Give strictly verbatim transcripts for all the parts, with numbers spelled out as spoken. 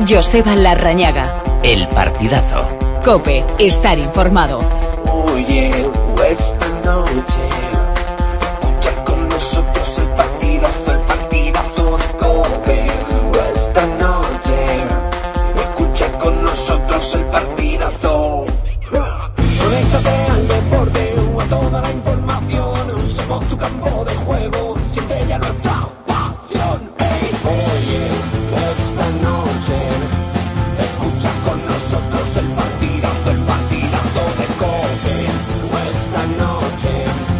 Joseba Larrañaga. El partidazo. COPE, estar informado. Oye, esta noche escucha con nosotros el partidazo, el partidazo de COPE. Esta noche escucha con nosotros el partidazo. Conéctate al deporte o a toda la información. Somos tu campo de juego, siente ya nuestra pasión. Hey, oye, esta noche escucha con nosotros el partidazo, el partidazo de COPE. Esta noche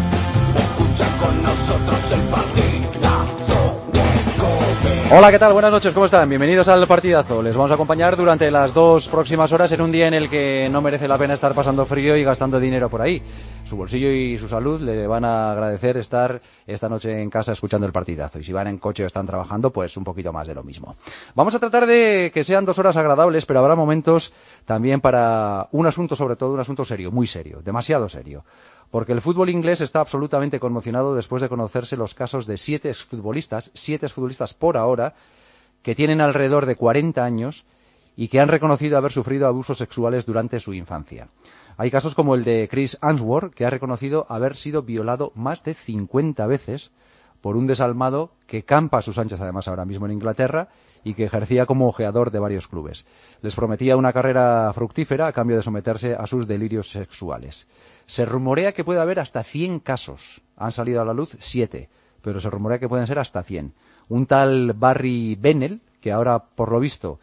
escucha con nosotros el partidazo de COPE. Hola, ¿qué tal? Buenas noches, ¿cómo están? Bienvenidos al partidazo. Les vamos a acompañar durante las dos próximas horas en un día en el que no merece la pena estar pasando frío y gastando dinero por ahí. Su bolsillo y su salud le van a agradecer estar esta noche en casa escuchando el partidazo. Y si van en coche o están trabajando, pues un poquito más de lo mismo. Vamos a tratar de que sean dos horas agradables, pero habrá momentos también para un asunto, sobre todo un asunto serio, muy serio, demasiado serio. Porque el fútbol inglés está absolutamente conmocionado después de conocerse los casos de siete exfutbolistas, siete exfutbolistas por ahora, que tienen alrededor de cuarenta años y que han reconocido haber sufrido abusos sexuales durante su infancia. Hay casos como el de Chris Answorth, que ha reconocido haber sido violado más de cincuenta veces por un desalmado que campa a sus anchas, además ahora mismo en Inglaterra, y que ejercía como ojeador de varios clubes. Les prometía una carrera fructífera a cambio de someterse a sus delirios sexuales. Se rumorea que puede haber hasta cien casos. Han salido a la luz siete, pero se rumorea que pueden ser hasta cien. Un tal Barry Bennell, que ahora, por lo visto,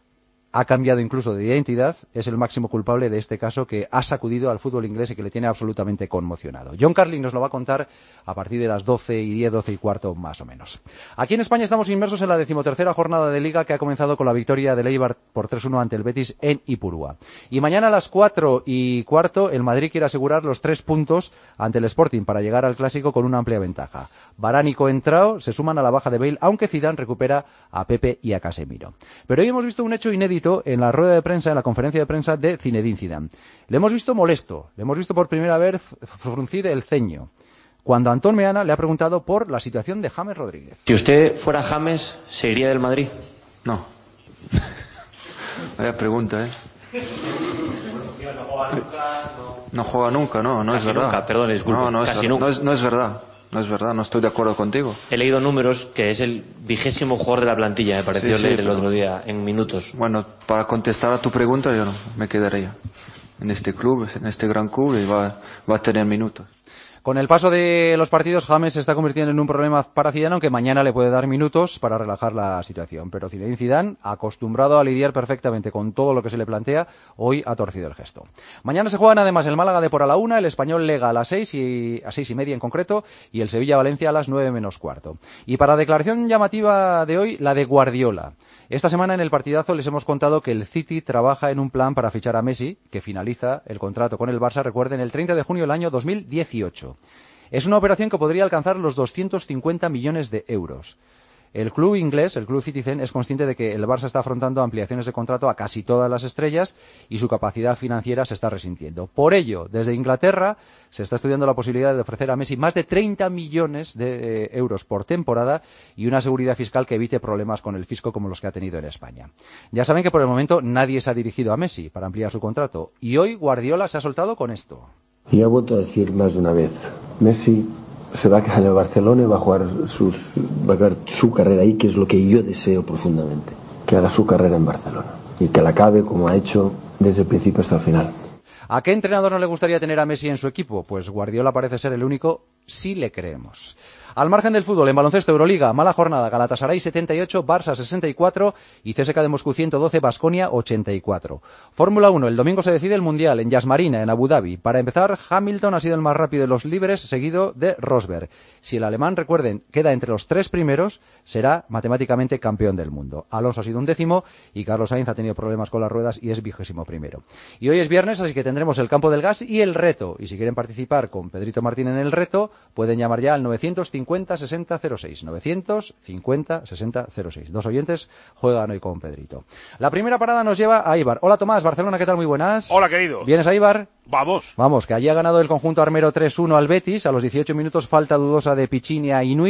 ha cambiado incluso de identidad, es el máximo culpable de este caso que ha sacudido al fútbol inglés y que le tiene absolutamente conmocionado. John Carlin nos lo va a contar a partir de las doce y diez, doce y cuarto más o menos. Aquí en España estamos inmersos en la decimotercera jornada de Liga, que ha comenzado con la victoria del Eibar por tres uno ante el Betis en Ipurúa. Y mañana a las cuatro y cuarto el Madrid quiere asegurar los tres puntos ante el Sporting para llegar al Clásico con una amplia ventaja. Varane y Coentrao se suman a la baja de Bale, aunque Zidane recupera a Pepe y a Casemiro. Pero hoy hemos visto un hecho inédito en la rueda de prensa, en la conferencia de prensa de Zinedine Zidane. Le hemos visto molesto, le hemos visto por primera vez fruncir el ceño, cuando Antón Meana le ha preguntado por la situación de James Rodríguez. Si usted fuera James, ¿se iría del Madrid? No. Vaya pregunta, ¿eh? No juega nunca, no, no es verdad. Nunca, perdón, disculpe. No, no es, Casi ver... nunca. no, es, no es verdad. No es verdad, no estoy de acuerdo contigo. He leído números que es el vigésimo jugador de la plantilla, me pareció sí, sí, leer el pero... otro día, en minutos. Bueno, para contestar a tu pregunta, yo no me quedaría en este club, en este gran club, y va, va a tener minutos. Con el paso de los partidos, James se está convirtiendo en un problema para Zidane, aunque mañana le puede dar minutos para relajar la situación. Pero Zinedine Zidane, acostumbrado a lidiar perfectamente con todo lo que se le plantea, hoy ha torcido el gesto. Mañana se juegan además el Málaga de por a la una, el Español Lega a las seis y a seis y media en concreto, y el Sevilla Valencia a las nueve menos cuarto. Y para declaración llamativa de hoy, la de Guardiola. Esta semana en el partidazo les hemos contado que el City trabaja en un plan para fichar a Messi, que finaliza el contrato con el Barça, recuerden, el treinta de junio del año dos mil dieciocho. Es una operación que podría alcanzar los doscientos cincuenta millones de euros. El club inglés, el club Citizen, es consciente de que el Barça está afrontando ampliaciones de contrato a casi todas las estrellas y su capacidad financiera se está resintiendo. Por ello, desde Inglaterra se está estudiando la posibilidad de ofrecer a Messi más de treinta millones de eh, euros por temporada y una seguridad fiscal que evite problemas con el fisco como los que ha tenido en España. Ya saben que por el momento nadie se ha dirigido a Messi para ampliar su contrato y hoy Guardiola se ha soltado con esto. Y he vuelto a decir más de una vez, Messi se va a quedar en el Barcelona y va a jugar sus, va a jugar su carrera ahí, que es lo que yo deseo profundamente, que haga su carrera en Barcelona y que la acabe como ha hecho desde el principio hasta el final. ¿A qué entrenador no le gustaría tener a Messi en su equipo? Pues Guardiola parece ser el único, si le creemos. Al margen del fútbol, en baloncesto, Euroliga, mala jornada, Galatasaray setenta y ocho, Barça sesenta y cuatro y C S K de Moscú ciento doce, Baskonia ochenta y cuatro. Fórmula uno, el domingo se decide el Mundial en Yas Marina, en Abu Dhabi. Para empezar, Hamilton ha sido el más rápido de los libres, seguido de Rosberg. Si el alemán, recuerden, queda entre los tres primeros, será matemáticamente campeón del mundo. Alonso ha sido un décimo y Carlos Sainz ha tenido problemas con las ruedas y es vigésimo primero. Y hoy es viernes, así que tendremos el campo del gas y el reto. Y si quieren participar con Pedrito Martín en el reto, pueden llamar ya al novecientos cincuenta, sesenta cero seis. novecientos cincuenta, sesenta cero seis. Dos oyentes juegan hoy con Pedrito. La primera parada nos lleva a Eibar. Hola Tomás, Barcelona, ¿qué tal? Muy buenas. Hola querido. ¿Vienes a Eibar? Vamos. Vamos, que allí ha ganado el conjunto armero tres uno al Betis. A los dieciocho minutos, falta dudosa de Piccini a Inui.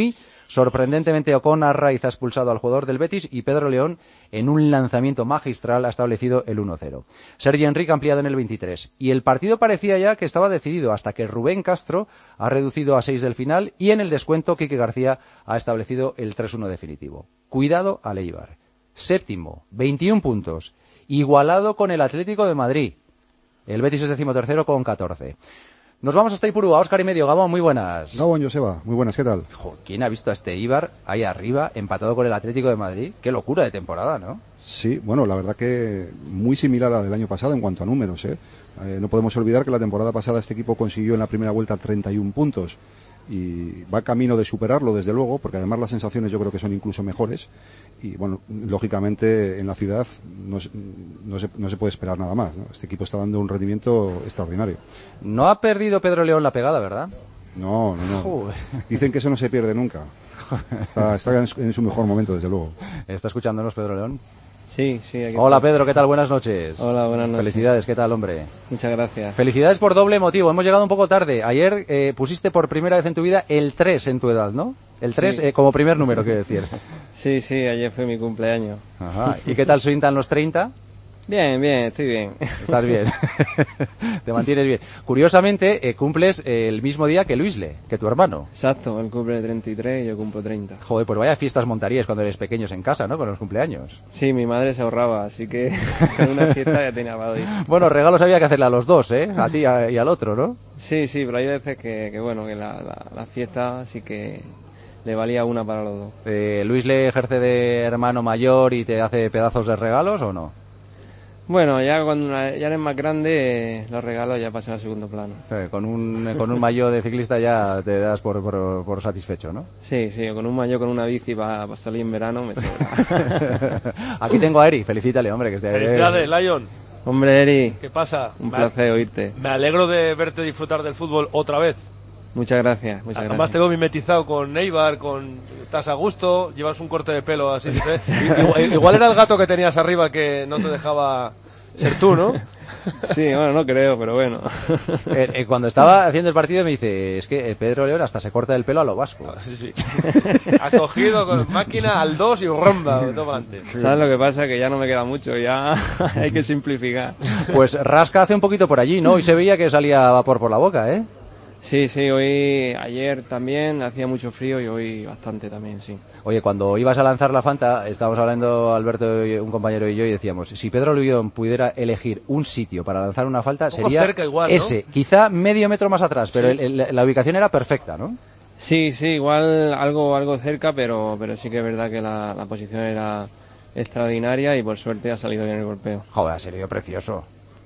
Sorprendentemente, Ocon Arraiz ha expulsado al jugador del Betis y Pedro León, en un lanzamiento magistral, ha establecido el uno cero. Sergi Enrique ampliado en el veintitrés. Y el partido parecía ya que estaba decidido hasta que Rubén Castro ha reducido a seis del final y en el descuento Quique García ha establecido el tres uno definitivo. Cuidado al Eibar. Séptimo, veintiún puntos. Igualado con el Atlético de Madrid. El Betis es decimotercero con catorce. Nos vamos hasta Ipurúa, Óscar y medio. Gabón, muy buenas. Gabón, Joseba, muy buenas, ¿qué tal? Jo, ¿quién ha visto a este Eibar ahí arriba, empatado con el Atlético de Madrid? Qué locura de temporada, ¿no? Sí, bueno, la verdad que muy similar al del año pasado en cuanto a números, ¿eh? Eh, no podemos olvidar que la temporada pasada este equipo consiguió en la primera vuelta treinta y un puntos y va camino de superarlo, desde luego, porque además las sensaciones yo creo que son incluso mejores y, bueno, lógicamente en la ciudad no, no, se, no se puede esperar nada más, ¿no? Este equipo está dando un rendimiento extraordinario. No ha perdido Pedro León la pegada, ¿verdad? No, no, no. Dicen que eso no se pierde nunca. Está, está en su mejor momento, desde luego. ¿Está escuchándonos Pedro León? Sí, sí. Aquí Hola estoy. Pedro, ¿qué tal? Buenas noches. Hola, buenas noches. Felicidades, ¿qué tal, hombre? Muchas gracias. Felicidades por doble motivo, hemos llegado un poco tarde. Ayer eh, pusiste por primera vez en tu vida el tres en tu edad, ¿no? El tres Sí. eh, como primer número, quiero decir. Sí, sí, ayer fue mi cumpleaños. Ajá. ¿Y qué tal suintan los treinta? Bien, bien, estoy bien. Estás bien. Te mantienes bien. Curiosamente, eh, cumples eh, el mismo día que Luisle, que tu hermano. Exacto, él cumple treinta y tres y yo cumplo treinta. Joder, pues vaya fiestas montarías cuando eres pequeños en casa, ¿no? Con los cumpleaños. Sí, mi madre se ahorraba, así que en una fiesta ya tenía para ir. Bueno, regalos había que hacerle a los dos, ¿eh? A ti y al otro, ¿no? Sí, sí, pero hay veces que, que bueno, que la, la, la fiesta sí que le valía una para los dos. Eh, ¿Luis le ejerce de hermano mayor y te hace pedazos de regalos o no? Bueno, ya cuando ya eres más grande, eh, los regalos ya pasan al segundo plano. Eh, con un con un maillot de ciclista ya te das por, por, por satisfecho, ¿no? Sí, sí, con un maillot, con una bici para pa salir en verano me sobra. Aquí tengo a Eri, felicítale, hombre, que esté... Felicidades, Lion. Hombre, Eri. ¿Qué pasa? Un me placer oírte. Me alegro de verte disfrutar del fútbol otra vez. Muchas gracias, muchas Además gracias. te veo mimetizado con Eibar, con estás a gusto, llevas un corte de pelo así. igual, igual era el gato que tenías arriba que no te dejaba ser tú, ¿no? Sí, bueno, no creo, pero bueno. Eh, eh, cuando estaba haciendo el partido me dice, es que Pedro León hasta se corta el pelo a lo vasco. Sí, sí. Ha cogido con máquina al dos y rumba, todo adelante. ¿Sabes lo que pasa? Que ya no me queda mucho, ya hay que simplificar. Pues rasca hace un poquito por allí, ¿no? Y se veía que salía vapor por la boca, ¿eh? Sí, sí, hoy, ayer también hacía mucho frío y hoy bastante también, sí. Oye, cuando ibas a lanzar la Fanta, estábamos hablando Alberto, y un compañero y yo, y decíamos, si Pedro León pudiera elegir un sitio para lanzar una falta, Un poco sería cerca igual, ¿no? ese, quizá medio metro más atrás, pero Sí. el- el- la ubicación era perfecta, ¿no? Sí, sí, igual algo algo cerca, pero pero sí que es verdad que la, la posición era extraordinaria y por suerte ha salido bien el golpeo. Joder, ha salido precioso.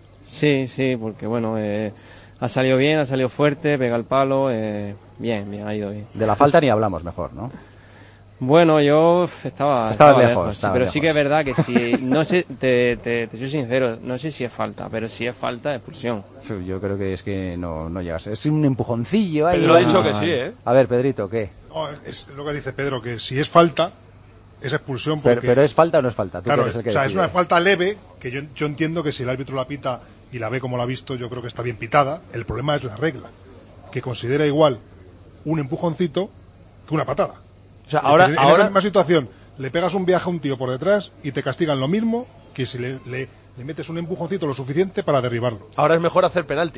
Sí, sí, porque bueno, eh, ha salido bien, ha salido fuerte, pega el palo, eh, bien, bien, ha ido bien. De la falta ni hablamos mejor, ¿no? Bueno, yo estaba, Estabas estaba lejos, sí, estabas pero lejos. sí que es verdad que si, no sé, te, te, te soy sincero, no sé si es falta, pero si es falta, expulsión. Uf, Yo creo que es que no, no llegas. Es un empujoncillo ahí. Pedro ha va. dicho que sí, ¿eh? A ver, Pedrito, ¿qué? No, es lo que dice Pedro, que si es falta, es expulsión porque... Pero, pero ¿es falta o no es falta? Tú claro, eres el que o sea, es decide. una falta leve, que yo, yo entiendo que si el árbitro la pita y la ve como la ha visto, yo creo que está bien pitada. El problema es la regla, que considera igual un empujoncito que una patada. O sea, ahora, en, en ahora esa misma situación, le pegas un viaje a un tío por detrás y te castigan lo mismo que si le, le, le metes un empujoncito lo suficiente para derribarlo. ahora es mejor hacer penalti.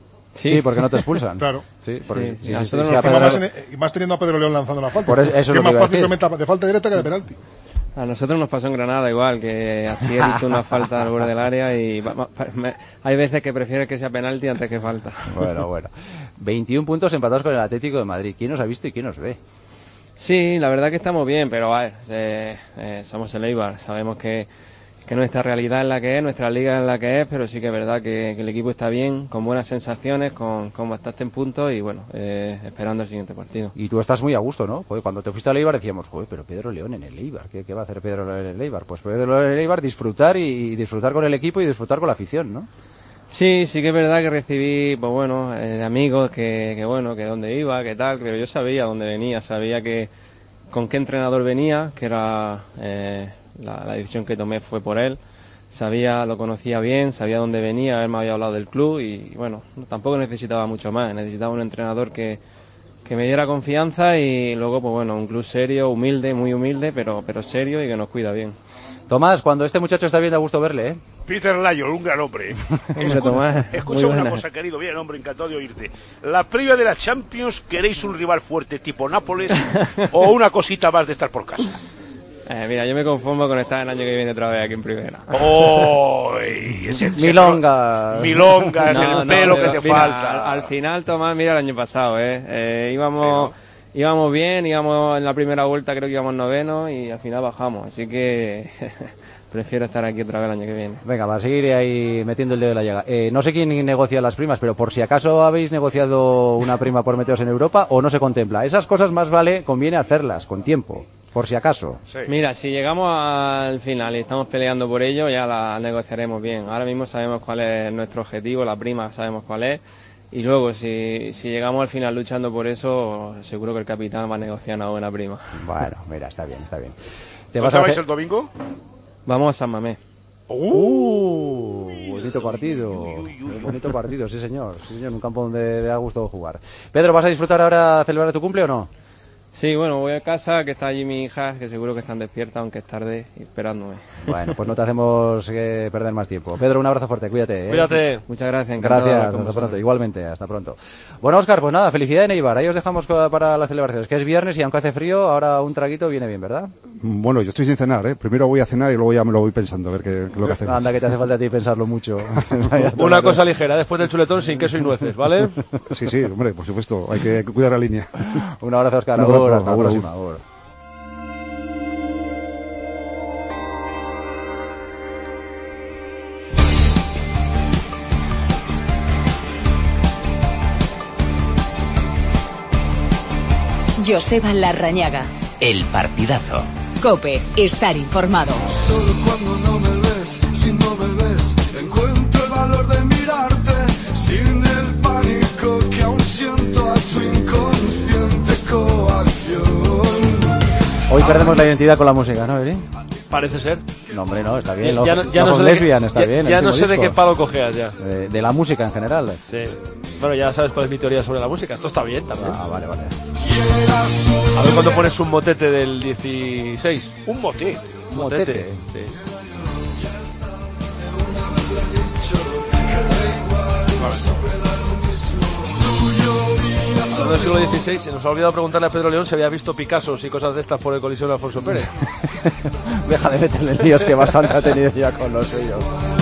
Sí, porque no te expulsan. Claro. Sí, porque Sí, sí, sí, nosotros sí, nos sí, a Y más, Pedro- en- y más teniendo a Pedro León lanzando la falta. Por eso- eso es que lo es que más iba a fácil decir. que meta de falta directa que de penalti. A nosotros nos pasó en Granada igual, que así he visto una falta al borde del área y va- va- me- hay veces que prefiero que sea penalti antes que falta. Bueno, bueno. veintiún puntos empatados con el Atlético de Madrid. ¿Quién nos ha visto y quién nos ve? Sí, la verdad que estamos bien, pero a ver, eh, eh, somos el Eibar, sabemos que, que nuestra realidad es la que es, nuestra liga es la que es, pero sí que es verdad que, que el equipo está bien, con buenas sensaciones, con, con bastantes puntos y bueno, eh, esperando el siguiente partido. Y tú estás muy a gusto, ¿no? Joder, cuando te fuiste al Eibar decíamos, joder, pero Pedro León en el Eibar. ¿Qué, qué va a hacer Pedro León en el Eibar? Pues Pedro León en el Eibar disfrutar y, y disfrutar con el equipo y disfrutar con la afición, ¿no? Sí, sí que es verdad que recibí, pues bueno, eh, de amigos que, que bueno, que dónde iba, que tal, pero yo sabía dónde venía, sabía que con qué entrenador venía, que era eh, la, la decisión que tomé fue por él, sabía, lo conocía bien, sabía dónde venía, él me había hablado del club y bueno, tampoco necesitaba mucho más, necesitaba un entrenador que, que que me diera confianza y luego, pues bueno, un club serio, humilde, muy humilde, pero, pero serio y que nos cuida bien. Tomás, cuando este muchacho está bien, da gusto verle, ¿eh? Peter Lyon, un gran hombre. Hombre, Tomás, Escucha muy una buena. cosa, querido, bien, hombre, encantado de oírte. La previa de la Champions, ¿queréis un rival fuerte tipo Nápoles o una cosita más de estar por casa? Eh, mira, yo me conformo con estar el año que viene otra vez aquí en primera. ¡Oh! Ese, ese Milonga. Milonga, es No, el no, pelo pero que te mira, falta. Al, al final, Tomás, mira el año pasado, ¿eh? eh íbamos, sí, ¿no? íbamos bien, íbamos en la primera vuelta, creo que íbamos noveno y al final bajamos. Así que prefiero estar aquí otra vez el año que viene. Venga, va a seguir ahí metiendo el dedo en la llaga. Eh, no sé quién negocia las primas, pero por si acaso habéis negociado una prima por meteros en Europa o no se contempla. Esas cosas más vale, conviene hacerlas con tiempo. Por si acaso. Sí. Mira, si llegamos al final y estamos peleando por ello, ya la negociaremos bien. Ahora mismo sabemos cuál es nuestro objetivo, la prima sabemos cuál es. Y luego, si, si llegamos al final luchando por eso, seguro que el capitán va a negociar una buena prima. Bueno, mira, está bien, está bien. ¿Te ¿Dónde vas a vais hacer... el domingo? Vamos a San Mamés. ¡Uh! Bonito partido. Bonito partido, sí señor. Sí señor, un campo donde da gusto jugar. Pedro, ¿vas a disfrutar ahora de celebrar tu cumple o no? Sí, bueno, voy a casa, que está allí mi hija, que seguro que están despiertas, aunque es tarde, esperándome. Bueno, pues no te hacemos eh, perder más tiempo. Pedro, un abrazo fuerte, cuídate. ¿eh? Cuídate. Muchas gracias, encantado. Gracias, hasta pronto. Igualmente, hasta pronto. Bueno, Óscar, pues nada, felicidades en Eibar. Ahí os dejamos para las celebraciones, que es viernes y aunque hace frío, ahora un traguito viene bien, ¿verdad? Bueno, yo estoy sin cenar, ¿eh? Primero voy a cenar y luego ya me lo voy pensando, a ver qué, qué es lo que hacemos. Anda, que te hace falta a ti pensarlo mucho. Una cosa ligera, después del chuletón sin queso y nueces, ¿vale? Sí, sí, hombre, por supuesto, hay que cuidar la línea. Un abrazo, Óscar. Un abrazo, Hasta la agur, próxima. agur. Agur. Joseba Larrañaga. El partidazo. COPE, estar informado. Solo cuando no me ves, si no me ves, encuentro el valor de mirarte, sin el pánico que aún siento a tu inconsciente coacción. Hoy perdemos la identidad con la música, ¿no, Eri? Parece ser. No, hombre, no, está bien. Ya, ya no, ya no sé lesbian, de está qué, bien. Ya, ya no sé disco. de qué palo cojeas ya. De, de la música en general. Sí. Bueno, ya sabes cuál es mi teoría sobre la música. Esto está bien también. Ah, vale, vale. A ver cuando pones un motete del dieciséis. Un motete. Un motete. Motete. Sí. Hablando del siglo dieciséis, se nos ha olvidado preguntarle a Pedro León si había visto Picassos y cosas de estas por el Coliseo de Alfonso Pérez. Deja de meterle líos, que bastante ha tenido ya con lo suyo.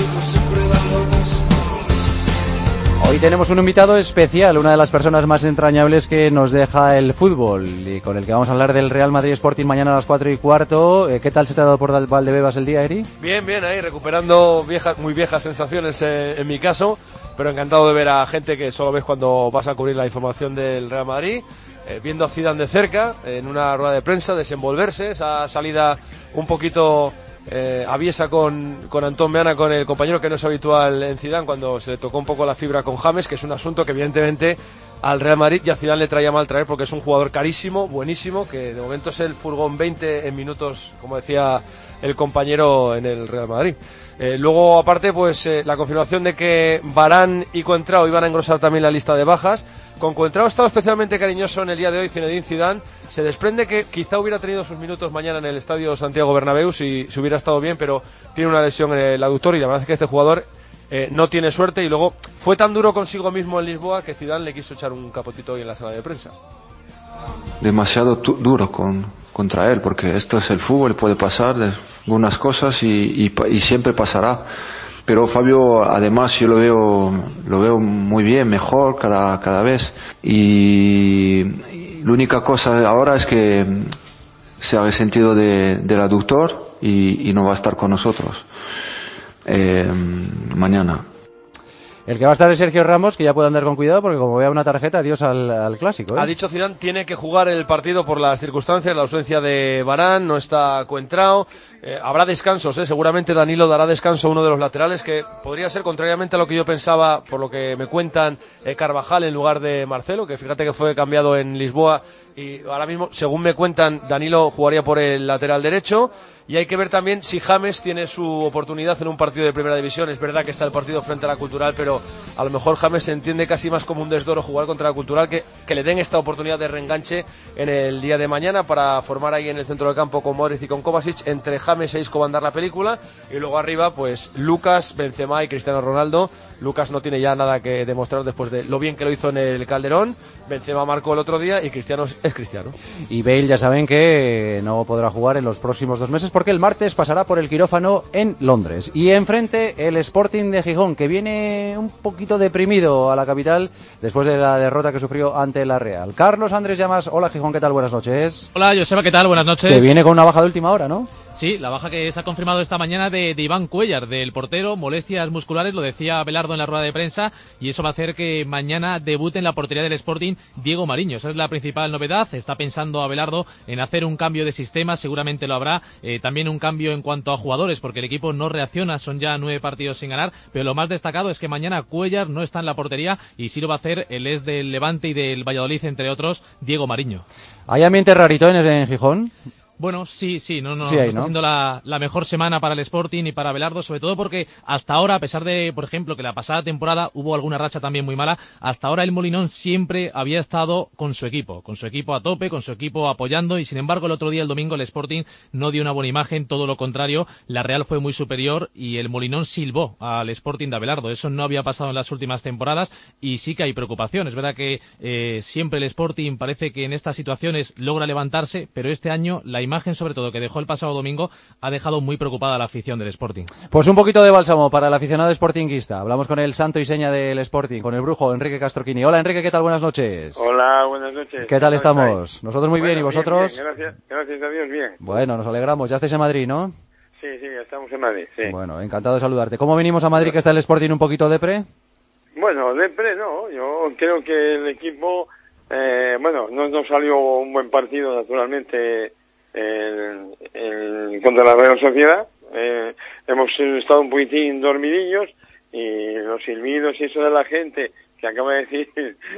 Hoy tenemos un invitado especial, una de las personas más entrañables que nos deja el fútbol y con el que vamos a hablar del Real Madrid Sporting mañana a las cuatro y cuarto. ¿Qué tal se te ha dado por Valdebebas el día, Eri? Bien, bien, ahí recuperando viejas, muy viejas sensaciones eh, en mi caso, pero encantado de ver a gente que solo ves cuando vas a cubrir la información del Real Madrid, eh, viendo a Zidane de cerca, en una rueda de prensa, desenvolverse, esa salida un poquito... Eh, aviesa con, con Antón Meana, con el compañero que no es habitual en Zidane, cuando se le tocó un poco la fibra con James, que es un asunto que evidentemente al Real Madrid y a Zidane le traía mal traer, porque es un jugador carísimo, buenísimo, que de momento es el furgón veinte en minutos, como decía el compañero, en el Real Madrid. Eh, luego, aparte, pues eh, la confirmación de que Varane y Coentrao iban a engrosar también la lista de bajas. Con Coentrao ha estado especialmente cariñoso en el día de hoy Zinedine Zidane. Se desprende que quizá hubiera tenido sus minutos mañana en el estadio Santiago Bernabéu si, si hubiera estado bien, pero tiene una lesión en el aductor y la verdad es que este jugador eh, no tiene suerte. Y luego fue tan duro consigo mismo en Lisboa que Zidane le quiso echar un capotito hoy en la sala de prensa. Demasiado tu- duro con, contra él, porque esto es el fútbol, puede pasar de algunas cosas y, y, y siempre pasará. Pero Fabio, además, yo lo veo, lo veo muy bien, mejor cada, cada vez. Y, y la única cosa ahora es que se ha resentido de, del aductor y, y no va a estar con nosotros eh, mañana. El que va a estar es Sergio Ramos, que ya puede andar con cuidado, porque como vea una tarjeta, adiós al, al clásico, ¿eh? Ha dicho Zidane, tiene que jugar el partido por las circunstancias, la ausencia de Varane, no está Coentrao, eh, habrá descansos, ¿eh? Seguramente Danilo dará descanso a uno de los laterales, que podría ser, contrariamente a lo que yo pensaba, por lo que me cuentan, eh, Carvajal en lugar de Marcelo, que fíjate que fue cambiado en Lisboa Y ahora mismo, según me cuentan, Danilo jugaría por el lateral derecho. Y hay que ver también si James tiene su oportunidad en un partido de primera división. Es verdad que está el partido frente a la Cultural, pero a lo mejor James se entiende casi más como un desdoro jugar contra la Cultural, que, que le den esta oportunidad de reenganche en el día de mañana para formar ahí en el centro del campo con Modric y con Kovacic. Entre James e Isco van a dar la película, y luego arriba pues Lucas, Benzema y Cristiano Ronaldo. Lucas no tiene ya nada que demostrar después de lo bien que lo hizo en el Calderón. Benzema marcó el otro día y Cristiano es Cristiano. Y Bale ya saben que no podrá jugar en los próximos dos meses porque el martes pasará por el quirófano en Londres. Y enfrente el Sporting de Gijón, que viene un poquito deprimido a la capital después de la derrota que sufrió ante la Real. Carlos Andrés Llamas, hola Gijón, ¿qué tal? Buenas noches. Hola Joseba, ¿qué tal? Buenas noches. Que viene con una baja de última hora, ¿no? Sí, la baja que se ha confirmado esta mañana de, de Iván Cuéllar, del portero, molestias musculares, lo decía Abelardo en la rueda de prensa, y eso va a hacer que mañana debute en la portería del Sporting Diego Mariño. Esa es la principal novedad. Está pensando Abelardo en hacer un cambio de sistema, seguramente lo habrá, eh, también un cambio en cuanto a jugadores, porque el equipo no reacciona, son ya nueve partidos sin ganar, pero lo más destacado es que mañana Cuéllar no está en la portería, y sí lo va a hacer el ex del Levante y del Valladolid, entre otros, Diego Mariño. ¿Hay ambiente rarito en, en Gijón? Bueno, sí, sí, no, no, sí, no hay, está ¿no? siendo la, la mejor semana para el Sporting y para Abelardo, sobre todo porque hasta ahora, a pesar de, por ejemplo, que la pasada temporada hubo alguna racha también muy mala, hasta ahora el Molinón siempre había estado con su equipo, con su equipo a tope, con su equipo apoyando, y sin embargo el otro día, el domingo, el Sporting no dio una buena imagen, todo lo contrario, la Real fue muy superior y el Molinón silbó al Sporting de Abelardo. Eso no había pasado en las últimas temporadas y sí que hay preocupación. Es verdad que eh, siempre el Sporting parece que en estas situaciones logra levantarse, pero este año la imagen, sobre todo, que dejó el pasado domingo, ha dejado muy preocupada a la afición del Sporting. Pues un poquito de bálsamo para el aficionado sportinguista. Hablamos con el santo y seña del Sporting, con el brujo Enrique Castroquini. Hola Enrique, ¿qué tal? Buenas noches. Hola, buenas noches. ¿Qué tal estamos? Nosotros muy bueno, bien, ¿y vosotros? Bien, bien. Gracias, gracias a Dios, bien. Bueno, nos alegramos. Ya estáis en Madrid, ¿no? Sí, sí, ya estamos en Madrid, sí. Bueno, encantado de saludarte. ¿Cómo venimos a Madrid, que está el Sporting un poquito depre? Bueno, depre no, yo creo que el equipo, eh, bueno, no nos salió un buen partido, naturalmente, El, el, contra la Real Sociedad. Eh, hemos estado un poquitín dormidillos, y los silbidos y eso de la gente que acaba de decir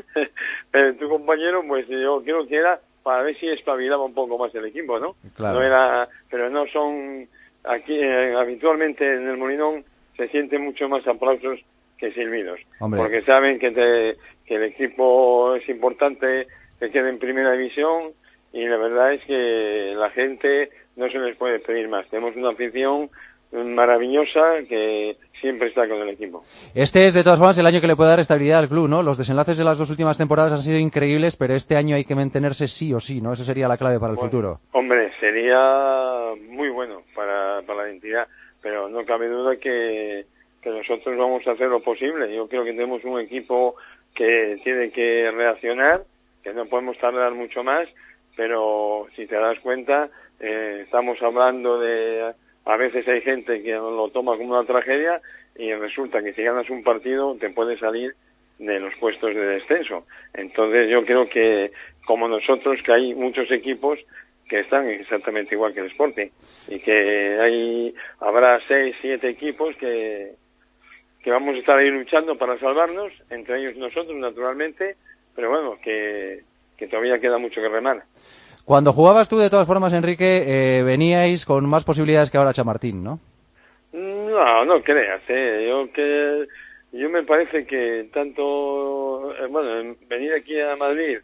eh, tu compañero, pues yo creo que era para ver si espabilaba un poco más el equipo, ¿no? Claro. No era, pero no son, aquí eh, habitualmente en el Molinón se sienten mucho más aplausos que silbidos. Hombre. Porque saben que, te, que el equipo es importante que quede en primera división. Y la verdad es que la gente no se les puede pedir más. Tenemos una afición maravillosa que siempre está con el equipo. Este es, de todas formas, el año que le puede dar estabilidad al club, ¿no? Los desenlaces de las dos últimas temporadas han sido increíbles, pero este año hay que mantenerse sí o sí, ¿no? Esa sería la clave para el bueno, futuro. Hombre, sería muy bueno para, para la entidad, pero no cabe duda que, que nosotros vamos a hacer lo posible. Yo creo que tenemos un equipo que tiene que reaccionar, que no podemos tardar mucho más, pero si te das cuenta, eh, estamos hablando de, a veces hay gente que lo toma como una tragedia, y resulta que si ganas un partido te puedes salir de los puestos de descenso. Entonces yo creo que, como nosotros, que hay muchos equipos que están exactamente igual que el Sporting, y que hay, habrá seis, siete equipos que, que vamos a estar ahí luchando para salvarnos, entre ellos nosotros, naturalmente, pero bueno, que, que todavía queda mucho que remar. Cuando jugabas tú, de todas formas, Enrique, eh, veníais con más posibilidades que ahora Chamartín, ¿no? No, no creas, eh. Yo que yo me parece que tanto, eh, bueno, venir aquí a Madrid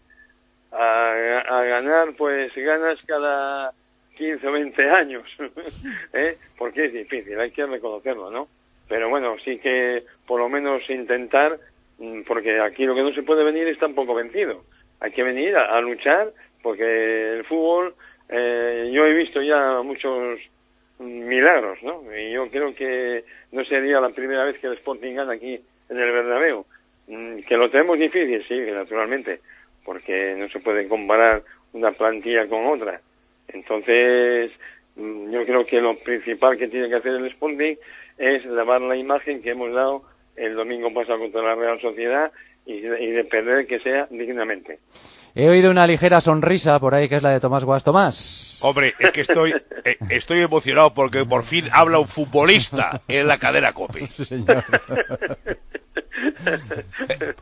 a, a ganar, pues ganas cada quince o veinte años, ¿eh? Porque es difícil, hay que reconocerlo, ¿no? Pero bueno, sí que por lo menos intentar, porque aquí lo que no se puede venir es tampoco vencido. Hay que venir a, a luchar, porque el fútbol, eh, yo he visto ya muchos milagros, ¿no? Y yo creo que no sería la primera vez que el Sporting gana aquí en el Bernabéu. Que lo tenemos difícil, sí, naturalmente, porque no se puede comparar una plantilla con otra. Entonces, yo creo que lo principal que tiene que hacer el Sporting es lavar la imagen que hemos dado el domingo pasado contra la Real Sociedad, y, y de perder que sea dignamente. He oído una ligera sonrisa por ahí, que es la de Tomás Guas. Tomás. Hombre, es que estoy eh, estoy emocionado porque por fin habla un futbolista en la cadena COPE. Sí, señor.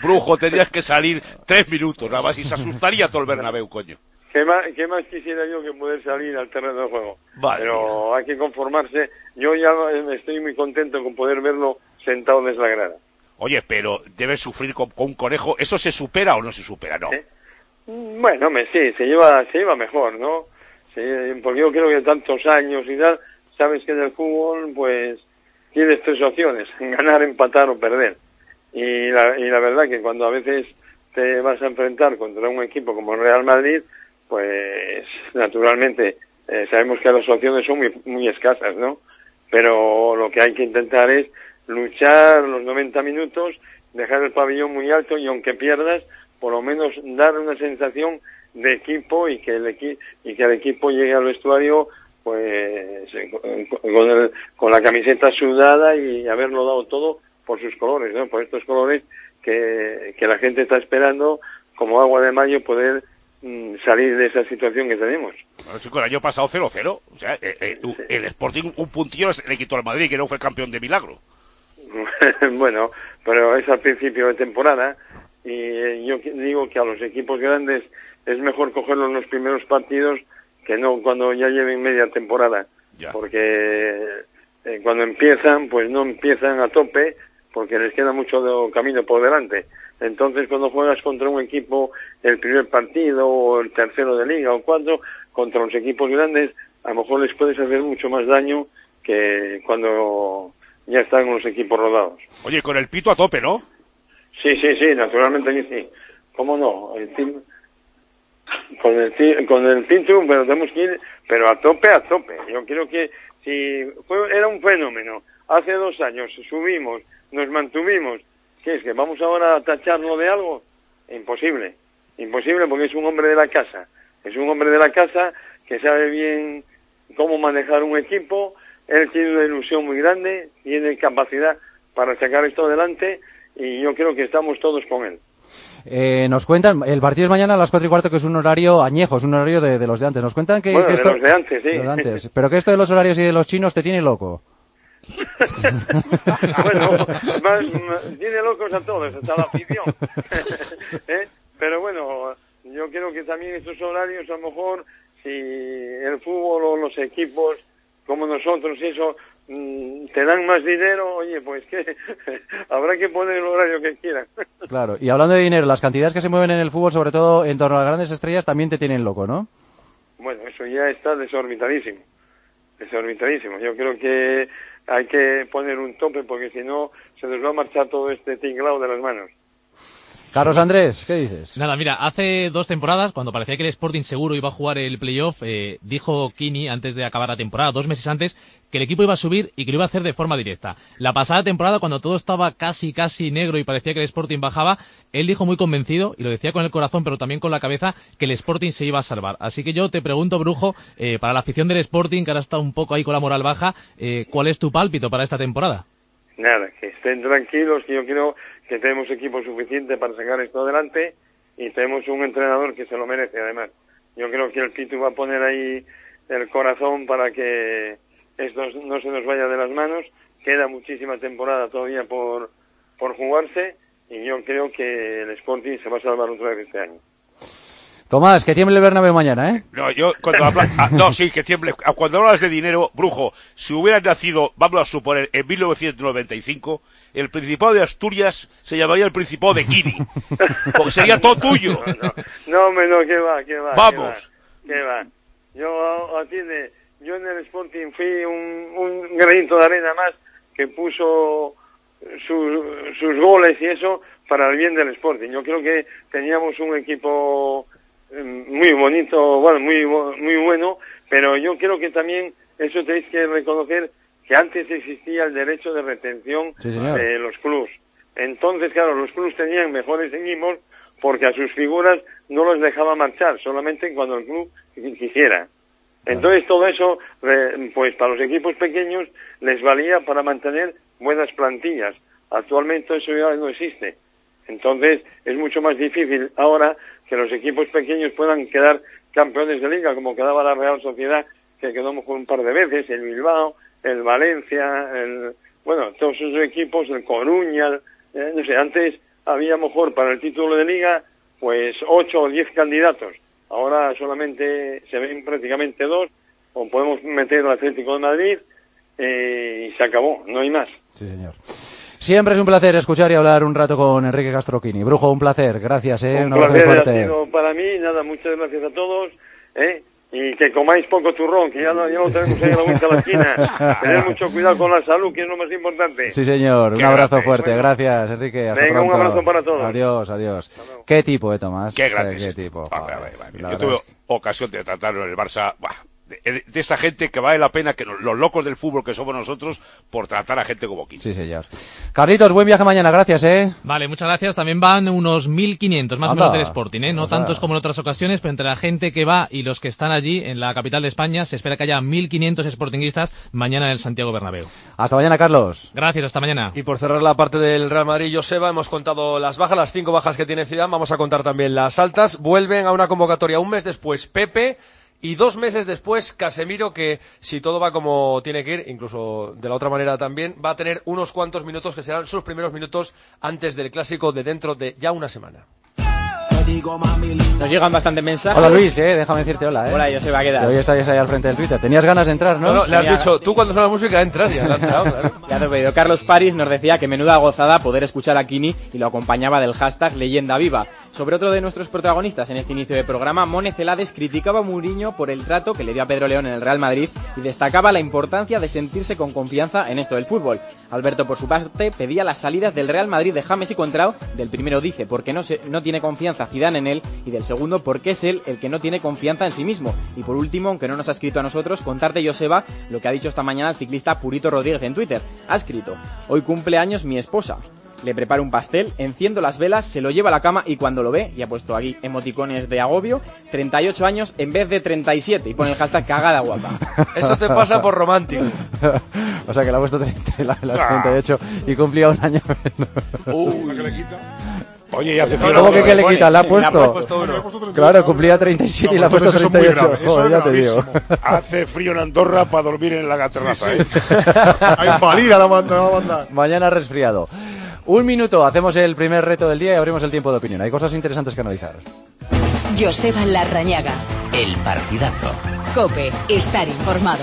Brujo, tendrías que salir tres minutos, nada más, y se asustaría todo el Bernabéu, coño. ¿Qué más, ¿Qué más quisiera yo que poder salir al terreno de juego? Vale. Pero hay que conformarse. Yo ya estoy muy contento con poder verlo sentado desde la grada. Oye, pero debes sufrir con, con un conejo. ¿Eso se supera o no se supera? No. ¿Eh? Bueno, me, sí, se lleva, se lleva mejor, ¿no? Sí, porque yo creo que tantos años y tal, sabes que en el fútbol, pues, tienes tres opciones: ganar, empatar o perder. Y la, y la verdad que cuando a veces te vas a enfrentar contra un equipo como el Real Madrid, pues naturalmente eh, sabemos que las opciones son muy, muy escasas, ¿no? Pero lo que hay que intentar es luchar los noventa minutos, dejar el pabellón muy alto y aunque pierdas, por lo menos dar una sensación de equipo y que el, equi y que el equipo llegue al vestuario pues con, el, con la camiseta sudada y haberlo dado todo por sus colores, ¿no? Por estos colores que, que la gente está esperando como agua de mayo poder salir de esa situación que tenemos. Bueno, chicos, el año pasado cero cero. O sea, eh, eh, el Sporting un puntillo le quitó al Madrid, que no fue campeón de milagro. Bueno, pero es al principio de temporada y yo digo que a los equipos grandes es mejor cogerlos en los primeros partidos que no cuando ya lleven media temporada. Ya. Porque eh, cuando empiezan, pues no empiezan a tope porque les queda mucho de camino por delante. Entonces, cuando juegas contra un equipo el primer partido o el tercero de liga o cuatro, contra los equipos grandes, a lo mejor les puedes hacer mucho más daño que cuando ya están los equipos rodados. Oye, con el pito a tope, ¿no? Sí, sí, sí, naturalmente que sí. ¿Cómo no? El team, con el con el pito, pero tenemos que ir, pero a tope, a tope. Yo creo que si fue, era un fenómeno. Hace dos años subimos, nos mantuvimos. ¿Qué es? ¿Que vamos ahora a tacharlo de algo? Imposible. Imposible porque es un hombre de la casa. Es un hombre de la casa que sabe bien cómo manejar un equipo. Él tiene una ilusión muy grande, tiene capacidad para sacar esto adelante y yo creo que estamos todos con él. Eh, nos cuentan, el partido es mañana a las cuatro y cuarto, que es un horario añejo, es un horario de, de los de antes. Nos cuentan que, bueno, que de esto... los de antes, sí. De los de antes. Pero que esto de los horarios y de los chinos te tiene loco. Bueno, más, más, tiene locos a todos, hasta la afición. ¿Eh? Pero bueno, yo creo que también estos horarios, a lo mejor, si el fútbol o los equipos como nosotros, eso, mmm, te dan más dinero, oye, pues que habrá que poner el horario que quieran. Claro, y hablando de dinero, las cantidades que se mueven en el fútbol, sobre todo en torno a las grandes estrellas, también te tienen loco, ¿no? Bueno, eso ya está desorbitadísimo. Desorbitadísimo. Yo creo que hay que poner un tope porque si no se nos va a marchar todo este tinglado de las manos. Carlos Andrés, ¿qué dices? Nada, mira, hace dos temporadas, cuando parecía que el Sporting seguro iba a jugar el playoff, eh, dijo Kini, antes de acabar la temporada, dos meses antes, que el equipo iba a subir y que lo iba a hacer de forma directa. La pasada temporada, cuando todo estaba casi, casi negro y parecía que el Sporting bajaba, él dijo muy convencido, y lo decía con el corazón, pero también con la cabeza, que el Sporting se iba a salvar. Así que yo te pregunto, Brujo, eh, para la afición del Sporting, que ahora está un poco ahí con la moral baja, eh, ¿cuál es tu pálpito para esta temporada? Nada, que estén tranquilos, que yo creo que tenemos equipo suficiente para sacar esto adelante y tenemos un entrenador que se lo merece además. Yo creo que el Pitu va a poner ahí el corazón para que esto no se nos vaya de las manos. Queda muchísima temporada todavía por, por jugarse y yo creo que el Sporting se va a salvar otra vez este año. Tomás, que tiemble el Bernabéu mañana, ¿eh? No, yo cuando habla, ah, no, sí, que tiemble. Cuando hablas de dinero, Brujo, si hubieras nacido, vamos a suponer, en mil novecientos noventa y cinco, el Principado de Asturias se llamaría el Principado de Kini. Porque sería todo tuyo. No, no, no, me no, que va, que va. Vamos. Que va. va. Yo, atiende, yo en el Sporting fui un, un granito de arena más que puso sus, sus goles y eso para el bien del Sporting. Yo creo que teníamos un equipo muy bonito, bueno, muy muy bueno, pero yo creo que también eso tenéis que reconocer que antes existía el derecho de retención sí, de los clubes. Entonces, claro, los clubes tenían mejores equipos porque a sus figuras no los dejaba marchar, solamente cuando el club quisiera. Entonces todo eso, pues para los equipos pequeños les valía para mantener buenas plantillas. Actualmente eso ya no existe. Entonces es mucho más difícil ahora que los equipos pequeños puedan quedar campeones de liga, como quedaba la Real Sociedad, que quedó mejor un par de veces, el Bilbao, el Valencia, el, bueno, todos esos equipos, el Coruña, eh, no sé, antes había mejor para el título de Liga, pues ocho o diez candidatos. Ahora solamente se ven prácticamente dos, o podemos meter el Atlético de Madrid, eh, y se acabó, no hay más. Sí, señor. Siempre es un placer escuchar y hablar un rato con Enrique Castroquini. Brujo, un placer, gracias, ¿eh? Un, un abrazo placer fuerte. ha sido para mí, nada, muchas gracias a todos, ¿eh? Y que comáis poco turrón, que ya no, ya lo tenemos ahí a la vuelta de la esquina. Tener mucho cuidado con la salud, que es lo más importante. Sí, señor, un Qué abrazo grande. fuerte, Bueno. gracias, Enrique, hasta Venga, pronto. un abrazo para todos. Adiós, adiós. Qué tipo, ¿eh, Tomás? Qué grande Eh, es qué este. tipo. Ah, Joder, vale, vale. la Yo verdad tuve es- ocasión de tratarlo en el Barça, buah, de, de esa gente que vale la pena, que nos- los locos del fútbol que somos nosotros, por tratar a gente como Kini. Sí, señor. Carlitos, buen viaje mañana, gracias, ¿eh? Vale, muchas gracias. También van unos mil quinientos más Anda. o menos del Sporting, ¿eh? No O sea. tantos como en otras ocasiones, pero entre la gente que va y los que están allí en la capital de España, se espera que haya mil quinientos sportinguistas mañana en el Santiago Bernabéu. Hasta mañana, Carlos. Gracias, hasta mañana. Y por cerrar la parte del Real Madrid, Joseba, hemos contado las bajas, las cinco bajas que tiene Zidane, vamos a contar también las altas. Vuelven a una convocatoria un mes después Pepe y dos meses después Casemiro, que si todo va como tiene que ir, incluso de la otra manera también, va a tener unos cuantos minutos que serán sus primeros minutos antes del clásico de dentro de ya una semana. Nos llegan bastante mensajes. Hola, Luis, ¿eh? Déjame decirte hola, ¿eh? Hola, Joseba, ¿qué tal? Que hoy estáis ahí al frente del Twitter. Tenías ganas de entrar, ¿no? No, no, le has Tenía- dicho, tú cuando suena la música entras y ya has entrado, claro. Ya te he pedido. Carlos Paris nos decía que menuda gozada poder escuchar a Kini y lo acompañaba del hashtag Leyenda Viva. Sobre otro de nuestros protagonistas en este inicio de programa, Mone Celades criticaba a Mourinho por el trato que le dio a Pedro León en el Real Madrid y destacaba la importancia de sentirse con confianza en esto del fútbol. Alberto, por su parte, pedía las salidas del Real Madrid de James y Contrao. Del primero dice porque no, se, no tiene confianza Zidane en él, y del segundo porque es él el que no tiene confianza en sí mismo. Y por último, aunque no nos ha escrito a nosotros, contarte, Joseba, lo que ha dicho esta mañana el ciclista Purito Rodríguez en Twitter. Ha escrito: hoy cumple años mi esposa. Le preparo un pastel, enciendo las velas, se lo lleva a la cama y cuando lo ve, y ha puesto aquí emoticones de agobio, treinta y ocho años en vez de treinta y siete, y pone el hashtag cagada guapa. Eso te pasa por romántico. O sea que le ha puesto treinta, la, las Ah. treinta y ocho y cumplía un año menos. Uh, ¿La que le quita? Oye, y hace ¿Cómo frío, que, que le pone. quita? Le ha Le ha puesto. puesto uno. Le he puesto treinta y ocho. Claro, cumplía treinta y siete y No, le ha puesto entonces eso es treinta y muy ocho. grave, eso Joder, es ya te digo. gravísimo. Hace frío en Andorra para dormir en la terraza, Sí, ¿eh? sí. Hay valida la banda, la banda. Mañana resfriado. Un minuto, hacemos el primer reto del día y abrimos el tiempo de opinión. Hay cosas interesantes que analizar. Joseba Larrañaga. El partidazo. Cope, estar informado.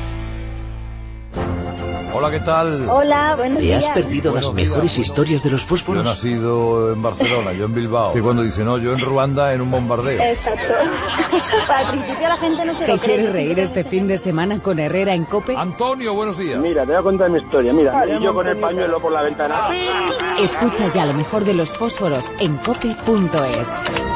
Hola, ¿qué tal? Hola, buenos ¿Te días. has perdido las mejores historias de los Yo he fósforos? nacido en Barcelona, yo en Bilbao. Que cuando dice no, yo en Ruanda en un bombardeo. Exacto. Al principio la gente no se ¿Te lo cree. quieres reír este fin de semana con Herrera en Cope? Antonio, buenos días. Mira, te voy a contar mi historia. Mira, y yo con el pañuelo por la ventana. Escucha ya lo mejor de los fósforos en cope punto es.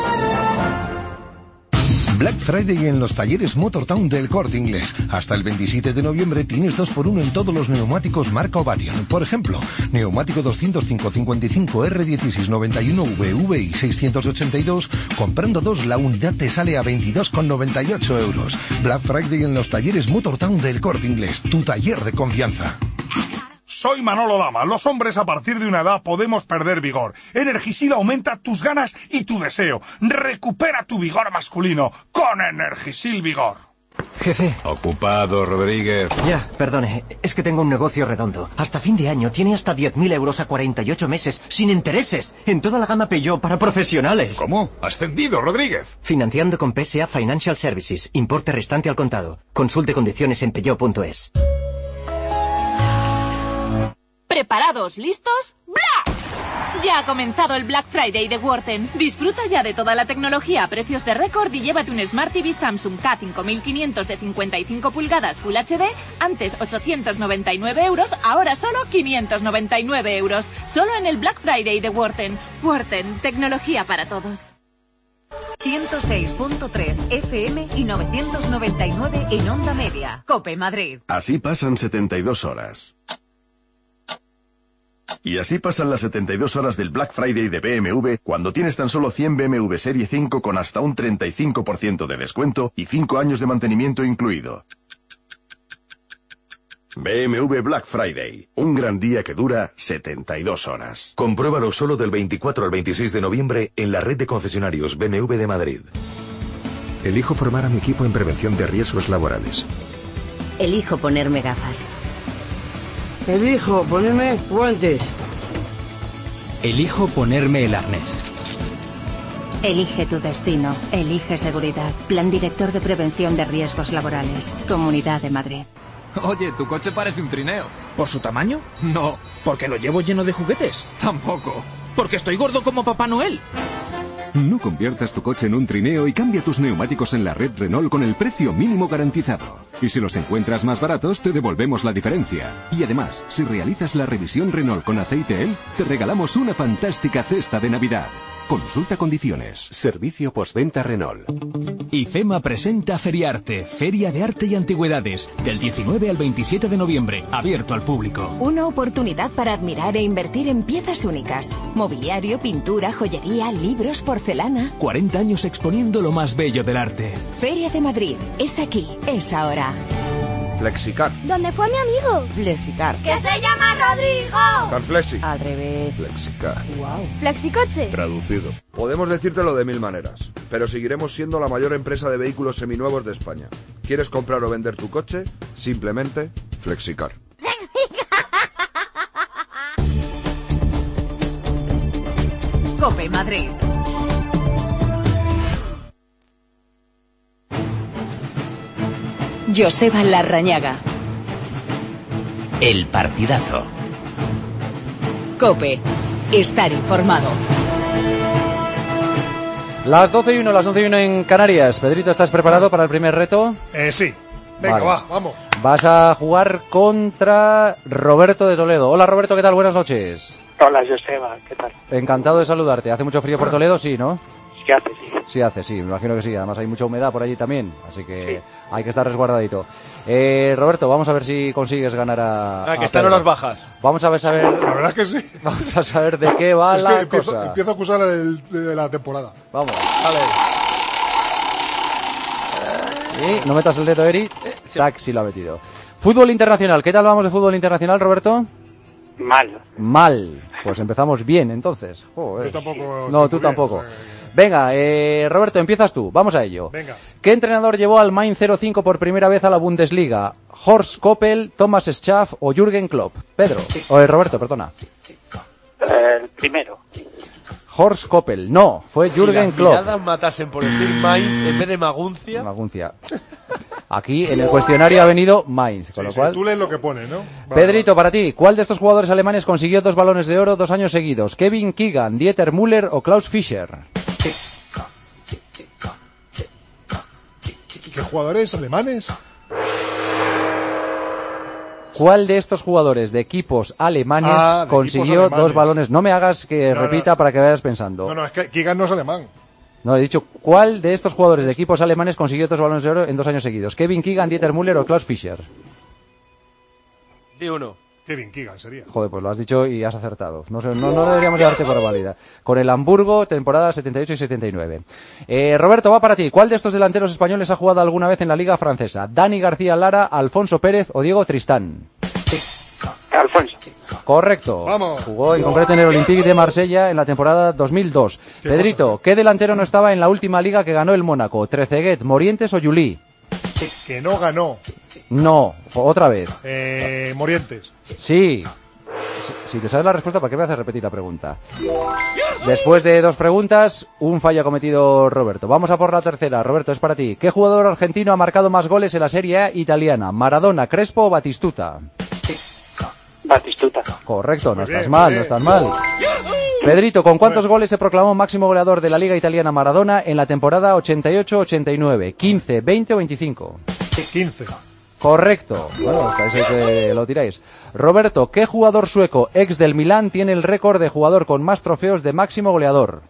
Black Friday en los talleres Motortown del Corte Inglés. Hasta el veintisiete de noviembre tienes dos por uno en todos los neumáticos marca Ovation. Por ejemplo, neumático doscientos cinco cincuenta y cinco R dieciséis noventa y uno V V y seiscientos ochenta y dos, comprando dos la unidad te sale a veintidós con noventa y ocho euros. Black Friday en los talleres Motortown del Corte Inglés, tu taller de confianza. Soy Manolo Lama. Los hombres a partir de una edad podemos perder vigor. Energisil aumenta tus ganas y tu deseo. Recupera tu vigor masculino con Energisil Vigor. Jefe. Ocupado, Rodríguez. Ya, perdone, es que tengo un negocio redondo. Hasta fin de año tiene hasta diez mil euros a cuarenta y ocho meses, sin intereses, en toda la gama Peugeot para profesionales. ¿Cómo? ¿Ascendido, Rodríguez? Financiando con P S A Financial Services, importe restante al contado. Consulte condiciones en peugeot punto es. ¿Preparados? ¿Listos? ¡Bla! Ya ha comenzado el Black Friday de Worten. Disfruta ya de toda la tecnología a precios de récord y llévate un Smart T V Samsung K cinco mil quinientos de cincuenta y cinco pulgadas Full H D, antes ochocientos noventa y nueve euros, ahora solo quinientos noventa y nueve euros. Solo en el Black Friday de Worten. Worten, tecnología para todos. ciento seis punto tres F M y novecientos noventa y nueve en Onda Media. Cope Madrid. Así pasan setenta y dos horas. Y así pasan las setenta y dos horas del Black Friday de B M W cuando tienes tan solo cien B M W Serie cinco con hasta un treinta y cinco por ciento de descuento y cinco años de mantenimiento incluido. B M W Black Friday, un gran día que dura setenta y dos horas. Compruébalo solo del veinticuatro al veintiséis de noviembre en la red de concesionarios B M W de Madrid. Elijo formar a mi equipo en prevención de riesgos laborales. Elijo ponerme gafas. Elijo ponerme guantes. Elijo ponerme el arnés. Elige tu destino. Elige seguridad. Plan Director de Prevención de Riesgos Laborales. Comunidad de Madrid. Oye, tu coche parece un trineo. ¿Por su tamaño? No. ¿Porque lo llevo lleno de juguetes? Tampoco. ¿Porque estoy gordo como Papá Noel? No conviertas tu coche en un trineo y cambia tus neumáticos en la red Renault con el precio mínimo garantizado. Y si los encuentras más baratos, te devolvemos la diferencia. Y además, si realizas la revisión Renault con aceite E L, te regalamos una fantástica cesta de Navidad. Consulta condiciones. Servicio postventa Renault. IFEMA presenta Feriarte, Feria de Arte y Antigüedades, del diecinueve al veintisiete de noviembre, abierto al público. Una oportunidad para admirar e invertir en piezas únicas. Mobiliario, pintura, joyería, libros, porcelana. cuarenta años exponiendo lo más bello del arte. Feria de Madrid. Es aquí, es ahora. Flexicar. ¿Dónde fue mi amigo? Flexicar. ¡Que se llama Rodrigo! Carflexi. Al revés. Flexicar. Wow. Flexicoche. Traducido. Podemos decírtelo de mil maneras, pero seguiremos siendo la mayor empresa de vehículos seminuevos de España. ¿Quieres comprar o vender tu coche? Simplemente Flexicar. COPE Madrid. Joseba Larrañaga. El partidazo. COPE. Estar informado. Las doce y uno, las once y uno en Canarias. Pedrito, ¿estás preparado para el primer reto? Eh, sí. Venga, vale. va, vamos. Vas a jugar contra Roberto de Toledo. Hola, Roberto, ¿qué tal? Buenas noches. Hola, Joseba, ¿qué tal? Encantado de saludarte. ¿Hace mucho frío por Toledo? Sí, ¿no? Sí hace, sí. Sí hace, sí, me imagino que sí. Además hay mucha humedad por allí también, así que sí, hay que estar resguardadito. Eh, Roberto, vamos a ver si consigues ganar a... Ah, que a están Pedro. horas bajas. Vamos a ver, saber... La verdad es que sí. Vamos a saber de qué va es la que empiezo, cosa. empiezo a acusar el, de la temporada. Vamos, vale. Y no metas el dedo, Eri. Sí. Tac, sí lo ha metido. Fútbol internacional, ¿qué tal vamos de fútbol internacional, Roberto? Mal. Mal. Pues empezamos bien, entonces. Joder. Yo tampoco. No, tú tampoco. Bien, o sea... Venga, eh, Roberto, empiezas tú. Vamos a ello. Venga. ¿Qué entrenador llevó al Mainz cero cinco por primera vez a la Bundesliga? ¿Horst Koppel, Thomas Schaaf o Jürgen Klopp? Pedro. O eh, Roberto, perdona. El primero. Horst Koppel. No, fue si Jürgen las Klopp. Miradas matasen por decir Mainz en vez de Maguncia. Maguncia. Aquí en el cuestionario ha venido Mainz, con sí, lo sí, cual... tú lees lo que pone, ¿no? Vale, Pedrito, vale. para ti, ¿cuál de estos jugadores alemanes consiguió dos balones de oro dos años seguidos? ¿Kevin Keegan, Dieter Müller o Klaus Fischer? ¿Qué jugadores alemanes? ¿Cuál de estos jugadores de equipos alemanes ah, de consiguió equipos alemanes. dos balones? No me hagas que no, repita no. para que vayas pensando. No, no, es que Keegan no es alemán. No, he dicho, ¿cuál de estos jugadores de equipos alemanes consiguió dos balones de oro en dos años seguidos? ¿Kevin Keegan, Dieter Müller o Klaus Fischer? Di uno. Kevin Keegan sería. Joder, pues lo has dicho y has acertado. No, sé, no, no deberíamos darte por válida. Con el Hamburgo, temporada setenta y ocho y setenta y nueve. Eh, Roberto, va para ti. ¿Cuál de estos delanteros españoles ha jugado alguna vez en la Liga Francesa? ¿Dani García Lara, Alfonso Pérez o Diego Tristán? Alfonso. Correcto. Vamos. Jugó en concreto en el Olympique de Marsella en la temporada dos mil dos. ¿Qué Pedrito, cosa? ¿qué delantero no estaba en la última liga que ganó el Mónaco? ¿Trezeguet, Morientes o Juli? Que no ganó. No, otra vez. Eh, Morientes. Sí. Si te sabes la respuesta, ¿para qué me haces repetir la pregunta? Después de dos preguntas, un fallo ha cometido Roberto. Vamos a por la tercera. Roberto, es para ti. ¿Qué jugador argentino ha marcado más goles en la Serie A italiana? ¿Maradona, Crespo o Batistuta? Batistuta. Correcto, no Muy estás bien, mal, muy no bien. estás mal. Pedrito, ¿con cuántos goles se proclamó máximo goleador de la Liga Italiana Maradona en la temporada ochenta y ocho ochenta y nueve? ¿quince, veinte o veinticinco? quince. Correcto. Bueno, estáis ahí que lo tiráis. Roberto, ¿qué jugador sueco ex del Milán tiene el récord de jugador con más trofeos de máximo goleador?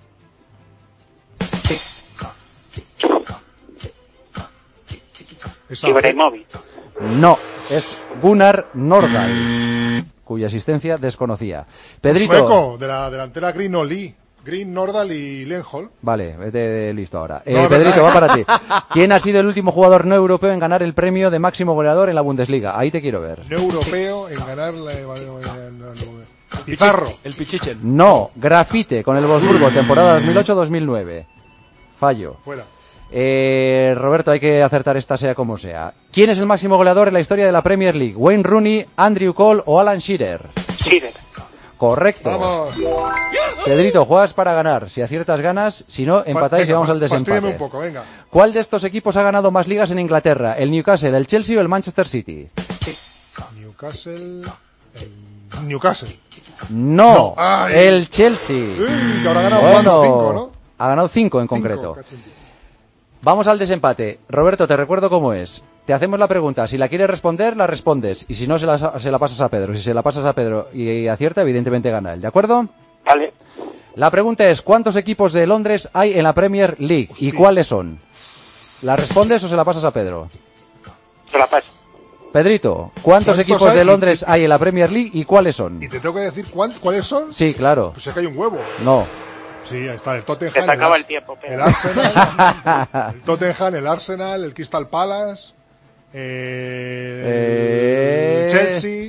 Ibrahimovic. No, es Gunnar Nordahl, cuya existencia desconocía. Pedrito. Sueco, de la delantera Green Oli. Green, Nordahl y Lenhol. Vale, vete listo ahora. Eh, No, Pedrito, verdad. va para ti. ¿Quién ha sido el último jugador no europeo en ganar el premio de máximo goleador en la Bundesliga? Ahí te quiero ver. No europeo en ganar la... no, no, Pizarro. El Pichichen. No, Grafite con el Wolfsburgo, temporada dos mil ocho dos mil nueve. Fallo. Fuera. Eh, Roberto, hay que acertar esta sea como sea. ¿Quién es el máximo goleador en la historia de la Premier League? ¿Wayne Rooney, Andrew Cole o Alan Shearer? Shearer. Correcto. Vamos. Pedrito, juegas para ganar. Si aciertas, ganas. Si no, empatáis Venga, y vamos al fastídame desempate. un poco, venga. ¿Cuál de estos equipos ha ganado más ligas en Inglaterra? ¿El Newcastle, el Chelsea o el Manchester City? Newcastle... El Newcastle. No, Ay. el Chelsea. Uy, que habrá ganado Bueno, cuatro o cinco, ¿no? Ha ganado cinco en concreto. Vamos al desempate. Roberto, te recuerdo cómo es. Te hacemos la pregunta. Si la quieres responder, la respondes. Y si no, se la, se la pasas a Pedro. Si se la pasas a Pedro y acierta, evidentemente gana él. ¿De acuerdo? Vale. La pregunta es, ¿cuántos equipos de Londres hay en la Premier League? ¿Y cuáles son? ¿La respondes o se la pasas a Pedro? Se la paso. Pedrito, ¿cuántos ¿Cuántos equipos hay? de Londres hay en la Premier League y cuáles son? ¿Y te tengo que decir cuán- cuáles son? Sí, claro. Pues es que hay un huevo. No. Sí, ahí está el Tottenham. Se te acaba Ars- el tiempo, Pedro. El Arsenal, el Tottenham, el Arsenal, el Crystal Palace, eh, Eh. el Chelsea.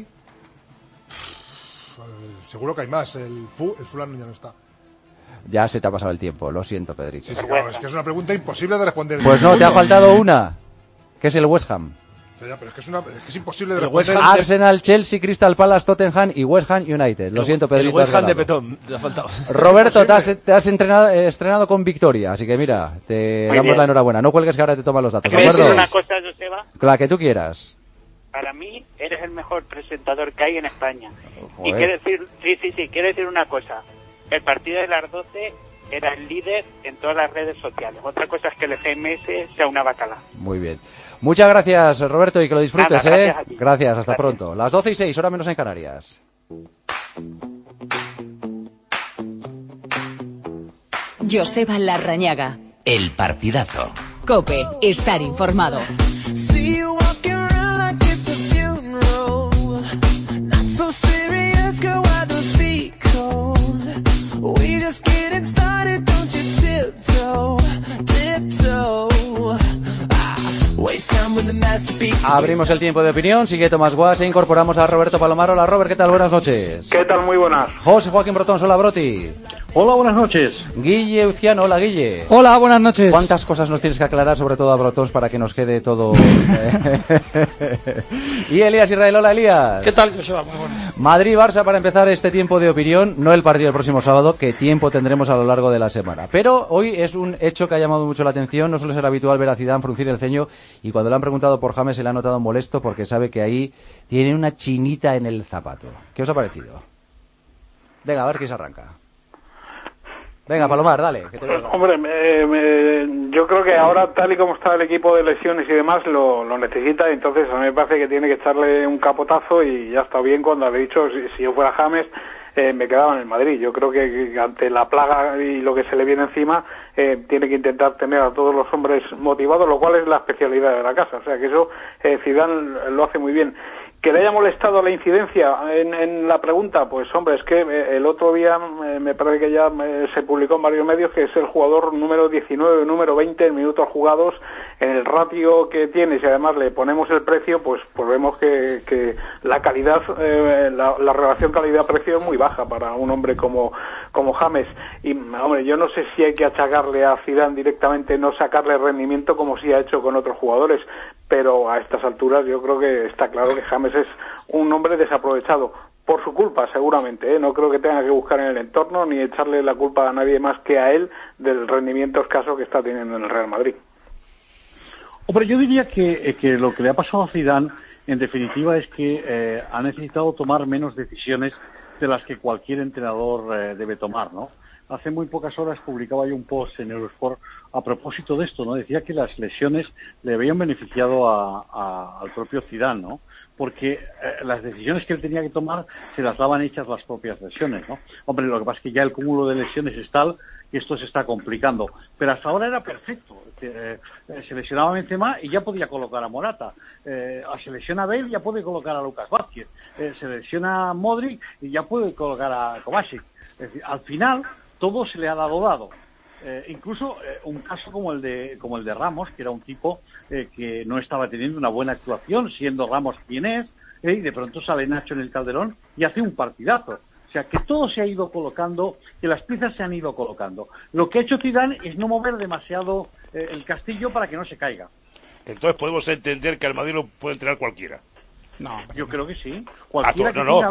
Seguro que hay más. El, Fu, el Fulano ya no está. Ya se te ha pasado el tiempo, lo siento, Pedrito. Sí, sí, claro, es que es una pregunta imposible de responder. Pues no, te ha faltado una, que es el West Ham. Ya, pero es que es, una, es, que es imposible de El responder. West Ham te- Arsenal, Chelsea, Crystal Palace, Tottenham y West Ham United. Lo siento, Pedrito. El West has Ham de ganado. Petón, te ha faltado. Roberto, te has, te has entrenado, eh, estrenado con victoria, así que mira, te Muy damos bien. la enhorabuena. No cuelgues que ahora te toman los datos, ¿de ¿Quieres decir acuerdo? una cosa, Joseba? La que tú quieras. Para mí, eres el mejor presentador que hay en España. Y Joder. quiero decir, sí, sí, sí, quiero decir una cosa. El partido de las doce era el líder en todas las redes sociales. Otra cosa es que el G M S sea una bacala. Muy bien. Muchas gracias, Roberto, y que lo disfrutes, Nada, ¿eh? gracias a ti. Gracias, hasta Gracias. pronto. Las doce y seis, hora menos en Canarias. Joseba Larrañaga. El partidazo. Cope, estar informado. See you walking around like it's a funeral. Not so serious, girl, why don't speak cold? We just getting started, don't you tiptoe, tiptoe. Ah, waste time with the masterpiece. Abrimos el tiempo de opinión, sigue Tomás Guas e incorporamos a Roberto Palomar. Hola, Robert, ¿qué tal? Buenas noches. ¿Qué tal? Muy buenas. José Joaquín Brotón, hola, Broti. Hola, buenas noches. Guille Uciano, hola, Guille. Hola, buenas noches. ¿Cuántas cosas nos tienes que aclarar, sobre todo a Brotons, para que nos quede todo? Y Elías Israel, hola, Elías. ¿Qué tal, Joseba? Muy buenas. Madrid-Barça para empezar este tiempo de opinión, no el partido del próximo sábado, que tiempo tendremos a lo largo de la semana. Pero hoy es un hecho que ha llamado mucho la atención, no suele ser habitual ver a Zidane fruncir el ceño, y cuando le han preguntado por James se le ha notado molesto porque sabe que ahí tiene una chinita en el zapato. ¿Qué os ha parecido? Venga, a ver quién se arranca. Venga, Palomar, dale. Que te veo. Hombre, me- me- yo creo que ahora, tal y como está el equipo de lesiones y demás, lo, lo necesita. Entonces, a mí me parece que tiene que echarle un capotazo y ya está bien cuando le he dicho, si, si yo fuera James, eh, me quedaba en el Madrid. Yo creo que, que ante la plaga y lo que se le viene encima, eh, tiene que intentar tener a todos los hombres motivados, lo cual es la especialidad de la casa. O sea, que eso eh, Zidane lo hace muy bien. ¿Que le haya molestado la incidencia en, en la pregunta? Pues hombre, es que eh, el otro día eh, me parece que ya eh, se publicó en varios medios que es el jugador número diecinueve, número veinte en minutos jugados, en el ratio que tiene, y si además le ponemos el precio, pues, pues vemos que, que la calidad, eh, la, la relación calidad-precio es muy baja para un hombre como, como James. Y hombre, yo no sé si hay que achacarle a Zidane directamente no sacarle rendimiento como sí ha hecho con otros jugadores, pero a estas alturas yo creo que está claro que James es un hombre desaprovechado, por su culpa seguramente, ¿eh? No creo que tenga que buscar en el entorno ni echarle la culpa a nadie más que a él del rendimiento escaso que está teniendo en el Real Madrid. Hombre, yo diría que, eh, que lo que le ha pasado a Zidane, en definitiva, es que eh, ha necesitado tomar menos decisiones de las que cualquier entrenador eh, debe tomar, ¿no? Hace muy pocas horas publicaba yo un post en Eurosport a propósito de esto, ¿no? Decía que las lesiones le habían beneficiado a, a, al propio Zidane, ¿no? Porque eh, las decisiones que él tenía que tomar se las daban hechas las propias lesiones, ¿no? Hombre, lo que pasa es que ya el cúmulo de lesiones es tal que esto se está complicando. Pero hasta ahora era perfecto. Eh, eh, se lesionaba Benzema y ya podía colocar a Morata. Eh, se lesiona Bale y ya puede colocar a Lucas Vázquez. Eh, se lesiona Modric y ya puede colocar a Kovacic. Es decir, al final todo se le ha dado dado. Eh, incluso eh, un caso como el de como el de Ramos, que era un tipo eh, que no estaba teniendo una buena actuación, siendo Ramos quien es, eh, y de pronto sale Nacho en el Calderón y hace un partidazo. O sea, que todo se ha ido colocando, que las piezas se han ido colocando. Lo que ha hecho Zidane es no mover demasiado eh, el castillo para que no se caiga. Entonces podemos entender que al Madrid lo puede entrenar cualquiera. No, yo creo que sí. Cualquiera Ah, no, que no, tenga...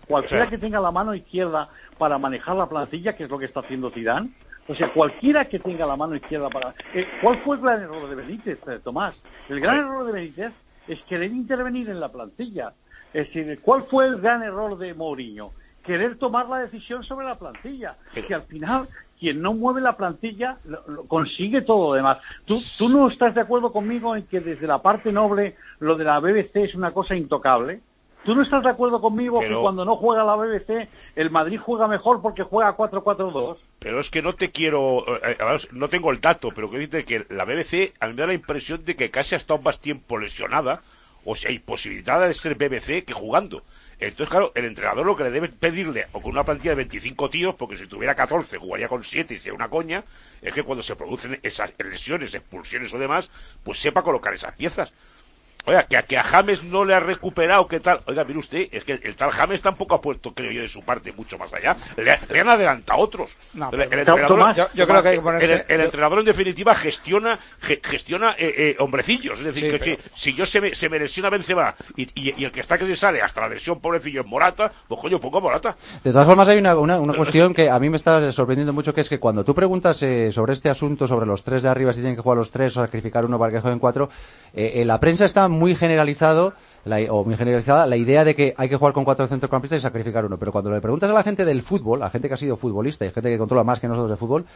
cualquiera o sea, que tenga la mano izquierda para manejar la plantilla, que es lo que está haciendo Zidane, o sea, cualquiera que tenga la mano izquierda para... Eh, ¿Cuál fue el gran error de Benítez, eh, Tomás? El gran error de Benítez es querer intervenir en la plantilla. Es decir, ¿cuál fue el gran error de Mourinho? Querer tomar la decisión sobre la plantilla. Pero... que al final, quien no mueve la plantilla lo, lo consigue todo lo demás. ¿Tú, ¿Tú no estás de acuerdo conmigo en que desde la parte noble lo de la B B C es una cosa intocable? ¿Tú no estás de acuerdo conmigo Pero... que cuando no juega la B B C el Madrid juega mejor porque juega cuatro cuatro dos? Pero es que no te quiero... Eh, no tengo el dato, pero que dice que la B B C a mí me da la impresión de que casi ha estado más tiempo lesionada, o sea, imposibilitada de ser B B C que jugando. Entonces, claro, el entrenador lo que le debe pedirle, o con una plantilla de veinticinco tíos, porque si tuviera catorce jugaría con siete y sería una coña, es que cuando se producen esas lesiones, expulsiones o demás, pues sepa colocar esas piezas. Oiga, que a, que a James no le ha recuperado, ¿qué tal? Oiga, mire usted, es que el tal James tampoco ha puesto, creo yo, de su parte mucho más allá. Le, le han adelantado otros. No, el, pero, el entrenador, Tomás, yo, yo creo que hay que ponerse... El, el yo... entrenador, en definitiva, gestiona ge, gestiona eh, eh, hombrecillos. Es decir, sí, que pero... si, si yo se me, se me lesiona Benzema y, y, y el que está que se sale hasta la lesión, pobrecillo, es Morata, pues coño, pongo Morata. De todas formas, hay una, una, una cuestión que a mí me está sorprendiendo mucho, que es que cuando tú preguntas eh, sobre este asunto, sobre los tres de arriba, si tienen que jugar los tres o sacrificar uno para que jueguen cuatro, eh, en la prensa está muy generalizado La, o muy generalizada la idea de que hay que jugar con cuatro centrocampistas y sacrificar uno, pero cuando le preguntas a la gente del fútbol, a gente que ha sido futbolista y gente que controla más que nosotros de fútbol,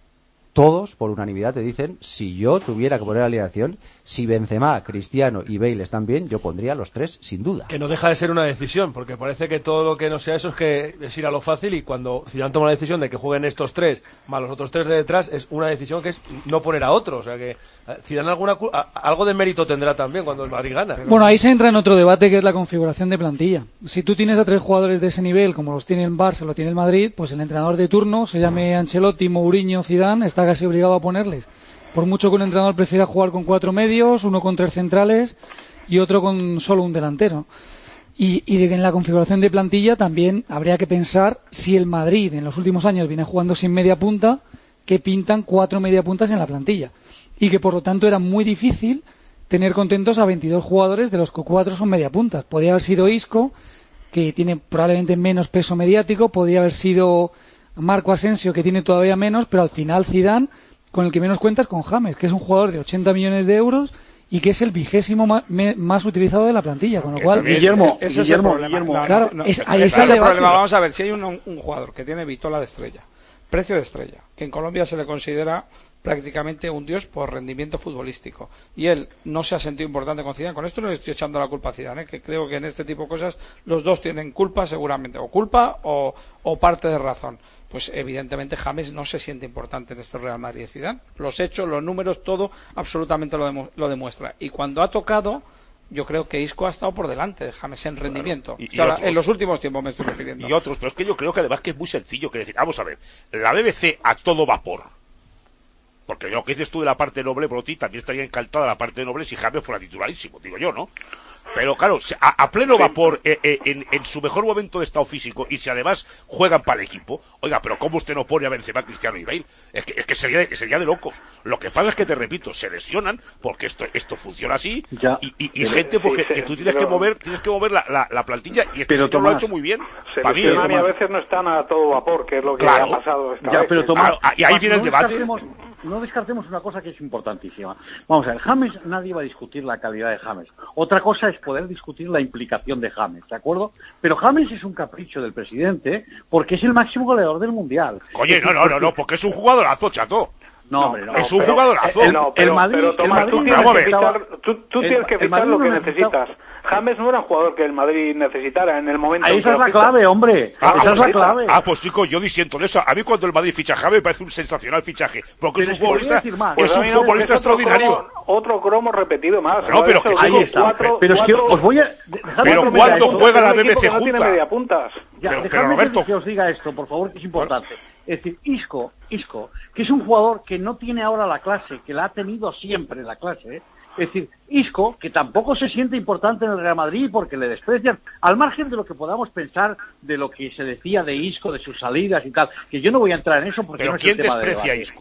todos por unanimidad te dicen, si yo tuviera que poner la alineación, si Benzema, Cristiano y Bale están bien, yo pondría los tres sin duda. Que no deja de ser una decisión, porque parece que todo lo que no sea eso es que es ir a lo fácil, y cuando Zidane toma la decisión de que jueguen estos tres más los otros tres de detrás, es una decisión que es no poner a otro. O sea que Zidane alguna algo de mérito tendrá también cuando el Madrid gana. Bueno, ahí se entra en otro debate, que es la configuración de plantilla. Si tú tienes a tres jugadores de ese nivel, como los tiene el Barça, lo tiene el Madrid, pues el entrenador de turno, se llame Ancelotti, Mourinho, Zidane, está casi obligado a ponerles. Por mucho que un entrenador prefiera jugar con cuatro medios, uno con tres centrales y otro con solo un delantero. Y, y de que en la configuración de plantilla también habría que pensar, si el Madrid en los últimos años viene jugando sin media punta, que pintan cuatro media puntas en la plantilla. Y que por lo tanto era muy difícil tener contentos a veintidós jugadores, de los que cuatro son media puntas. Podría haber sido Isco, que tiene probablemente menos peso mediático, podría haber sido Marco Asensio, que tiene todavía menos, pero al final Zidane, con el que menos cuentas, con James, que es un jugador de ochenta millones de euros y que es el vigésimo más, me, más utilizado de la plantilla, con lo cual... Guillermo, ese es el problema. Guillermo, no, claro, no, no, es, no, ahí ese está es el el debate. problema. Vamos a ver, si hay un, un jugador que tiene vitola de estrella, precio de estrella, que en Colombia se le considera prácticamente un dios por rendimiento futbolístico, y él no se ha sentido importante con Zidane. Con esto no le estoy echando la culpa a Zidane, ¿eh? Que creo que en este tipo de cosas los dos tienen culpa seguramente, o culpa o, o parte de razón. Pues evidentemente James no se siente importante en este Real Madrid de Zidane. Los hechos, los números, todo absolutamente lo, demu- lo demuestra. Y cuando ha tocado, yo creo que Isco ha estado por delante de James en rendimiento. Claro. Y, y Ahora, otros, en los últimos tiempos me estoy refiriendo. Y otros, pero es que yo creo que además que es muy sencillo que decir, vamos a ver, la B B C a todo vapor. Porque lo que dices tú de la parte noble, Broti, también estaría encantada la parte noble si James fuera titularísimo, digo yo, ¿no? Pero claro, a, a pleno vapor, eh, eh, en, en su mejor momento de estado físico, y si además juegan para el equipo, oiga, pero ¿cómo usted no pone a Benzema, Cristiano y Bale? Es que, es que sería, de, sería de locos. Lo que pasa es que, te repito, se lesionan, porque esto esto funciona así, ya, y, y, y pero, gente porque sí, que sí, tú tienes pero, que mover tienes que mover la, la, la plantilla, y este pero señor Tomás, lo ha hecho muy bien. Se Para mí, lesionan y a Tomás, veces no están a todo vapor, que es lo que claro, ha pasado esta ya, vez. pero Tomás, ah, y ahí viene no el debate. Descartemos, no descartemos una cosa que es importantísima. Vamos a ver, James, nadie va a discutir la calidad de James. Otra cosa es poder discutir la implicación de James, ¿de acuerdo? Pero James es un capricho del presidente porque es el máximo goleador del Mundial. Oye, no, no, no, no, porque es un jugadorazo, chato. No, hombre, no. Es un pero, jugadorazo. El, no, pero, el Madrid, pero Tomás, el tú Madrid tienes que necesitaba- fichar, tú, tú el- tienes que el fichar Madrid lo que no necesitaba- necesitas. James no era un jugador que el Madrid necesitara en el momento Ahí en que esa es lo la ficha. clave, hombre. Ah, Esa es la pues, clave. ah, pues chico, yo disiento de eso. A mí cuando el Madrid ficha a James me parece un sensacional fichaje, porque Pero es un es que voy a futbolista, decir más. es Pues a un mí no, futbolista porque es otro extraordinario. cromo- Otro cromo repetido más. No, pero Eso, que digo, Ahí está. cuatro- pero si cuatro- os voy a... dejadme Pero que os ¿cuándo diga esto. juega la un B B equipo C que no tiene junta? media puntas. Ya, Pero- dejadme pero, Roberto. que, que os diga esto, por favor, que es importante. Es decir, Isco, Isco, que es un jugador que no tiene ahora la clase, que la ha tenido siempre la clase, ¿eh? Es decir, Isco, que tampoco se siente importante en el Real Madrid porque le desprecian, al margen de lo que podamos pensar de lo que se decía de Isco, de sus salidas y tal, que yo no voy a entrar en eso porque Pero no es ¿quién el tema de desprecia a debate. Isco?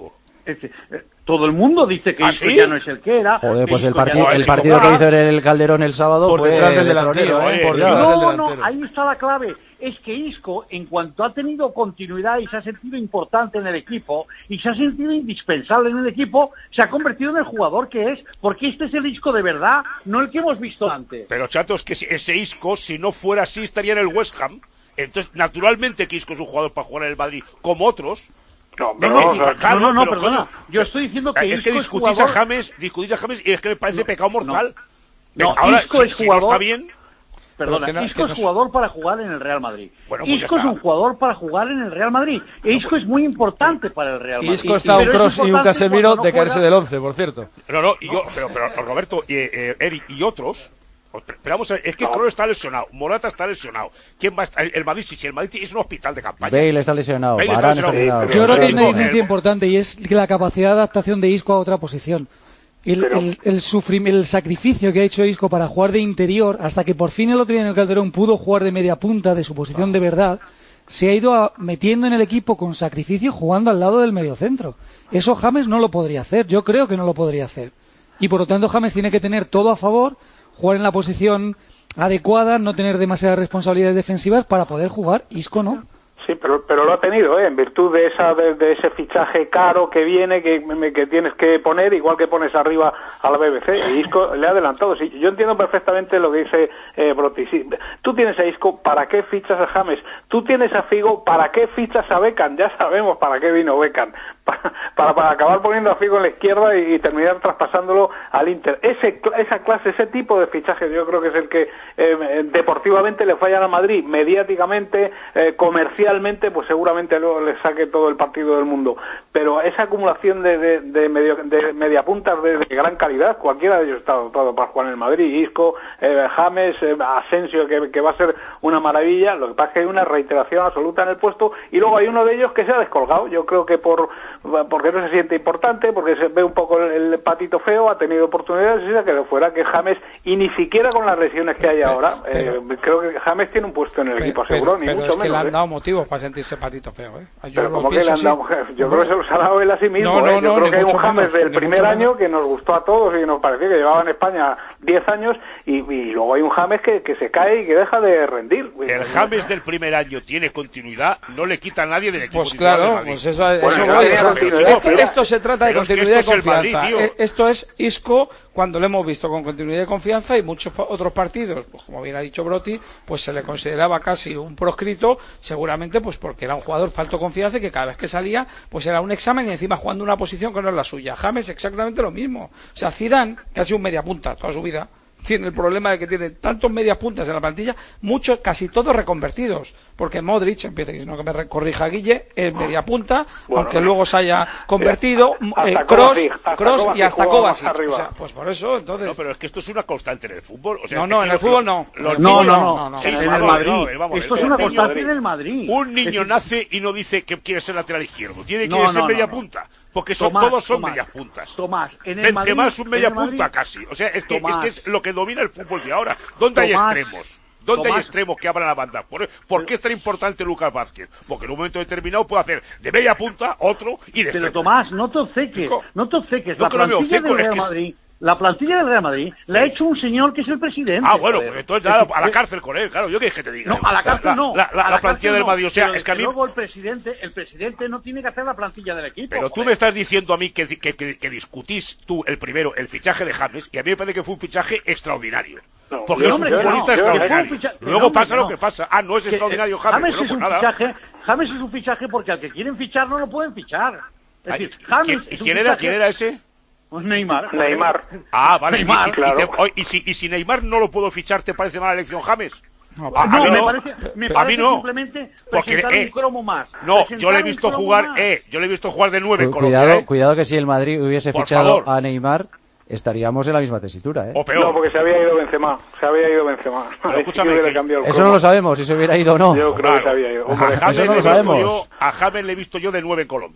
Es decir, eh, todo el mundo dice que ¿Ah, Isco sí? ya no es el que era. Joder, pues que el, Isco ya partido no es el el partido que que hizo en el Calderón el sábado Por fue detrás del de delantero, tronero, ¿eh? ¿eh? Por Cuidado. detrás del No, delantero. no, ahí está la clave. Es que Isco, en cuanto ha tenido continuidad y se ha sentido importante en el equipo y se ha sentido indispensable en el equipo, se ha convertido en el jugador que es, porque este es el Isco de verdad, no el que hemos visto antes. Pero chato, es que si- ese Isco, si no fuera así, estaría en el West Ham. Entonces, naturalmente que Isco es un jugador para jugar en el Madrid, como otros. No, No, no, no, claro, no, no, pero, perdona. coño, Yo estoy diciendo que es que Isco es discutís jugador... a James, discutís a James y es que me parece pecado mortal. No, Ahora, Isco si, es si no jugador... está bien, Perdona, Pero que no- Isco que no es es- jugador para jugar en el Real Madrid. Bueno, pues ya Isco es está. un jugador para jugar en el Real Madrid. Isco es muy importante para el Real Madrid. Isco está un Pero es Cross y un importante Casemiro cuando no de caerse juega- del once, por cierto. no, no, y yo, pero, pero Roberto, y, eh, Eric y otros. Pero vamos a ver, es que Kroos está lesionado, Morata está lesionado. ¿Quién va a estar? El Madrid, si el Madrid es un hospital de campaña. Bale está lesionado, Bale está Varane está lesionado. lesionado. Yo creo que hay una Pero- diferencia importante y es la capacidad de adaptación de Isco a otra posición. El, Pero- el, el, sufrim- el sacrificio que ha hecho Isco para jugar de interior, hasta que por fin el otro día en el Calderón pudo jugar de media punta de su posición de verdad, se ha ido a- metiendo en el equipo con sacrificio jugando al lado del mediocentro. Eso James no lo podría hacer, yo creo que no lo podría hacer. Y por lo tanto James tiene que tener todo a favor, jugar en la posición adecuada, no tener demasiadas responsabilidades defensivas para poder jugar. Isco no. Sí, pero, pero lo ha tenido, ¿eh? En virtud de esa de, de ese fichaje caro que viene, que, me- que tienes que poner, igual que pones arriba a la B B C. Y Isco le ha adelantado. Sí, yo entiendo perfectamente lo que dice eh, Brotti. Sí, tú tienes a Isco, ¿para qué fichas a James? Tú tienes a Figo, ¿para qué fichas a Beckham? Ya sabemos para qué vino Beckham. Para, para, para acabar poniendo a Figo en la izquierda y, y terminar traspasándolo al Inter. Ese, esa clase, ese tipo de fichaje yo creo que es el que eh, deportivamente le fallan a Madrid, mediáticamente, eh, comercialmente, pues seguramente luego le saque todo el partido del mundo. Pero esa acumulación de, de, de, medio, de mediapuntas de, de gran calidad, cualquiera de ellos está dotado para jugar en el Madrid, Isco, eh, James, eh, Asensio, que, que va a ser una maravilla. Lo que pasa es que hay una reiteración absoluta en el puesto y luego hay uno de ellos que se ha descolgado. Yo creo que por porque no se siente importante, porque se ve un poco el, el patito feo, ha tenido oportunidades y se ha quedado fuera, que James, y ni siquiera con las lesiones que hay ahora, eh, creo que James tiene un puesto en el Pero, equipo pero, seguro, ni pero mucho es que menos. le han ¿eh? dado motivos para sentirse patito feo, ¿eh? Yo Pero lo como que le pienso han dado, así. yo creo que se los ha dado él a sí mismo. No, no, ¿eh? Yo no, creo ni que hay un mucho James menos, del ni primer mucho año menos. que nos gustó a todos y nos pareció que llevaba en España diez años y, y luego hay un James que, que se cae y que deja de rendir. El James del primer año tiene continuidad, no le quita a nadie del equipo Pues titular de claro, Madrid. pues eso, Bueno, eso no voy, tiene o sea, continuidad, esto, pero- esto se trata de pero es que continuidad y esto es el Madrid, confianza. tío. Eh, Esto es Isco cuando lo hemos visto con continuidad y confianza y muchos pa- otros partidos, pues como bien ha dicho Brotti, pues se le consideraba casi un proscrito, seguramente pues porque era un jugador falto de confianza y que cada vez que salía pues era un examen y encima jugando una posición que no es la suya. James exactamente lo mismo. O sea, Zidane, que ha sido un media punta toda su vida, tiene el problema de que tiene tantos medias puntas en la plantilla, muchos, casi todos reconvertidos, porque Modric, empieza, no que me re- corrija Guille, es media punta, Bueno, aunque luego se haya convertido, hasta eh, Kovacic, Kroos, hasta Kroos y Kovacic hasta jugaba más Kovacic. arriba. O sea, pues por eso, entonces... No, pero es que esto es una constante en el fútbol. O sea, No, es no, que en el los- fútbol no. los No, niños- no, no, no. Sí, En sí, el vamos, Madrid. no, vamos, Esto el- es una un niño- constante en el Madrid. Un niño Es- nace y no dice que quiere ser lateral izquierdo, tiene que No, quiere ser no, media no, no. punta, porque son, Tomás, todos son Tomás, medias puntas. Tomás, en el Benzema Madrid, es un media en el Madrid- punta casi. O sea, es que, es Tomás. que es lo que domina el fútbol de ahora. ¿Dónde hay Tomás, extremos? ¿Dónde hay Tomás. extremos que abran la banda? ¿Por, ¿Por qué es tan importante Lucas Vázquez? Porque en un momento determinado puede hacer de media punta otro y de Pero extremo. Tomás, no te obceques, Chico, no te obceques. no La que no me plantilla obceco, del es Real que es- Madrid, la plantilla del Real Madrid la ha hecho un señor que es el presidente. Ah, bueno, joder. pues entonces nada, a la Es- cárcel con él, claro, yo qué que te diga. No, a la cárcel no. La, la, a la plantilla cárcel del no. Madrid, o sea, Pero es que a mí... luego el presidente, el presidente no tiene que hacer la plantilla del equipo. Pero tú joder. me estás diciendo a mí que, que, que, que discutís tú el primero, el fichaje de James, y a mí me parece que fue un fichaje extraordinario. No, porque yo, es un hombre, que no, futbolista yo, que fue un extraordinario. ficha- que Luego no, pasa que lo no. que pasa. Ah, no es Que, extraordinario eh, James. James Bueno, es pues un nada. fichaje, James es un fichaje porque al que quieren fichar no lo pueden fichar. Es Ay, decir, James ¿quién- es ¿Y un quién era, fichaje- quién era ese? Pues Neymar. joder. Neymar. Ah, vale. y- Neymar, y, y claro. te- oye, y si, y si Neymar no lo puedo fichar, ¿te parece mala elección James? No, A- a no, mí me no. parece, me A mí parece no. simplemente Porque, presentar eh, un cromo más. No, Presentar yo le he un visto cromo jugar, más. eh, yo le he visto jugar de nueve en Cu- Colombia, Cuidado, eh. cuidado que si el Madrid hubiese Por fichado favor. a Neymar, estaríamos en la misma tesitura, ¿eh? O peor. No, porque se había ido Benzema. Se había ido Benzema. Pero Ahí sí escúchame, que hubiera que- cambiado el Eso cromo. no lo sabemos, si se hubiera ido o no. Yo creo que se había ido. A Hombre, James Eso no le he lo visto sabemos. yo- a James le he visto yo de nueve en Colombia.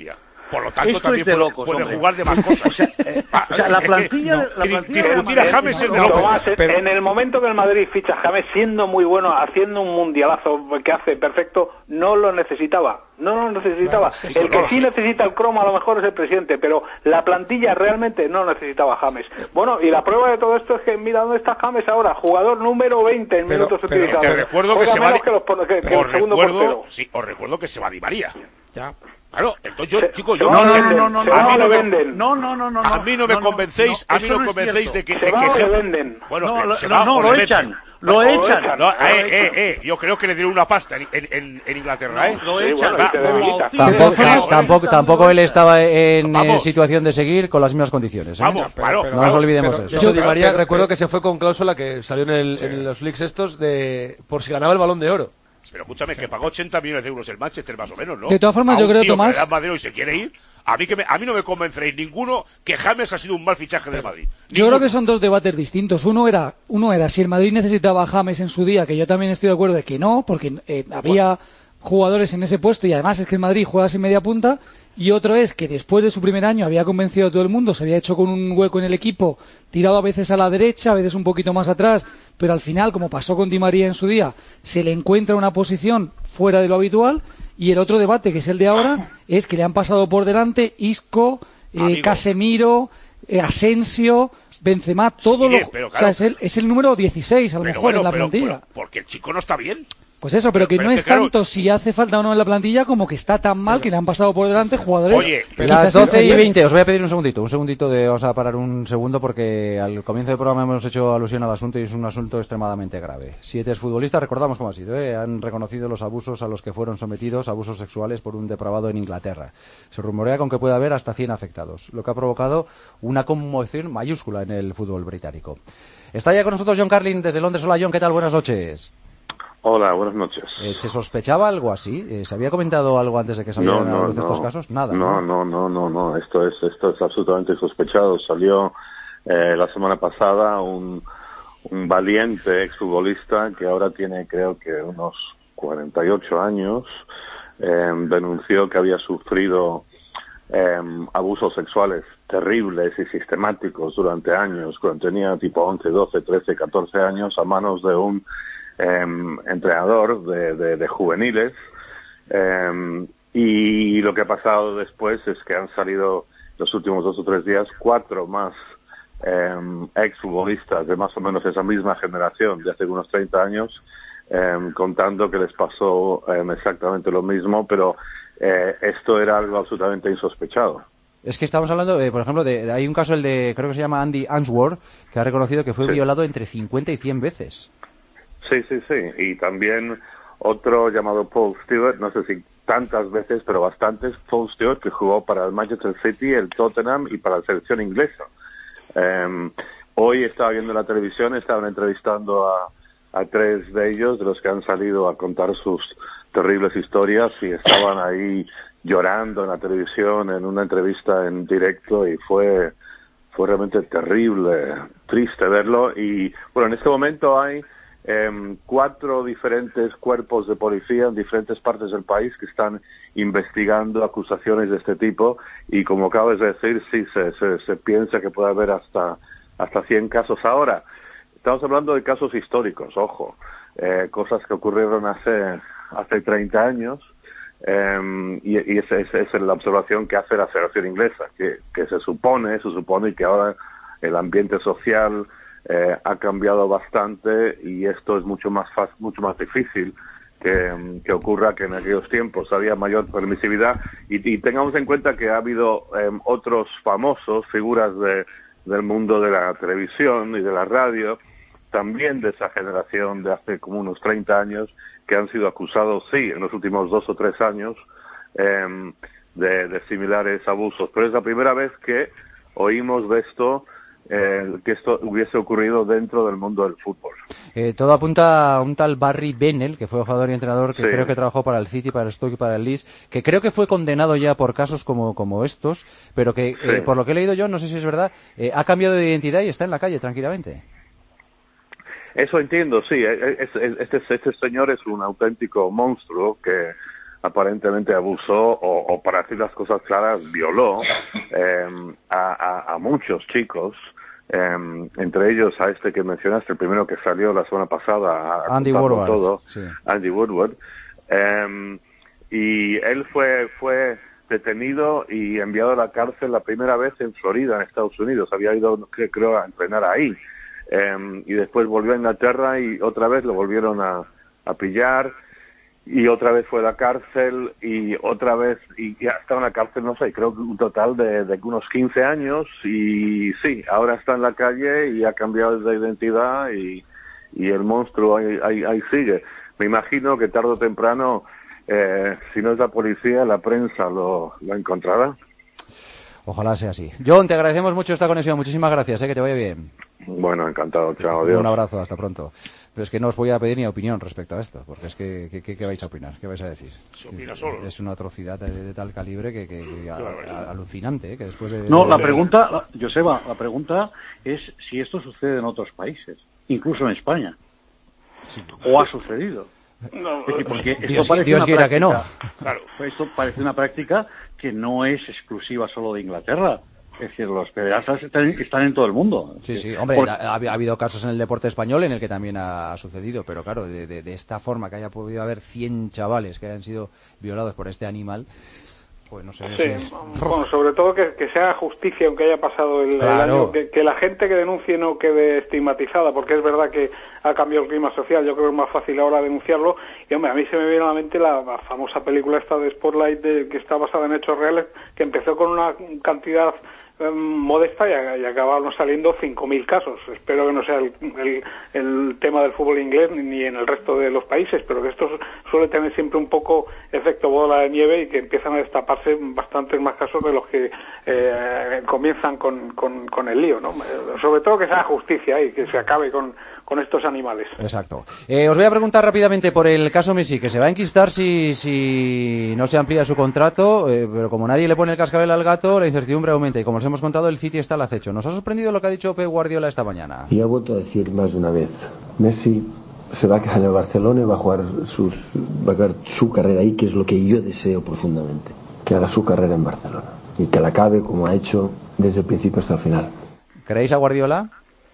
Por lo tanto, Esto también es de puede, locos, puede hombre. jugar de más cosas. O sea, eh, Ah, o sea, la es que plantilla, no, la plantilla de discutir a Madrid- James es de No, locos. Tomás, en el momento que el Madrid ficha a James siendo muy bueno, haciendo un mundialazo que hace perfecto, no lo necesitaba. No lo necesitaba. Claro, sí, el que no, sí sí. necesita el cromo a lo mejor es el presidente, pero la plantilla realmente no necesitaba a James. Bueno, y la prueba de todo esto es que mira dónde está James ahora, jugador número veinte en Pero- minutos pero utilizados. te recuerdo que Juega se va menos Di- que, los, pon- que, que os el segundo recuerdo, portero. sí, os recuerdo que se va Di María. Ya. Claro, entonces yo, chicos, yo no, a no, mí no, no, no, a mí no no lo me- venden. No, no, no, no. a mí no me no, no, convencéis, no, a mí eso no no es convencéis cierto. de que, Se de va que o James- le venden. Bueno, No, eh, lo- se no, va no, o lo le echan. venden. Lo O echan. No, Lo eh, eh, echan. eh, yo creo que le dieron una pasta en, en, en Inglaterra, ¿eh? Lo Sí, echan. bueno, y te debilita. Tampoco, Claro, tampoco, tampoco él estaba en eh, Vamos. situación de seguir con las mismas condiciones. ¿eh? Vamos, claro. No nos olvidemos Pero, de de eso. hecho, Di María, pero- recuerdo que se fue con cláusula que salió en, el, en los leaks estos de por si ganaba el Balón de Oro. Pero escúchame, que pagó ochenta millones de euros el Manchester más o menos, ¿no? De todas formas, A yo un creo, tío Tomás- que le dan madero y se quiere ir. A mí, que me, a mí no me convenceréis ninguno que James ha sido un mal fichaje del Madrid. Yo creo que son dos debates distintos. Uno era, uno era si el Madrid necesitaba a James en su día, que yo también estoy de acuerdo de que no, porque eh, había jugadores en ese puesto y además es que el Madrid juega sin media punta. Y otro es que después de su primer año había convencido a todo el mundo, se había hecho con un hueco en el equipo, tirado a veces a la derecha, a veces un poquito más atrás, pero al final, como pasó con Di María en su día, se le encuentra una posición fuera de lo habitual. Y el otro debate, que es el de ahora, es que le han pasado por delante Isco, eh, Amigo. Casemiro, eh, Asensio, Benzema, todo Sí, lo, pero o sea, claro. es el, es el número dieciséis a lo Pero mejor bueno, en la pero- plantilla. pero porque el chico no está bien. Pues eso, pero, que pero no es es que, claro- tanto si hace falta o no en la plantilla como que está tan mal que le han pasado por delante jugadores. Oye, que Las quizás doce y inferiores. veinte, os voy a pedir un segundito, un segundito de, vamos a parar un segundo porque al comienzo del programa hemos hecho alusión al asunto y es un asunto extremadamente grave. Siete futbolistas, recordamos cómo ha sido, ¿eh? Han reconocido los abusos a los que fueron sometidos, abusos sexuales por un depravado en Inglaterra. Se rumorea con que puede haber hasta cien afectados, lo que ha provocado una conmoción mayúscula en el fútbol británico. Está ya con nosotros John Carlin desde Londres. Hola John, ¿qué tal? Buenas noches. Hola, buenas noches. Eh, ¿Se sospechaba algo así? Eh, ¿Se había comentado algo antes de que salieran a la luz estos casos? Nada. No, no, no, no, no. Esto es, esto es absolutamente sospechado. Salió eh, la semana pasada un, un valiente exfutbolista que ahora tiene, creo que unos cuarenta y ocho años, eh, denunció que había sufrido eh, abusos sexuales terribles y sistemáticos durante años, cuando tenía tipo once, doce, trece, catorce años, a manos de un Eh, entrenador de, de, de juveniles, eh, y lo que ha pasado después es que han salido los últimos dos o tres días cuatro más eh, exfutbolistas de más o menos esa misma generación de hace unos treinta años eh, contando que les pasó eh, exactamente lo mismo, pero eh, esto era algo absolutamente insospechado. Es que estamos hablando, eh, por ejemplo, de, de- hay un caso, el de, creo que se llama Andy Answorth, que ha reconocido que fue Sí. violado entre cincuenta y cien veces. Sí, sí, sí. Y también otro llamado Paul Stewart, no sé si tantas veces, pero bastantes. Paul Stewart, que jugó para el Manchester City, el Tottenham y para la selección inglesa. Eh, hoy estaba viendo la televisión, estaban entrevistando a, a tres de ellos, de los que han salido a contar sus terribles historias, y estaban ahí llorando en la televisión en una entrevista en directo, y fue, fue realmente terrible, triste verlo. Y bueno, en este momento hay Eh, cuatro diferentes cuerpos de policía en diferentes partes del país que están investigando acusaciones de este tipo, y como acabas de decir, sí, se, se, se piensa que puede haber hasta, hasta cien casos ahora. Estamos hablando de casos históricos, ojo, eh, cosas que ocurrieron hace, hace treinta años, eh, y, y esa es, es la observación que hace la Federación Inglesa, que, que se supone, se supone que ahora el ambiente social Eh, ha cambiado bastante, y esto es mucho más fácil, mucho más difícil que, que ocurra que en aquellos tiempos. Había mayor permisividad, y, y tengamos en cuenta que ha habido eh, otros famosos, figuras de, del mundo de la televisión y de la radio, también de esa generación de hace como unos treinta años, que han sido acusados, sí, en los últimos dos o tres años, eh, de, de similares abusos. Pero es la primera vez que oímos de esto, Eh, que esto hubiese ocurrido dentro del mundo del fútbol. Eh, todo apunta a un tal Barry Bennell, que fue jugador y entrenador, que Sí. creo que trabajó para el City, para el Stoke y para el Leeds, que creo que fue condenado ya por casos como, como estos, pero que, Sí. eh, por lo que he leído yo, no sé si es verdad, eh, ha cambiado de identidad y está en la calle tranquilamente. Eso entiendo, sí. Es- es- Este, este señor es un auténtico monstruo que aparentemente abusó o, o para decir las cosas claras, violó eh, a, a, a muchos chicos, eh, entre ellos a este que mencionaste, el primero que salió la semana pasada, a Andy contarlo Woodward, todo, sí. Andy Woodward, eh, y él fue fue detenido y enviado a la cárcel la primera vez en Florida, en Estados Unidos. Había ido, creo, a entrenar ahí, eh, y después volvió a Inglaterra y otra vez lo volvieron a, a pillar. Y otra vez fue a la cárcel, y otra vez, y ya está en la cárcel, no sé, creo que un total de, de unos quince años, y sí, ahora está en la calle y ha cambiado de identidad, y, y el monstruo ahí, ahí, ahí sigue. Me imagino que tarde o temprano, eh, si no es la policía, la prensa lo, lo encontrará. Ojalá sea así. John, te agradecemos mucho esta conexión, muchísimas gracias, eh, que te vaya bien. Bueno, encantado, chao, adiós. Un abrazo, hasta pronto. Pero es que no os voy a pedir ni opinión respecto a esto, porque es que, ¿qué, qué, qué vais a opinar? ¿Qué vais a decir? Se opina solo. Es una atrocidad de, de tal calibre que, que, que a, a, alucinante, ¿eh? Que después de, No, de, la de... pregunta, la- Joseba, la pregunta es si esto sucede en otros países, incluso en España. ¿O ha sucedido? No, Es decir, porque esto Dios- parece Dios una quiera que no. práctica- Claro. Esto parece una práctica que no es exclusiva solo de Inglaterra. Es decir, los pederastas están, están en todo el mundo. Sí, Es sí, decir, hombre, por- ha, ha habido casos en el deporte español en el que también ha, ha sucedido, pero claro, de, de, de esta forma que haya podido haber cien chavales que hayan sido violados por este animal, pues no sé. Sí, si es- bueno, sobre todo que, que se haga justicia aunque haya pasado el, el Claro. año, que, que la gente que denuncie no quede estigmatizada, porque es verdad que ha cambiado el clima social. Yo creo que es más fácil ahora denunciarlo. Y hombre, a mí se me viene a la mente la, la famosa película esta de Spotlight, de, que está basada en hechos reales, que empezó con una cantidad eh, modesta y, a- y acabaron saliendo cinco mil casos. Espero que no sea el, el, el tema del fútbol inglés ni, ni en el resto de los países, pero que esto su- suele tener siempre un poco efecto bola de nieve y que empiezan a destaparse bastantes más casos de los que eh, comienzan con, con, con el lío, ¿no? Eh, Sobre todo que se haga justicia y que se acabe con, con estos animales. Exacto. Eh, os voy a preguntar rápidamente por el caso Messi, que se va a enquistar si, si no se amplía su contrato, eh, pero como nadie le pone el cascabel al gato, la incertidumbre aumenta. Y como os hemos contado, el City está al acecho. ¿Nos ha sorprendido lo que ha dicho Pep Guardiola esta mañana? Y ha vuelto a decir más de una vez, Messi se va a quedar en el Barcelona y va a jugar sus, va a acabar su carrera ahí, que es lo que yo deseo profundamente, que haga su carrera en Barcelona y que la acabe como ha hecho desde el principio hasta el final. ¿Creéis a Guardiola?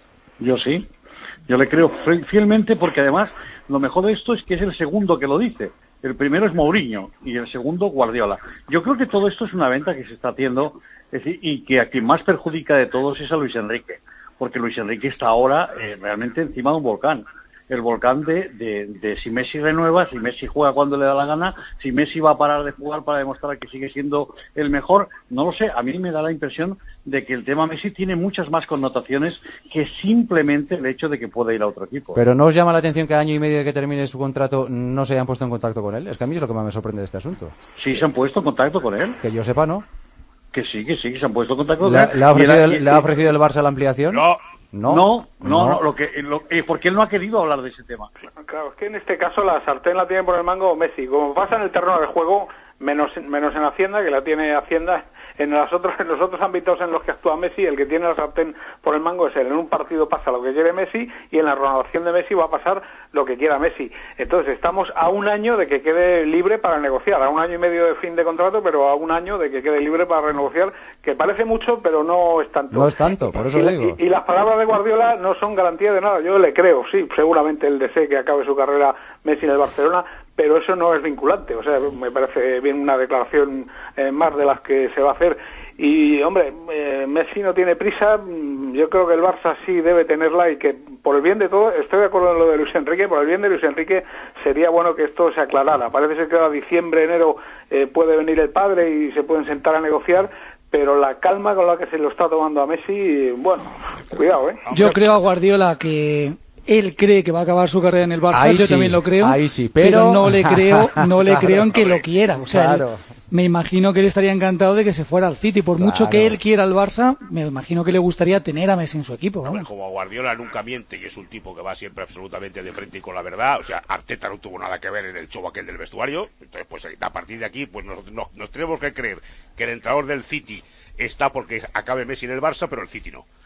Yo sí. Yo le creo fi- fielmente porque además lo mejor de esto es que es el segundo que lo dice. El primero es Mourinho y el segundo Guardiola. Yo creo que todo esto es una venta que se está haciendo, es decir, y que a quien más perjudica de todos es a Luis Enrique, porque Luis Enrique está ahora eh, realmente encima de un volcán. El volcán de, de, de si Messi renueva, si Messi juega cuando le da la gana, si Messi va a parar de jugar para demostrar que sigue siendo el mejor, no lo sé. A mí me da la impresión de que el tema Messi tiene muchas más connotaciones que simplemente el hecho de que pueda ir a otro equipo. ¿Pero no os llama la atención que a año y medio de que termine su contrato no se hayan puesto en contacto con él? Es que a mí es lo que más me sorprende de este asunto. Sí, se han puesto en contacto con él. Que yo sepa, ¿no? Que sí, que sí, que se han puesto en contacto con ¿Le, él. le ha Y ofrecido, él- el, ¿Le ha ofrecido el Barça la ampliación? No. No, No, no, no, lo que, lo- eh, porque él no ha querido hablar de ese tema. Claro, es que en este caso la sartén la tiene por el mango Messi. Como pasa en el terreno del juego, menos menos en Hacienda, que la tiene Hacienda, en, las otros, en los otros ámbitos en los que actúa Messi, el que tiene la sartén por el mango es él. En un partido pasa lo que quiere Messi y en la renovación de Messi va a pasar lo que quiera Messi. Entonces estamos a un año de que quede libre para negociar, a un año y medio de fin de contrato, pero a un año de que quede libre para renegociar, que parece mucho, pero no es tanto. No es tanto, por eso y, digo. y, y las palabras de Guardiola no son garantía de nada. Yo le creo, sí, seguramente él desee que acabe su carrera Messi en el Barcelona, pero eso no es vinculante. O sea, me parece bien una declaración eh, más de las que se va a hacer. Y, hombre, eh, Messi no tiene prisa. Yo creo que el Barça sí debe tenerla y que, por el bien de todo, estoy de acuerdo en lo de Luis Enrique, por el bien de Luis Enrique sería bueno que esto se aclarara. Parece ser que a diciembre, enero eh, puede venir el padre y se pueden sentar a negociar, pero la calma con la que se lo está tomando a Messi, bueno, cuidado, ¿eh? Yo creo a Guardiola que él cree que va a acabar su carrera en el Barça, Ahí yo sí, también lo creo, ahí sí, pero- no le creo, no le Claro, creo en que lo quiera, o sea, claro. él- me imagino que él estaría encantado de que se fuera al City, por mucho Claro. que él quiera al Barça, me imagino que le gustaría tener a Messi en su equipo, Hombre, vamos. como Guardiola nunca miente y es un tipo que va siempre absolutamente de frente y con la verdad, o sea, Arteta no tuvo nada que ver en el show aquel del vestuario, entonces pues a partir de aquí pues nos, nos, nos tenemos que creer que el entrenador del City está porque acabe Messi en el Barça, pero el City no.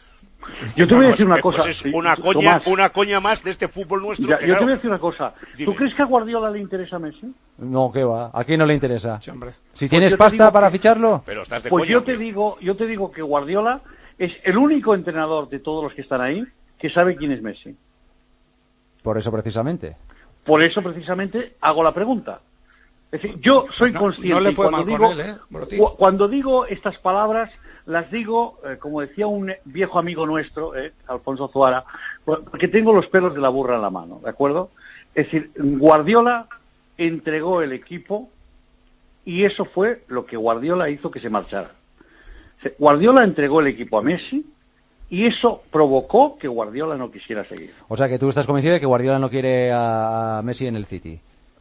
Yo te voy a decir una pues cosa. es una coña, Tomás, una coña más de este fútbol nuestro. ya, que, yo claro, te voy a decir una cosa. Dime. ¿Tú crees que a Guardiola le interesa Messi? No, ¿qué va? ¿A quién no le interesa? Sí, hombre. Si Pues tienes yo te pasta digo para que- ficharlo. Pero estás de Pues coña, yo te hombre. digo, yo te digo que Guardiola es el único entrenador de todos los que están ahí que sabe quién es Messi. Por eso precisamente. Por eso precisamente hago la pregunta. Es decir, yo soy No- consciente no le y fue cuando mal digo con él, ¿eh, Borotí? cu- cuando digo estas palabras las digo eh, como decía un viejo amigo nuestro, eh, Alfonso Zuara, porque tengo los pelos de la burra en la mano, ¿de acuerdo? Es decir, Guardiola entregó el equipo y eso fue lo que Guardiola hizo que se marchara. Se- Guardiola entregó el equipo a Messi y eso provocó que Guardiola no quisiera seguir. O sea que tú estás convencido de que Guardiola no quiere a a Messi en el City.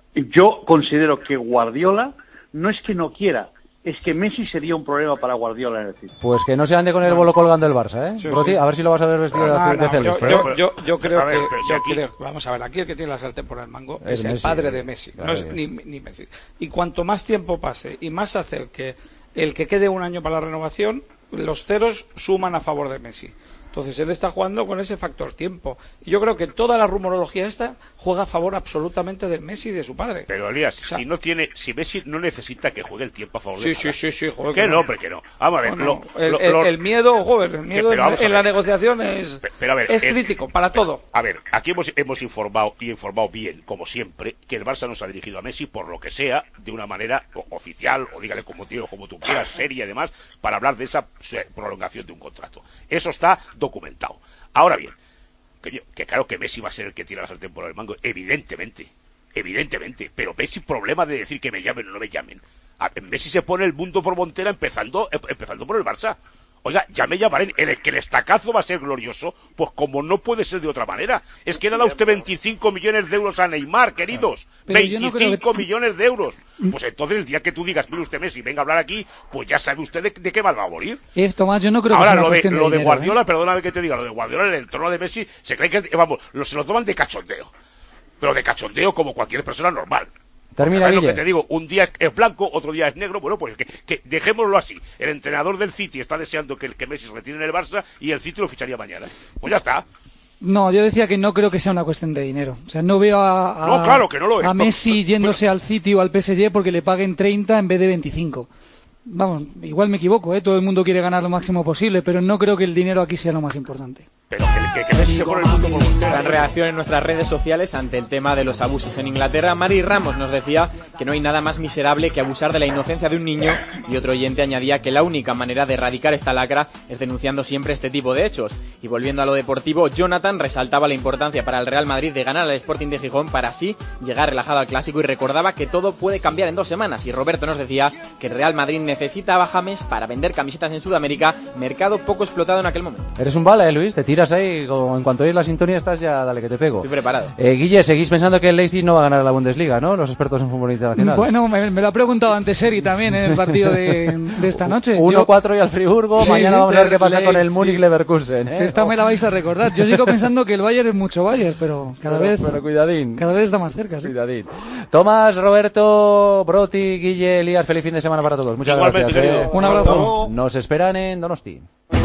Yo considero que Guardiola no es que no quiera, es que Messi sería un problema para Guardiola en el City. Pues que no se ande con el bolo colgando el Barça, ¿eh? Sí, Broti, sí. a ver si lo vas a ver vestido de, No, azul- de no, celeste. yo, yo, yo, yo creo A ver, que, pero si yo aquí- creo- vamos a ver, aquí el que tiene la sartén por el mango Es es, el Messi, padre eh. de Messi, Claro, no es eh. ni, ni Messi. Y cuanto más tiempo pase y más se acerque el que quede un año para la renovación, los ceros suman a favor de Messi. Entonces él está jugando con ese factor tiempo. Y yo creo que toda la rumorología esta juega a favor absolutamente de Messi y de su padre. Pero Elías, O sea, si no tiene, si Messi no necesita que juegue el tiempo a favor Sí, de sí, nada. sí, sí, joder, Que que no, no. hombre, que no. Vamos a ver, Bueno, lo- el, lo- el- lo- el miedo, joder, el miedo pero en, vamos a en la ver. negociación es, Pero a ver, es eh, crítico para todo. A ver, aquí hemos, hemos informado y informado bien, como siempre, que el Barça nos ha dirigido a Messi por lo que sea, de una manera o- oficial, o dígale como tío, como tú quieras, seria y demás, para hablar de esa eh, prolongación de un contrato. Eso está documentado. Ahora bien, que, yo- que claro que Messi va a ser el que tira la sartén por el mango, evidentemente, evidentemente, pero Messi problema de decir que me llamen o no me llamen. A- Messi se pone el mundo por montera empezando, em- empezando por el Barça. Oiga, ya me llamarán, el que el estacazo va a ser glorioso, pues como no puede ser de otra manera. Es que le ha dado usted veinticinco millones de euros a Neymar, queridos. Pero yo no creo que- veinticinco millones de euros. Pues entonces el día que tú digas, mire usted Messi, venga a hablar aquí, pues ya sabe usted de, de qué mal va a morir. Eh, Tomás, yo no creo Ahora, que sea una lo de, cuestión de, lo de dinero, Guardiola, ¿eh? perdóname que te diga, lo de Guardiola en el entorno de Messi, se cree que, vamos, lo, se lo toman de cachondeo. Pero de cachondeo como cualquier persona normal. Termina, Es lo Guille. que te digo, un día es blanco, otro día es negro, bueno, pues que, que dejémoslo así. El entrenador del City está deseando que, que Messi se retire en el Barça y el City lo ficharía mañana. Pues ya está. No, yo decía que no creo que sea una cuestión de dinero. O sea, no veo a, a- No, claro que no lo es. a Messi yéndose al City o al P S G porque le paguen treinta en vez de veinticinco. Vamos, igual me equivoco, ¿eh? Todo el mundo quiere ganar lo máximo posible, pero no creo que el dinero aquí sea lo más importante. Pero que, que, que Messi se pone el mundo por montera. Gran reacción en nuestras redes sociales ante el tema de los abusos en Inglaterra. Mari Ramos nos decía que no hay nada más miserable que abusar de la inocencia de un niño, y otro oyente añadía que la única manera de erradicar esta lacra es denunciando siempre este tipo de hechos. Y volviendo a lo deportivo, Jonathan resaltaba la importancia para el Real Madrid de ganar al Sporting de Gijón para así llegar relajado al Clásico, y recordaba que todo puede cambiar en dos semanas. Y Roberto nos decía que el Real Madrid necesitaba a James para vender camisetas en Sudamérica, mercado poco explotado en aquel momento. Eres un bala, ¿eh, Luis? Te tiras ahí, como en cuanto oyes la sintonía estás ya, dale que te pego. Estoy preparado. Eh, Guille, seguís pensando que el Leipzig no va a ganar la Bundesliga, ¿no? Los expertos en fútbol internacional. Bueno, me, me lo ha preguntado antes Seri también en el partido de, de esta noche. uno cuatro y al Friburgo, Sí, mañana vamos a ver qué pasa con el Leipzig. Múnich Leverkusen, ¿eh? Esta me la vais a recordar. Yo sigo pensando que el Bayern es mucho Bayern, pero cada Pero- vez pero cuidadín. cada vez está más cerca. ¿sí? Cuidadín. Tomás, Roberto, Broti, Guille, Elías, feliz fin de semana para todos. Muchas Igualmente, gracias. querido. ¿eh? Un abrazo. Nos esperan en Donosti.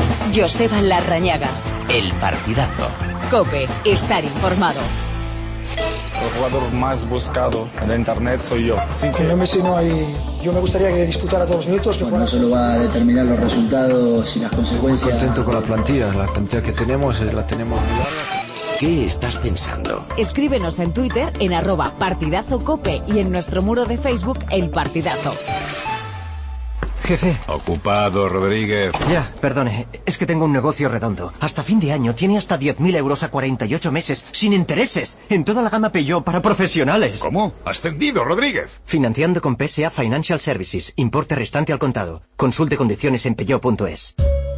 Joseba Larrañaga. El partidazo. Cope, estar informado. El jugador más buscado en internet soy yo. Con Leo Messi no hay. Yo me gustaría que disputara todos los minutos. Que Bueno, fuera- eso lo va a determinar los resultados y las consecuencias. Contento con la plantilla, la plantilla que tenemos eh, la tenemos muy larga. ¿Qué estás pensando? Escríbenos en Twitter en arroba partidazo cope y en nuestro muro de Facebook El Partidazo. Jefe. Ocupado, Rodríguez. Ya, perdone, es que tengo un negocio redondo. Hasta fin de año tiene hasta diez mil euros a cuarenta y ocho meses, sin intereses, en toda la gama Peugeot para profesionales. ¿Cómo? Ascendido, Rodríguez. Financiando con P S A Financial Services, importe restante al contado. Consulte condiciones en peugeot punto es.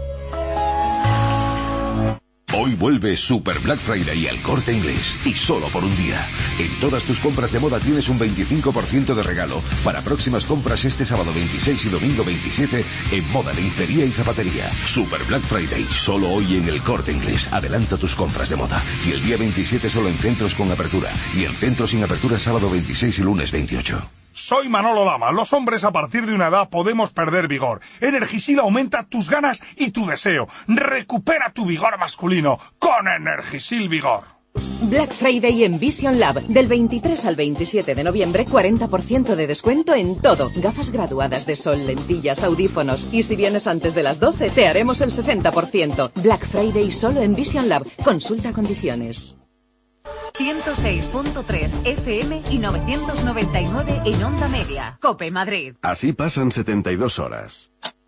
Hoy vuelve Super Black Friday al Corte Inglés, y solo por un día. En todas tus compras de moda tienes un veinticinco por ciento de regalo para próximas compras este sábado veintiséis y domingo veintisiete en moda, lencería y zapatería. Super Black Friday, solo hoy en el Corte Inglés. Adelanta tus compras de moda. Y el día veintisiete solo en centros con apertura, y en centros sin apertura sábado veintiséis y lunes veintiocho. Soy Manolo Lama. Los hombres a partir de una edad podemos perder vigor. Energisil aumenta tus ganas y tu deseo. Recupera tu vigor masculino con Energisil Vigor. Black Friday en Vision Lab. Del veintitrés al veintisiete de noviembre, cuarenta por ciento de descuento en todo. Gafas graduadas de sol, lentillas, audífonos. Y si vienes antes de las doce, te haremos el sesenta por ciento. Black Friday solo en Vision Lab. Consulta condiciones. ciento seis punto tres F M y novecientos noventa y nueve en Onda Media. COPE Madrid. Así pasan setenta y dos horas.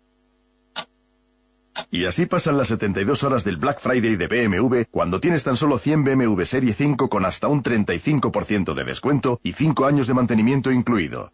Y así pasan las setenta y dos horas del Black Friday de B M W cuando tienes tan solo cien B M W Serie cinco con hasta un treinta y cinco por ciento de descuento y cinco años de mantenimiento incluido.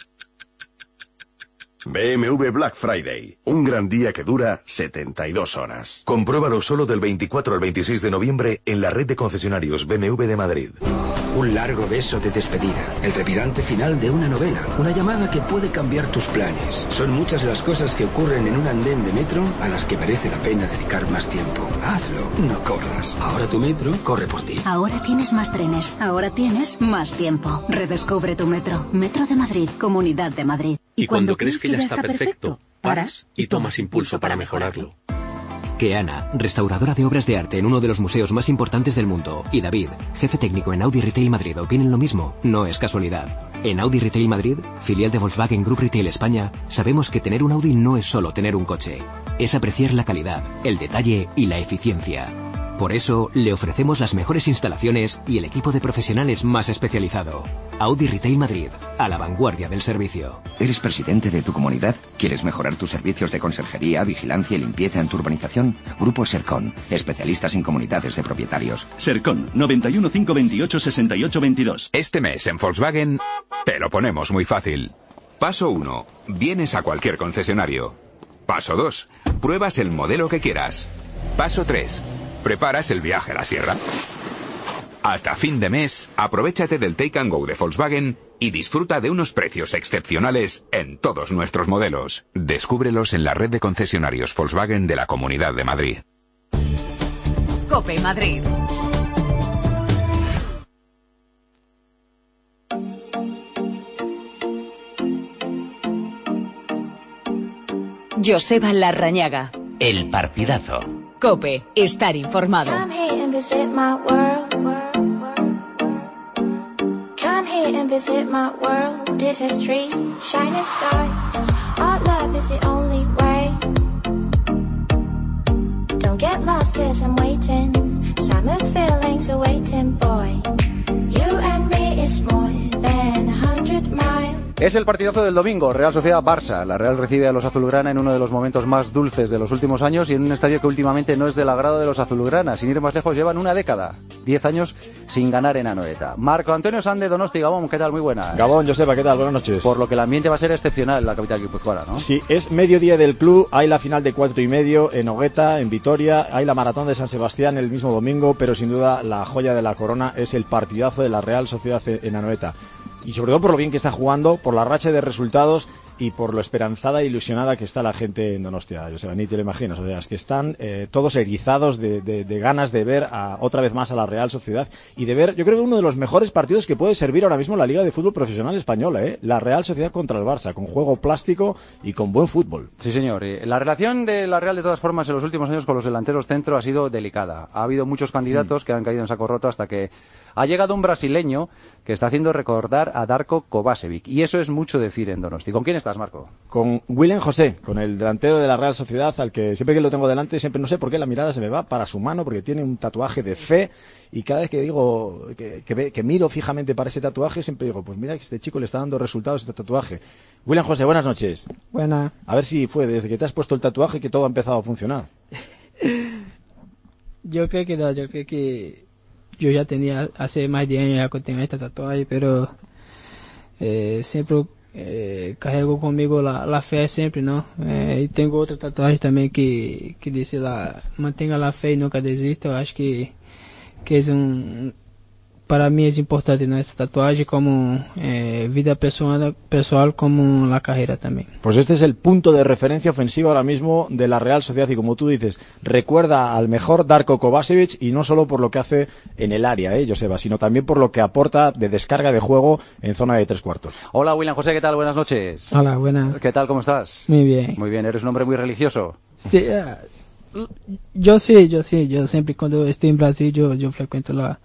B M W Black Friday, un gran día que dura setenta y dos horas. Compruébalo solo del veinticuatro al veintiséis de noviembre en la red de concesionarios B M W de Madrid. Un largo beso de despedida, el trepidante final de una novela, una llamada que puede cambiar tus planes. Son muchas las cosas que ocurren en un andén de metro a las que merece la pena dedicar más tiempo. Hazlo, no corras. Ahora tu metro corre por ti. Ahora tienes más trenes, ahora tienes más tiempo. Redescubre tu metro. Metro de Madrid, Comunidad de Madrid. Y cuando crees que ya está perfecto, paras y tomas impulso para mejorarlo. Keana, restauradora de obras de arte en uno de los museos más importantes del mundo, y David, jefe técnico en Audi Retail Madrid, opinen lo mismo, no es casualidad. En Audi Retail Madrid, filial de Volkswagen Group Retail España, sabemos que tener un Audi no es solo tener un coche, es apreciar la calidad, el detalle y la eficiencia. Por eso, le ofrecemos las mejores instalaciones y el equipo de profesionales más especializado. Audi Retail Madrid, a la vanguardia del servicio. ¿Eres presidente de tu comunidad? ¿Quieres mejorar tus servicios de conserjería, vigilancia y limpieza en tu urbanización? Grupo Sercon, especialistas en comunidades de propietarios. Sercon, noventa y uno, cinco veintiocho, sesenta y ocho veintidós. Este mes en Volkswagen te lo ponemos muy fácil. Paso uno. Vienes a cualquier concesionario. Paso dos. Pruebas el modelo que quieras. Paso tres. ¿Preparas el viaje a la sierra? Hasta fin de mes, aprovéchate del Take and Go de Volkswagen y disfruta de unos precios excepcionales en todos nuestros modelos. Descúbrelos en la red de concesionarios Volkswagen de la Comunidad de Madrid. COPE Madrid. Joseba Larrañaga. El partidazo. COPE, estar informado. Come here and visit my world. Come here and visit my world. Did history, shining stars. Our love is the only way. Don't get lost cause I'm waiting. Summer feelings are waiting, boy. You and me is more than a hundred miles. Es el partidazo del domingo, Real Sociedad-Barça. La Real recibe a los azulgrana en uno de los momentos más dulces de los últimos años y en un estadio que últimamente no es del agrado de los azulgrana. Sin ir más lejos, llevan una década, diez años sin ganar en Anoeta. Marco Antonio Sande, Donosti, Gabón, ¿qué tal? Muy buena. Gabón, Joseba, ¿qué tal? Buenas noches. Por lo que el ambiente va a ser excepcional en la capital guipuzcoana, ¿no? Sí, es mediodía del club, hay la final de cuatro y medio en Nogueta, en Vitoria, hay la maratón de San Sebastián el mismo domingo, pero sin duda la joya de la corona es el partidazo de la Real Sociedad en Anoeta. Y sobre todo por lo bien que está jugando, por la racha de resultados y por lo esperanzada e ilusionada que está la gente en Donostia. Yo sé, ni te lo imaginas, o sea, es que están eh, todos erizados de, de, de ganas de ver a, otra vez más a la Real Sociedad y de ver, yo creo que uno de los mejores partidos que puede servir ahora mismo la Liga de Fútbol Profesional Española, ¿eh? La Real Sociedad contra el Barça, con juego plástico y con buen fútbol. Sí, señor. La relación de la Real, de todas formas, en los últimos años con los delanteros centro ha sido delicada. Ha habido muchos candidatos mm. que han caído en saco roto hasta que ha llegado un brasileño que está haciendo recordar a Darko Kovačević. Y eso es mucho decir en Donosti. ¿Con quién estás, Marco? Con William José, con el delantero de la Real Sociedad, al que siempre que lo tengo delante, siempre no sé por qué la mirada se me va para su mano, porque tiene un tatuaje de C, y cada vez que digo, que, que, que miro fijamente para ese tatuaje, siempre digo, pues mira que este chico le está dando resultados este tatuaje. William José, buenas noches. Buenas. A ver si fue desde que te has puesto el tatuaje que todo ha empezado a funcionar. Yo creo que no, yo creo que yo ya tenía, hace más de años ya que tenía este tatuaje, pero eh, siempre eh, cargo conmigo la, la fe siempre, ¿no? Eh, y tengo otro tatuaje también que, que dice la, mantenga la fe y nunca desista. Yo acho que, que es un, para mí es importante, ¿no? Esta tatuaje como eh, vida personal, personal como la carrera también. Pues este es el punto de referencia ofensiva ahora mismo de la Real Sociedad y como tú dices, recuerda al mejor Darko Kovačević y no solo por lo que hace en el área, ¿eh, Joseba, sino también por lo que aporta de descarga de juego en zona de tres cuartos. Hola, William José, ¿qué tal? Buenas noches. Hola, buenas. ¿Qué tal? ¿Cómo estás? Muy bien. Muy bien, ¿eres un hombre muy religioso? Sí, uh, yo sí, yo sí, yo siempre cuando estoy en Brasil yo, yo frecuento la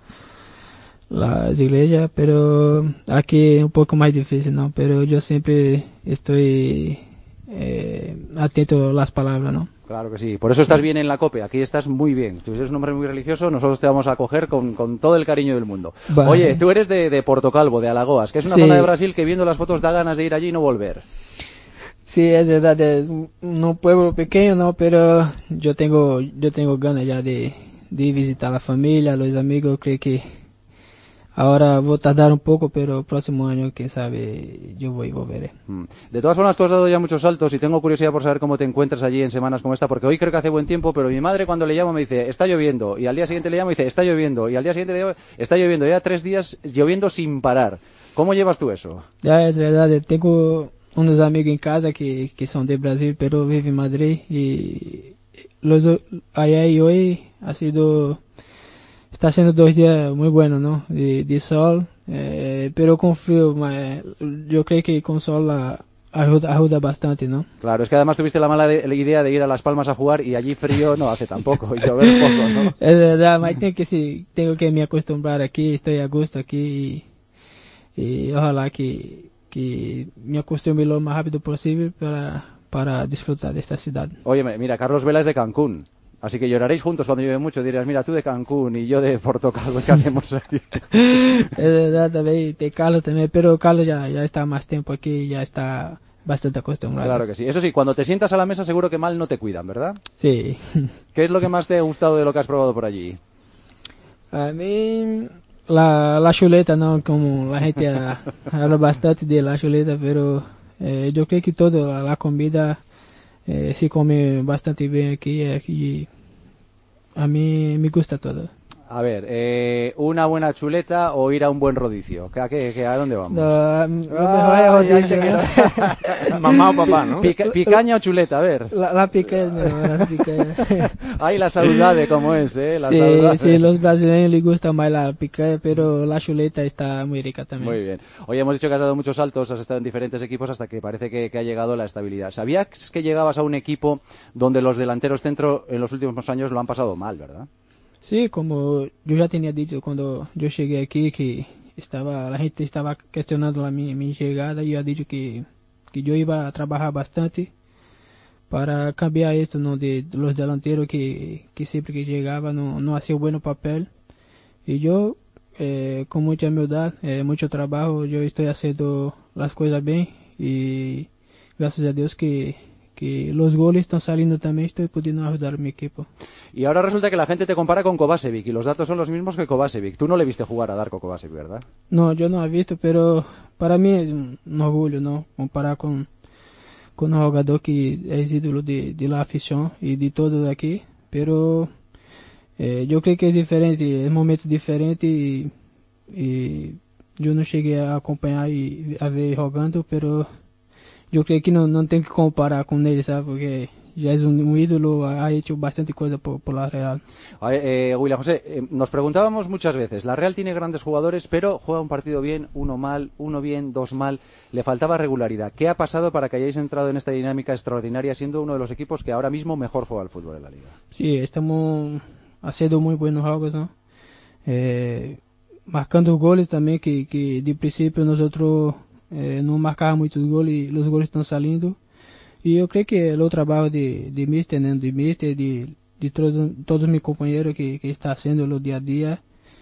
las iglesias, pero aquí es un poco más difícil, ¿no? Pero yo siempre estoy eh, atento a las palabras, ¿no? Claro que sí, por eso estás bien en la COPE, aquí estás muy bien. Tú eres un hombre muy religioso, nosotros te vamos a acoger con, con todo el cariño del mundo. Vale. Oye, tú eres de, de Porto Calvo, de Alagoas, que es una sí. zona de Brasil que viendo las fotos da ganas de ir allí y no volver. Sí, es verdad, es un pueblo pequeño, ¿no? Pero yo tengo yo tengo ganas ya de, de visitar a la familia, a los amigos, creo que ahora voy a tardar un poco, pero el próximo año, quién sabe, yo voy y volveré. De todas formas, tú has dado ya muchos saltos y tengo curiosidad por saber cómo te encuentras allí en semanas como esta, porque hoy creo que hace buen tiempo, pero mi madre cuando le llamo me dice, está lloviendo, y al día siguiente le llamo y dice, está lloviendo, y al día siguiente le llamo, está lloviendo, ya tres días lloviendo sin parar. ¿Cómo llevas tú eso? Ya, es verdad, tengo unos amigos en casa que, que son de Brasil, pero viven en Madrid, y los ayer y hoy ha sido... Está siendo dos días muy buenos, ¿no? De, de sol, eh, pero con frío, eh, yo creo que con sol la ayuda, ayuda bastante, ¿no? Claro, es que además tuviste la mala de, la idea de ir a Las Palmas a jugar y allí frío no hace tampoco, y llover poco, ¿no? Es verdad, pero tengo que, sí, tengo que me acostumbrar aquí, estoy a gusto aquí y, y ojalá que, que me acostumbre lo más rápido posible para, para disfrutar de esta ciudad. Oye, mira, Carlos Vela es de Cancún. Así que lloraréis juntos cuando llueve mucho. Dirás, mira, tú de Cancún y yo de Porto Calvo, ¿qué hacemos aquí? Es verdad, también, de Carlos también, pero Carlos ya, ya está más tiempo aquí, ya está bastante acostumbrado. Claro que sí. Eso sí, cuando te sientas a la mesa seguro que mal no te cuidan, ¿verdad? Sí. ¿Qué es lo que más te ha gustado de lo que has probado por allí? A mí, la, la chuleta, ¿no? Como la gente habla bastante de la chuleta, pero eh, yo creo que todo, la comida... Eh, se come bastante bien aquí, aquí a mí me gusta todo. A ver, eh, ¿una buena chuleta o ir a un buen rodicio? ¿A, qué, qué, ¿a dónde vamos? No, lo mejor es rodicio. Mamá o papá, ¿no? Pica, ¿Picaña o chuleta? A ver. La, la pica es mejor, la pica. Ay, la saludade como es, ¿eh? La sí, saludade. Sí, los brasileños les gusta más la pica, pero la chuleta está muy rica también. Muy bien. Oye, hemos dicho que has dado muchos saltos, has estado en diferentes equipos hasta que parece que, que ha llegado la estabilidad. ¿Sabías que llegabas a un equipo donde los delanteros centro en los últimos años lo han pasado mal, verdad? Sí, como yo ya tenía dicho cuando yo llegué aquí que estaba la gente estaba cuestionando la, mi, mi llegada y yo he dicho que, que yo iba a trabajar bastante para cambiar esto, ¿no? De, de los delanteros que, que siempre que llegaba no, no hacía buen papel y yo eh, con mucha humildad, eh, mucho trabajo, yo estoy haciendo las cosas bien y gracias a Dios que que los goles están saliendo también, estoy pudiendo ayudar a mi equipo. Y ahora resulta que la gente te compara con Kovačević y los datos son los mismos que Kovačević. Tú no le viste jugar a Darko Kovačević, ¿verdad? No, yo no he visto, pero para mí es un, un orgullo, ¿no? Comparar con, con un jugador que es ídolo de, de la afición y de todo de aquí, pero eh, yo creo que es diferente, es un momento diferente y, y yo no llegué a acompañar y a ver jugando, pero yo creo que no, no tengo que comparar con él, ¿sabes? Porque ya es un, un ídolo, ha hecho bastante cosas por, por la Real. Eh, William José, eh, nos preguntábamos muchas veces, la Real tiene grandes jugadores, pero juega un partido bien, uno mal, uno bien, dos mal, le faltaba regularidad. ¿Qué ha pasado para que hayáis entrado en esta dinámica extraordinaria siendo uno de los equipos que ahora mismo mejor juega al fútbol en la Liga? Sí, estamos haciendo muy buenos juegos, ¿no? Eh, marcando goles también, que, que de principio nosotros... Eh, no marcaba muchos goles y los goles están saliendo y yo creo que el trabajo de, de Mister, ¿no? de Mister, de, de todo, todos mis compañeros que, que está haciendo los día a día,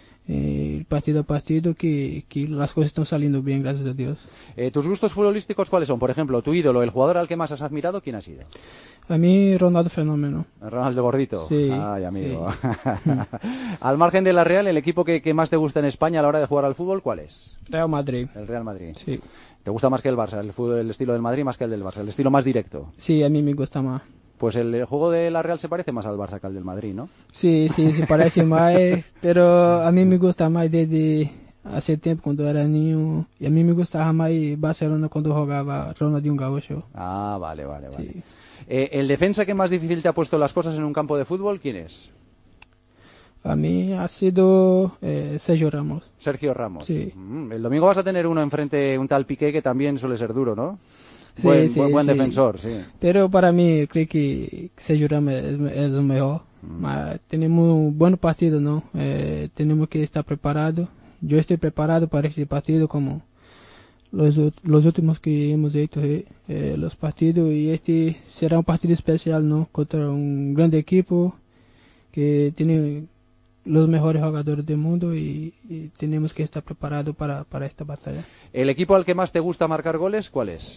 eh, partido a partido, que, que las cosas están saliendo bien, gracias a Dios. Eh, ¿Tus gustos futbolísticos cuáles son? Por ejemplo, tu ídolo, el jugador al que más has admirado, ¿quién ha sido? A mí, Ronaldo Fenómeno. Ronaldo Gordito. Sí. Ay, amigo. Sí. Al margen de la Real, ¿el equipo que, que más te gusta en España a la hora de jugar al fútbol, cuál es? Real Madrid. El Real Madrid. Sí. ¿Te gusta más que el Barça, el fútbol, el estilo del Madrid más que el del Barça, el estilo más directo? Sí, a mí me gusta más. Pues el, el juego de la Real se parece más al Barça que al del Madrid, ¿no? Sí, sí, se parece más, pero a mí me gusta más desde hace tiempo cuando era niño, y a mí me gustaba más Barcelona cuando jugaba Ronaldinho Gaúcho. Ah, vale, vale, vale. Sí. Eh, ¿El defensa que más difícil te ha puesto las cosas en un campo de fútbol, quién es? A mí ha sido eh, Sergio Ramos. Sergio Ramos. Sí. Mm, el domingo vas a tener uno enfrente, un tal Piqué, que también suele ser duro, ¿no? Sí, buen sí, buen, buen sí. defensor, sí. Pero para mí creo que Sergio Ramos es, es lo mejor. Mm. Mas tenemos un buen partido, ¿no? Eh, tenemos que estar preparados. Yo estoy preparado para este partido como los, los últimos que hemos hecho, eh, eh, los partidos, y este será un partido especial, ¿no? Contra un grande equipo que tiene los mejores jugadores del mundo y, y tenemos que estar preparados para, para esta batalla. ¿El equipo al que más te gusta marcar goles, cuál es?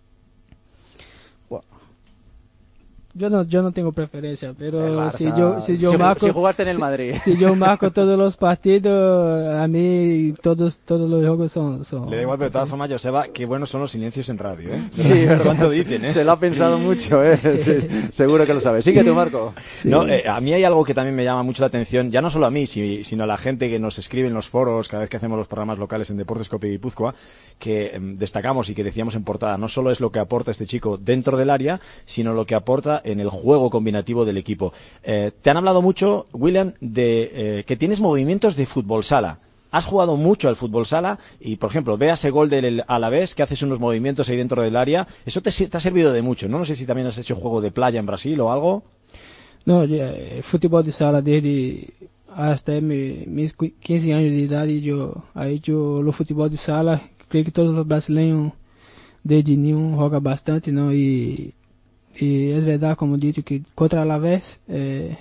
Yo no, yo no tengo preferencia, pero si yo, si yo si, marco, si jugaste en el Madrid, si yo marco todos los partidos, a mí todos, todos los juegos son, son. Le da igual, pero de todas formas, Joseba, qué buenos son los silencios en radio, ¿eh? Sí, ¿cuánto dicen, eh? Se lo ha pensado mucho, ¿eh? Sí, seguro que lo sabe. Sigue tú, Marco. Sí. No, eh, a mí hay algo que también me llama mucho la atención, ya no solo a mí, si, sino a la gente que nos escribe en los foros cada vez que hacemos los programas locales en Deportes Cope Guipúzcoa, que eh, destacamos y que decíamos en portada, no solo es lo que aporta este chico dentro del área, sino lo que aporta en el juego combinativo del equipo. Eh, te han hablado mucho, William, de eh, que tienes movimientos de fútbol sala. Has jugado mucho al fútbol sala y, por ejemplo, ve ese gol del Alavés que haces unos movimientos ahí dentro del área. Eso te, te ha servido de mucho, ¿no? No sé si también has hecho juego de playa en Brasil o algo. No, el fútbol de sala desde hasta mi, mis quince años de edad yo he hecho el fútbol de sala. Creo que todos los brasileños desde niño juegan bastante, ¿no? Y Y es verdad, como he dicho, que contra Alavés, eh,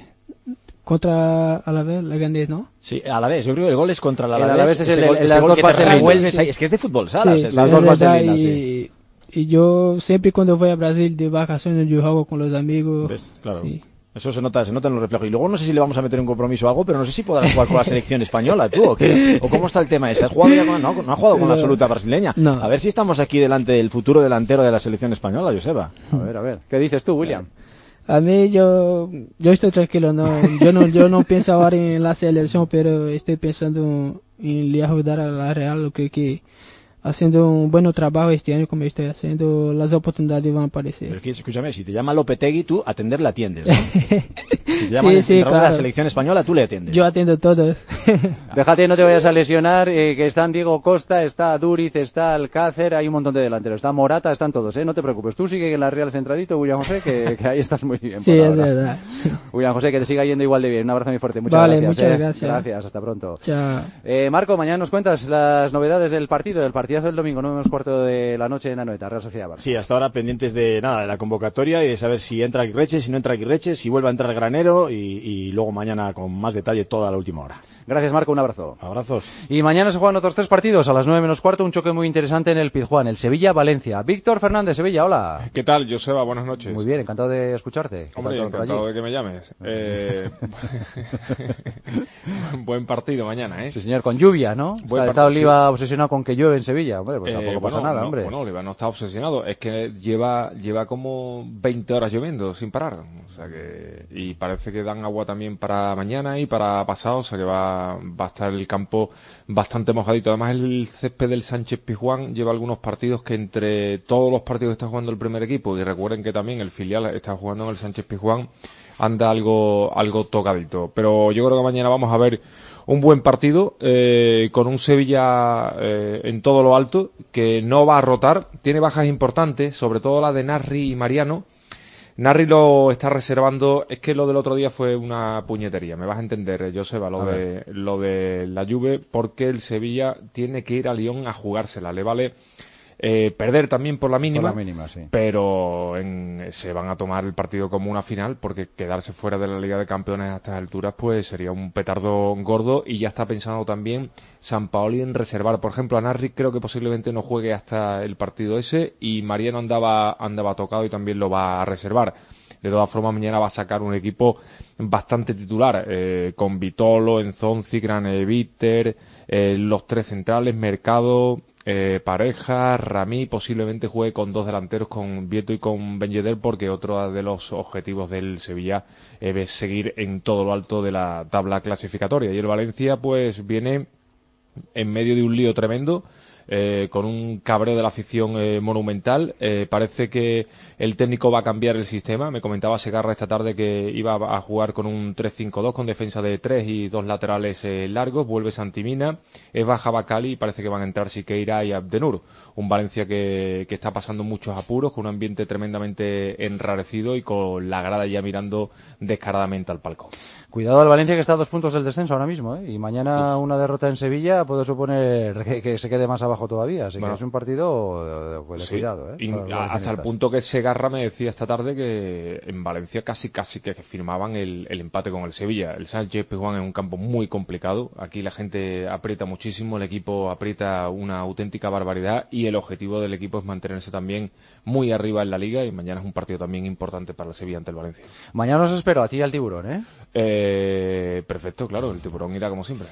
contra Alavés la gané, ¿no? Sí, Alavés, yo creo que el gol es contra el Alavés. El Alavés es el, gol, el, las dos pases lindas. Es que es de fútbol sala. Sí, o sea, las es dos verdad, pases lindas, y, sí. Y yo siempre cuando voy a Brasil de vacaciones yo juego con los amigos. ¿Ves? Claro. Sí. Eso se nota, se nota en los reflejos. Y luego no sé si le vamos a meter un compromiso o algo, pero no sé si podrás jugar con la selección española, tú, o qué. O cómo está el tema ese. ¿Has jugado ya con, no, no has jugado con la absoluta brasileña? No. A ver si estamos aquí delante del futuro delantero de la selección española, Joseba. A ver, a ver. ¿Qué dices tú, William? A mí yo yo estoy tranquilo, no, yo no yo no pienso ahora en la selección, pero estoy pensando en le ayudar a la Real. Creo que haciendo un buen trabajo este año como estoy haciendo, las oportunidades van a aparecer. Pero es que, escúchame, si te llama Lopetegui, tú atender le atiendes, ¿no? Si te llama sí, el sí, claro. de claro. la selección española, tú le atiendes. Yo atiendo todos. Déjate, no te vayas a lesionar, eh, que están Diego Costa, está Duriz, está Alcácer, hay un montón de delanteros, está Morata, están todos, ¿eh? No te preocupes, tú sigue en la Real centradito, William José, que, que ahí estás muy bien. Sí, es verdad. William José, que te siga yendo igual de bien, un abrazo muy fuerte, muchas vale, gracias. Muchas eh. gracias. Gracias, hasta pronto. Chao. Eh, Marco, mañana nos cuentas las novedades del partido, del partidazo del domingo, nueve menos cuarto de la noche en Anoeta, Real Sociedad Barça. Sí, hasta ahora pendientes de nada, de la convocatoria y de saber si entra Aguirreche, si no entra Aguirreche, si vuelve a entrar Granero y, y luego mañana con más detalle toda la última hora. Gracias, Marco, un abrazo. Abrazos. Y mañana se juegan otros tres partidos, a las nueve menos cuarto, un choque muy interesante en el Pizjuán, el Sevilla-Valencia. Víctor Fernández, Sevilla, hola. ¿Qué tal, Joseba? Buenas noches. Muy bien, encantado de escucharte. Hombre, encantado de que me llames. Eh... Buen partido mañana, ¿eh? Sí, señor, con lluvia, ¿no? Buen Está, está Oliva sí. obsesionado con que llueve en Sevilla. Hombre, pues tampoco eh, pasa bueno, nada, no, hombre. Bueno, Oliva no está obsesionado, es que lleva lleva como veinte horas lloviendo sin parar. O sea que... Y parece que dan agua también para mañana y para pasado, o sea que va, va a estar el campo bastante mojadito. Además, el césped del Sánchez Pizjuán lleva algunos partidos que entre todos los partidos que está jugando el primer equipo, y recuerden que también el filial está jugando en el Sánchez Pizjuán, anda algo algo tocadito. Pero yo creo que mañana vamos a ver un buen partido, eh, con un Sevilla eh, en todo lo alto, que no va a rotar, tiene bajas importantes, sobre todo la de Narri y Mariano. Narri lo está reservando, es que lo del otro día fue una puñetería, me vas a entender, Joseba, lo de, lo de la Juve, porque el Sevilla tiene que ir a Lyon a jugársela, le vale eh, perder también por la mínima, por la mínima sí. Pero en, se van a tomar el partido como una final, porque quedarse fuera de la Liga de Campeones a estas alturas pues sería un petardo gordo, y ya está pensando también Sampaoli en reservar, por ejemplo, a Narri creo que posiblemente no juegue hasta el partido ese, y Mariano andaba andaba tocado y también lo va a reservar. De todas formas, mañana va a sacar un equipo bastante titular, eh, con Vitolo, Enzonzi, Graneviter, eh, los tres centrales, Mercado, eh, pareja. Ramí posiblemente juegue con dos delanteros, con Vieto y con Ben Yedder, porque otro de los objetivos del Sevilla es seguir en todo lo alto de la tabla clasificatoria. Y el Valencia pues viene en medio de un lío tremendo, eh, con un cabreo de la afición eh, monumental. Eh, parece que el técnico va a cambiar el sistema. Me comentaba Segarra esta tarde que iba a jugar con un tres cinco dos, con defensa de tres y dos laterales eh, largos. Vuelve Santimina, es baja Bacali y parece que van a entrar Siqueira y Abdenur. Un Valencia que, que está pasando muchos apuros, con un ambiente tremendamente enrarecido y con la grada ya mirando descaradamente al palco. Cuidado al Valencia, que está a dos puntos del descenso ahora mismo, ¿eh? Y mañana una derrota en Sevilla puede suponer que, que se quede más abajo todavía. Así bueno, que es un partido de, de sí, cuidado, ¿eh? Y hasta el punto que Segarra me decía esta tarde que en Valencia casi casi que firmaban el, el empate con el Sevilla. El Sánchez Pizjuán es un campo muy complicado. Aquí la gente aprieta muchísimo, el equipo aprieta una auténtica barbaridad y el objetivo del equipo es mantenerse también muy arriba en la Liga, y mañana es un partido también importante para el Sevilla ante el Valencia. Mañana os espero a ti y al Tiburón, ¿eh? Eh, perfecto, claro, el Tiburón irá como siempre.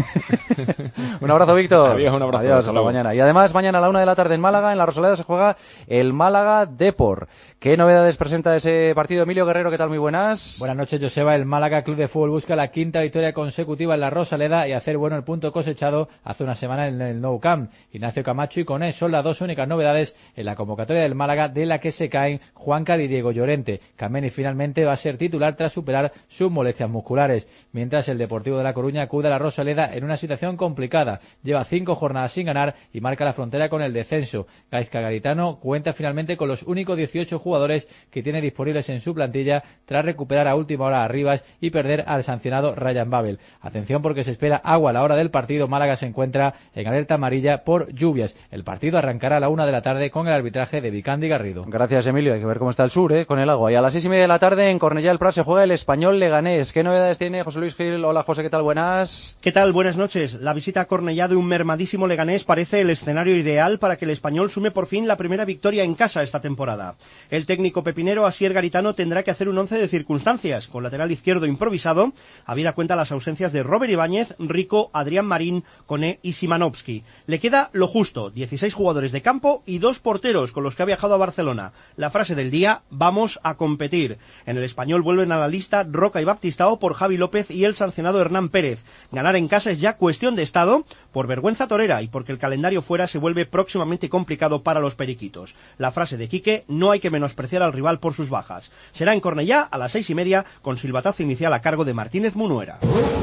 Un abrazo, Víctor. Adiós, un abrazo. Adiós, hasta, hasta mañana. Y además, mañana a la una de la tarde en Málaga, en la Rosaleda, se juega el Málaga Depor. ¿Qué novedades presenta ese partido? Emilio Guerrero, ¿qué tal? Muy buenas. Buenas noches, Joseba. El Málaga Club de Fútbol busca la quinta victoria consecutiva en la Rosaleda y hacer bueno el punto cosechado hace una semana en el Nou Camp. Ignacio Camacho y Conés son las dos únicas novedades en la convocatoria del Málaga, de la que se caen Juancar y Diego Llorente. Kameni finalmente va a ser titular tras superar sus molestias musculares, mientras el Deportivo de La Coruña acude a la Rosaleda en una situación complicada. Lleva cinco jornadas sin ganar y marca la frontera con el descenso. Gaizka Garitano cuenta finalmente con los únicos dieciocho jugadores que tiene disponibles en su plantilla tras recuperar a última hora a Rivas y perder al sancionado Ryan Babel. Atención, porque se espera agua a la hora del partido. Málaga se encuentra en alerta amarilla por lluvias. El partido arrancará a la una de la tarde con el arbitraje de Vicandi Garrido. Gracias, Emilio. Hay que ver cómo está el sur, ¿eh? Con el agua. Y a las seis y media de la tarde en Cornellá del Prat se juega el Español Leganés. ¿Qué novedades tiene José Luis Gil? Hola, José, ¿qué tal? Buenas. ¿Qué tal? Buenas noches. La visita a Cornellá de un mermadísimo Leganés parece el escenario ideal para que el Español sume por fin la primera victoria en casa esta temporada. El técnico pepinero Asier Garitano tendrá que hacer un once de circunstancias, con lateral izquierdo improvisado, habida cuenta las ausencias de Robert Ibáñez, Rico, Adrián Marín, Koné y Szymanowski. Le queda lo justo, dieciséis jugadores de campo y dos porteros con los que ha viajado a Barcelona. La frase del día: vamos a competir. En el Español vuelven a la lista Roca y Baptistao por Javi López y el sancionado Hernán Pérez. Ganar en casa es ya cuestión de estado, por vergüenza torera y porque el calendario fuera se vuelve próximamente complicado para los periquitos. La frase de Quique: no hay que menospreciar al rival por sus bajas. Será en Cornellá a las seis y media, con silbatazo inicial a cargo de Martínez Munuera.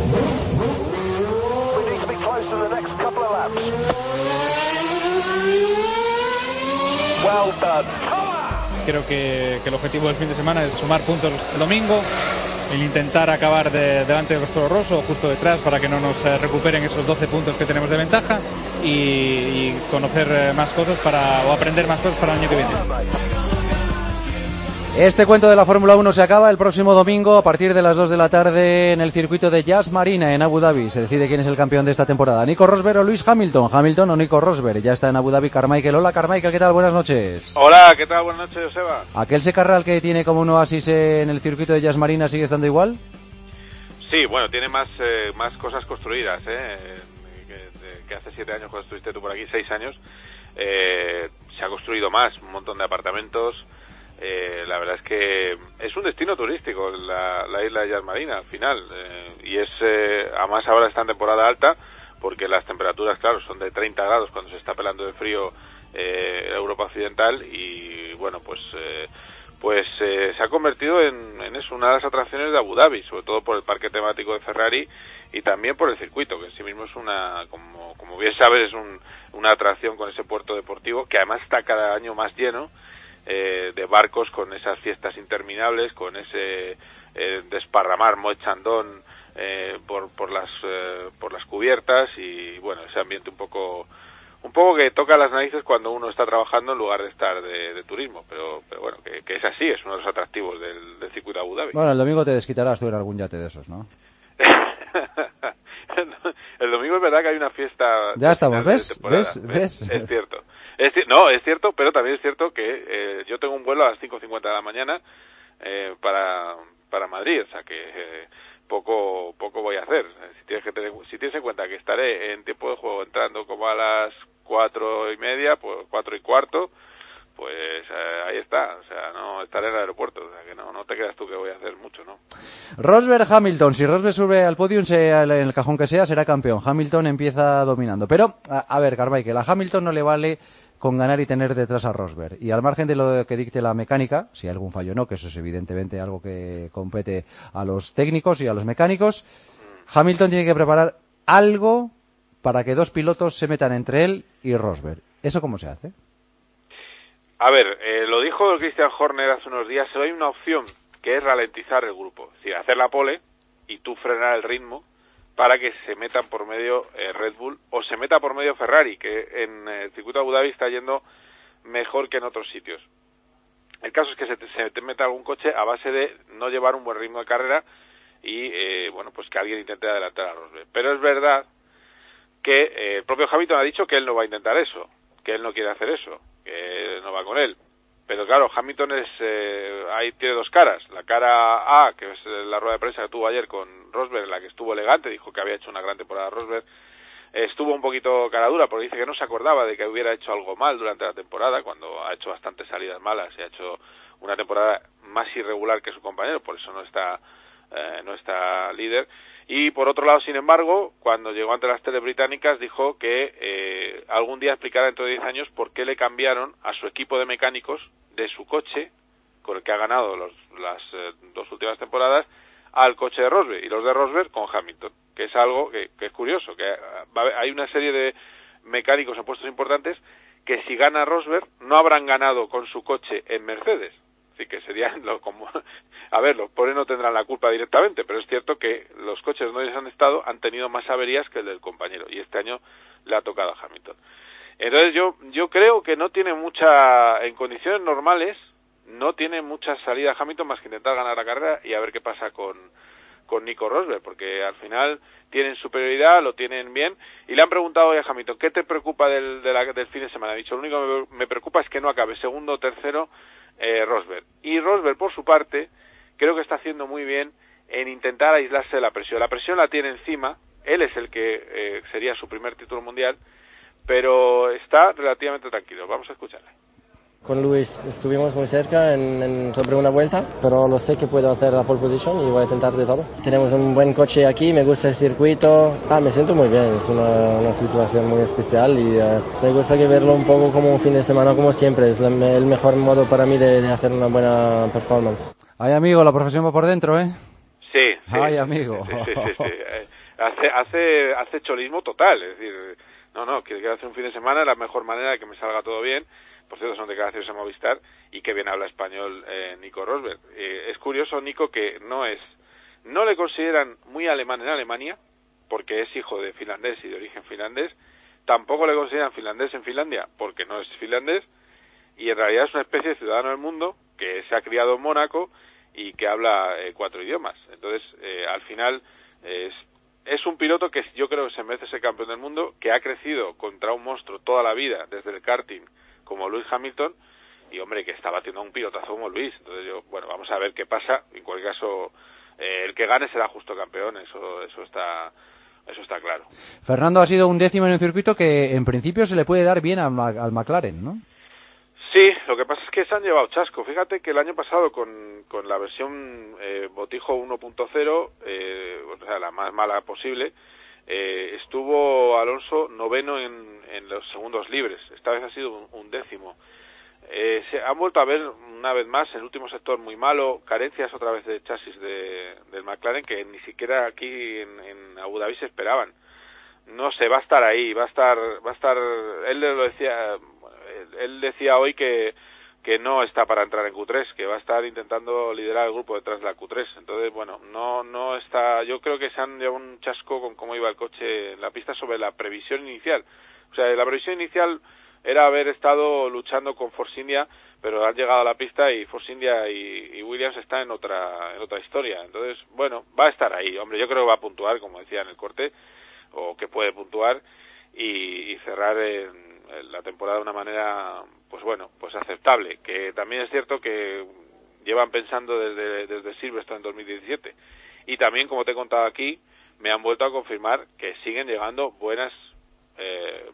Creo que, que el objetivo del fin de semana es sumar puntos el domingo, el intentar acabar de, delante de los Toro Rosso, justo detrás, para que no nos eh, recuperen esos doce puntos que tenemos de ventaja, y, y conocer eh, más cosas para, o aprender más cosas para el año que viene. Este cuento de la Fórmula uno se acaba el próximo domingo a partir de las dos de la tarde en el circuito de Yas Marina en Abu Dhabi. Se decide quién es el campeón de esta temporada, Nico Rosberg o Lewis Hamilton. Hamilton o Nico Rosberg. Ya está en Abu Dhabi Carmichael. Hola, Carmichael, ¿qué tal? Buenas noches. Hola, ¿qué tal? Buenas noches, Joseba. ¿Aquel Secarral que tiene como un oasis en el circuito de Yas Marina sigue estando igual? Sí, bueno, tiene más eh, más cosas construidas, ¿eh? Que, que hace siete años cuando estuviste tú por aquí, seis años, eh, se ha construido más, un montón de apartamentos. Eh, la verdad es que es un destino turístico la, la isla de Yas Marina al final, eh, y es eh, además ahora está en temporada alta porque las temperaturas, claro, son de treinta grados cuando se está pelando de frío eh, Europa Occidental, y bueno, pues eh, pues eh, se ha convertido en, en eso, una de las atracciones de Abu Dhabi, sobre todo por el parque temático de Ferrari y también por el circuito, que en sí mismo es una, como, como bien sabes, es un, una atracción con ese puerto deportivo que además está cada año más lleno Eh, de barcos, con esas fiestas interminables, con ese eh, desparramar Moet Chandon eh, por, por las eh, por las cubiertas, y bueno, ese ambiente un poco un poco que toca las narices cuando uno está trabajando en lugar de estar de, de turismo, pero, pero bueno, que, que es así, es uno de los atractivos del, del circuito de Abu Dhabi. Bueno, el domingo te desquitarás tú en algún yate de esos, ¿no? El domingo es verdad que hay una fiesta. Ya estamos, ¿ves? ¿Ves? ¿Ves? Es, es cierto. Es, no, es cierto, pero también es cierto que eh, yo tengo un vuelo a las cinco cincuenta de la mañana eh, para para Madrid, o sea que eh, poco poco voy a hacer. Si tienes que tener, si tienes en cuenta que estaré en tiempo de juego entrando como a las cuatro y media, pues cuatro y cuarto, pues eh, ahí está, o sea, no estaré en el aeropuerto, o sea, que no, no te creas tú que voy a hacer mucho, ¿no? Rosberg Hamilton, si Rosberg sube al podio, sea en el cajón que sea, será campeón. Hamilton empieza dominando, pero, a, a ver, Carmichael, a Hamilton no le vale con ganar y tener detrás a Rosberg, y al margen de lo que dicte la mecánica, si hay algún fallo o no, que eso es evidentemente algo que compete a los técnicos y a los mecánicos, Hamilton tiene que preparar algo para que dos pilotos se metan entre él y Rosberg. ¿Eso cómo se hace? A ver, eh, lo dijo Christian Horner hace unos días, solo hay una opción, que es ralentizar el grupo, es decir, hacer la pole y tú frenar el ritmo para que se metan por medio eh, Red Bull o se meta por medio Ferrari, que en el circuito de Abu Dhabi está yendo mejor que en otros sitios. El caso es que se te, se te meta algún coche a base de no llevar un buen ritmo de carrera y, eh, bueno, pues que alguien intente adelantar a Rosberg. Pero es verdad que eh, el propio Hamilton ha dicho que él no va a intentar eso, que él no quiere hacer eso, que no va con él. Pero claro, Hamilton es eh, ahí tiene dos caras. La cara A, que es la rueda de prensa que tuvo ayer con Rosberg, en la que estuvo elegante, dijo que había hecho una gran temporada Rosberg. Eh, estuvo un poquito cara dura, porque dice que no se acordaba de que hubiera hecho algo mal durante la temporada, cuando ha hecho bastantes salidas malas y ha hecho una temporada más irregular que su compañero, por eso no está, eh, no está líder. Y por otro lado, sin embargo, cuando llegó ante las tele británicas dijo que eh, algún día explicará dentro de diez años por qué le cambiaron a su equipo de mecánicos de su coche, con el que ha ganado los, las eh, dos últimas temporadas, al coche de Rosberg, y los de Rosberg con Hamilton, que es algo que, que es curioso, que va a haber, hay una serie de mecánicos en puestos importantes que si gana Rosberg no habrán ganado con su coche en Mercedes. Así que serían lo, como a ver, los pobres no tendrán la culpa directamente, pero es cierto que los coches donde ellos han estado han tenido más averías que el del compañero, y este año le ha tocado a Hamilton. Entonces yo yo creo que no tiene mucha, en condiciones normales, no tiene mucha salida Hamilton más que intentar ganar la carrera y a ver qué pasa con, con Nico Rosberg, porque al final tienen superioridad, lo tienen bien, y le han preguntado hoy a Hamilton, ¿qué te preocupa del, de la, del fin de semana? Ha dicho, lo único que me preocupa es que no acabe segundo o tercero eh, Rosberg. Y Rosberg, por su parte, creo que está haciendo muy bien en intentar aislarse de la presión. La presión la tiene encima, él es el que eh, sería su primer título mundial, pero está relativamente tranquilo. Vamos a escucharle. Con Luis estuvimos muy cerca en, en, sobre una vuelta, pero lo sé que puedo hacer la pole position y voy a intentar de todo. Tenemos un buen coche aquí, me gusta el circuito, ah, me siento muy bien, es una, una situación muy especial y uh, me gusta que verlo un poco como un fin de semana como siempre, es la, el mejor modo para mí de, de hacer una buena performance. Ay, amigo, la profesión va por dentro, ¿eh? Sí. sí Ay, amigo. Sí, sí, sí, sí. Hace, hace, hace cholismo total, es decir, no, no, quiero hacer un fin de semana, es la mejor manera de que me salga todo bien. Por cierto, son declaraciones a Movistar, y que bien habla español eh, Nico Rosberg. Eh, es curioso, Nico, que no es, no le consideran muy alemán en Alemania, porque es hijo de finlandés y de origen finlandés, tampoco le consideran finlandés en Finlandia, porque no es finlandés, y en realidad es una especie de ciudadano del mundo que se ha criado en Mónaco y que habla eh, cuatro idiomas. Entonces, eh, al final, eh, es, es un piloto que yo creo que se merece ser campeón del mundo, que ha crecido contra un monstruo toda la vida, desde el karting, como Lewis Hamilton, y hombre, que está batiendo un pilotazo como Luis. Entonces yo, bueno, vamos a ver qué pasa. En cualquier caso, eh, el que gane será justo campeón, eso eso está eso está claro. Fernando, ha sido un décimo en un circuito que en principio se le puede dar bien al, al McLaren, ¿no? Sí, lo que pasa es que se han llevado chasco. Fíjate que el año pasado con, con la versión eh, Botijo uno punto cero, eh, o sea, la más mala posible, eh, estuvo Alonso noveno en, en los segundos libres. Esta vez ha sido un, un décimo. Eh, se han vuelto a ver una vez más el último sector muy malo, carencias otra vez de chasis de, del McLaren que ni siquiera aquí en, en Abu Dhabi se esperaban. No sé, va a estar ahí, va a estar, va a estar. Él lo decía, él decía hoy que que no está para entrar en Q tres, que va a estar intentando liderar el grupo detrás de la Q tres. Entonces, bueno, no no está. Yo creo que se han llevado un chasco con cómo iba el coche en la pista sobre la previsión inicial. O sea, la previsión inicial era haber estado luchando con Force India, pero han llegado a la pista y Force India y, y Williams están en otra en otra historia. Entonces, bueno, va a estar ahí. Hombre, yo creo que va a puntuar, como decía en el corte, o que puede puntuar y, y cerrar en, en la temporada de una manera, pues bueno, pues aceptable. Que también es cierto que llevan pensando desde, desde Silverstone en dos mil diecisiete. Y también, como te he contado aquí, me han vuelto a confirmar que siguen llegando buenas eh,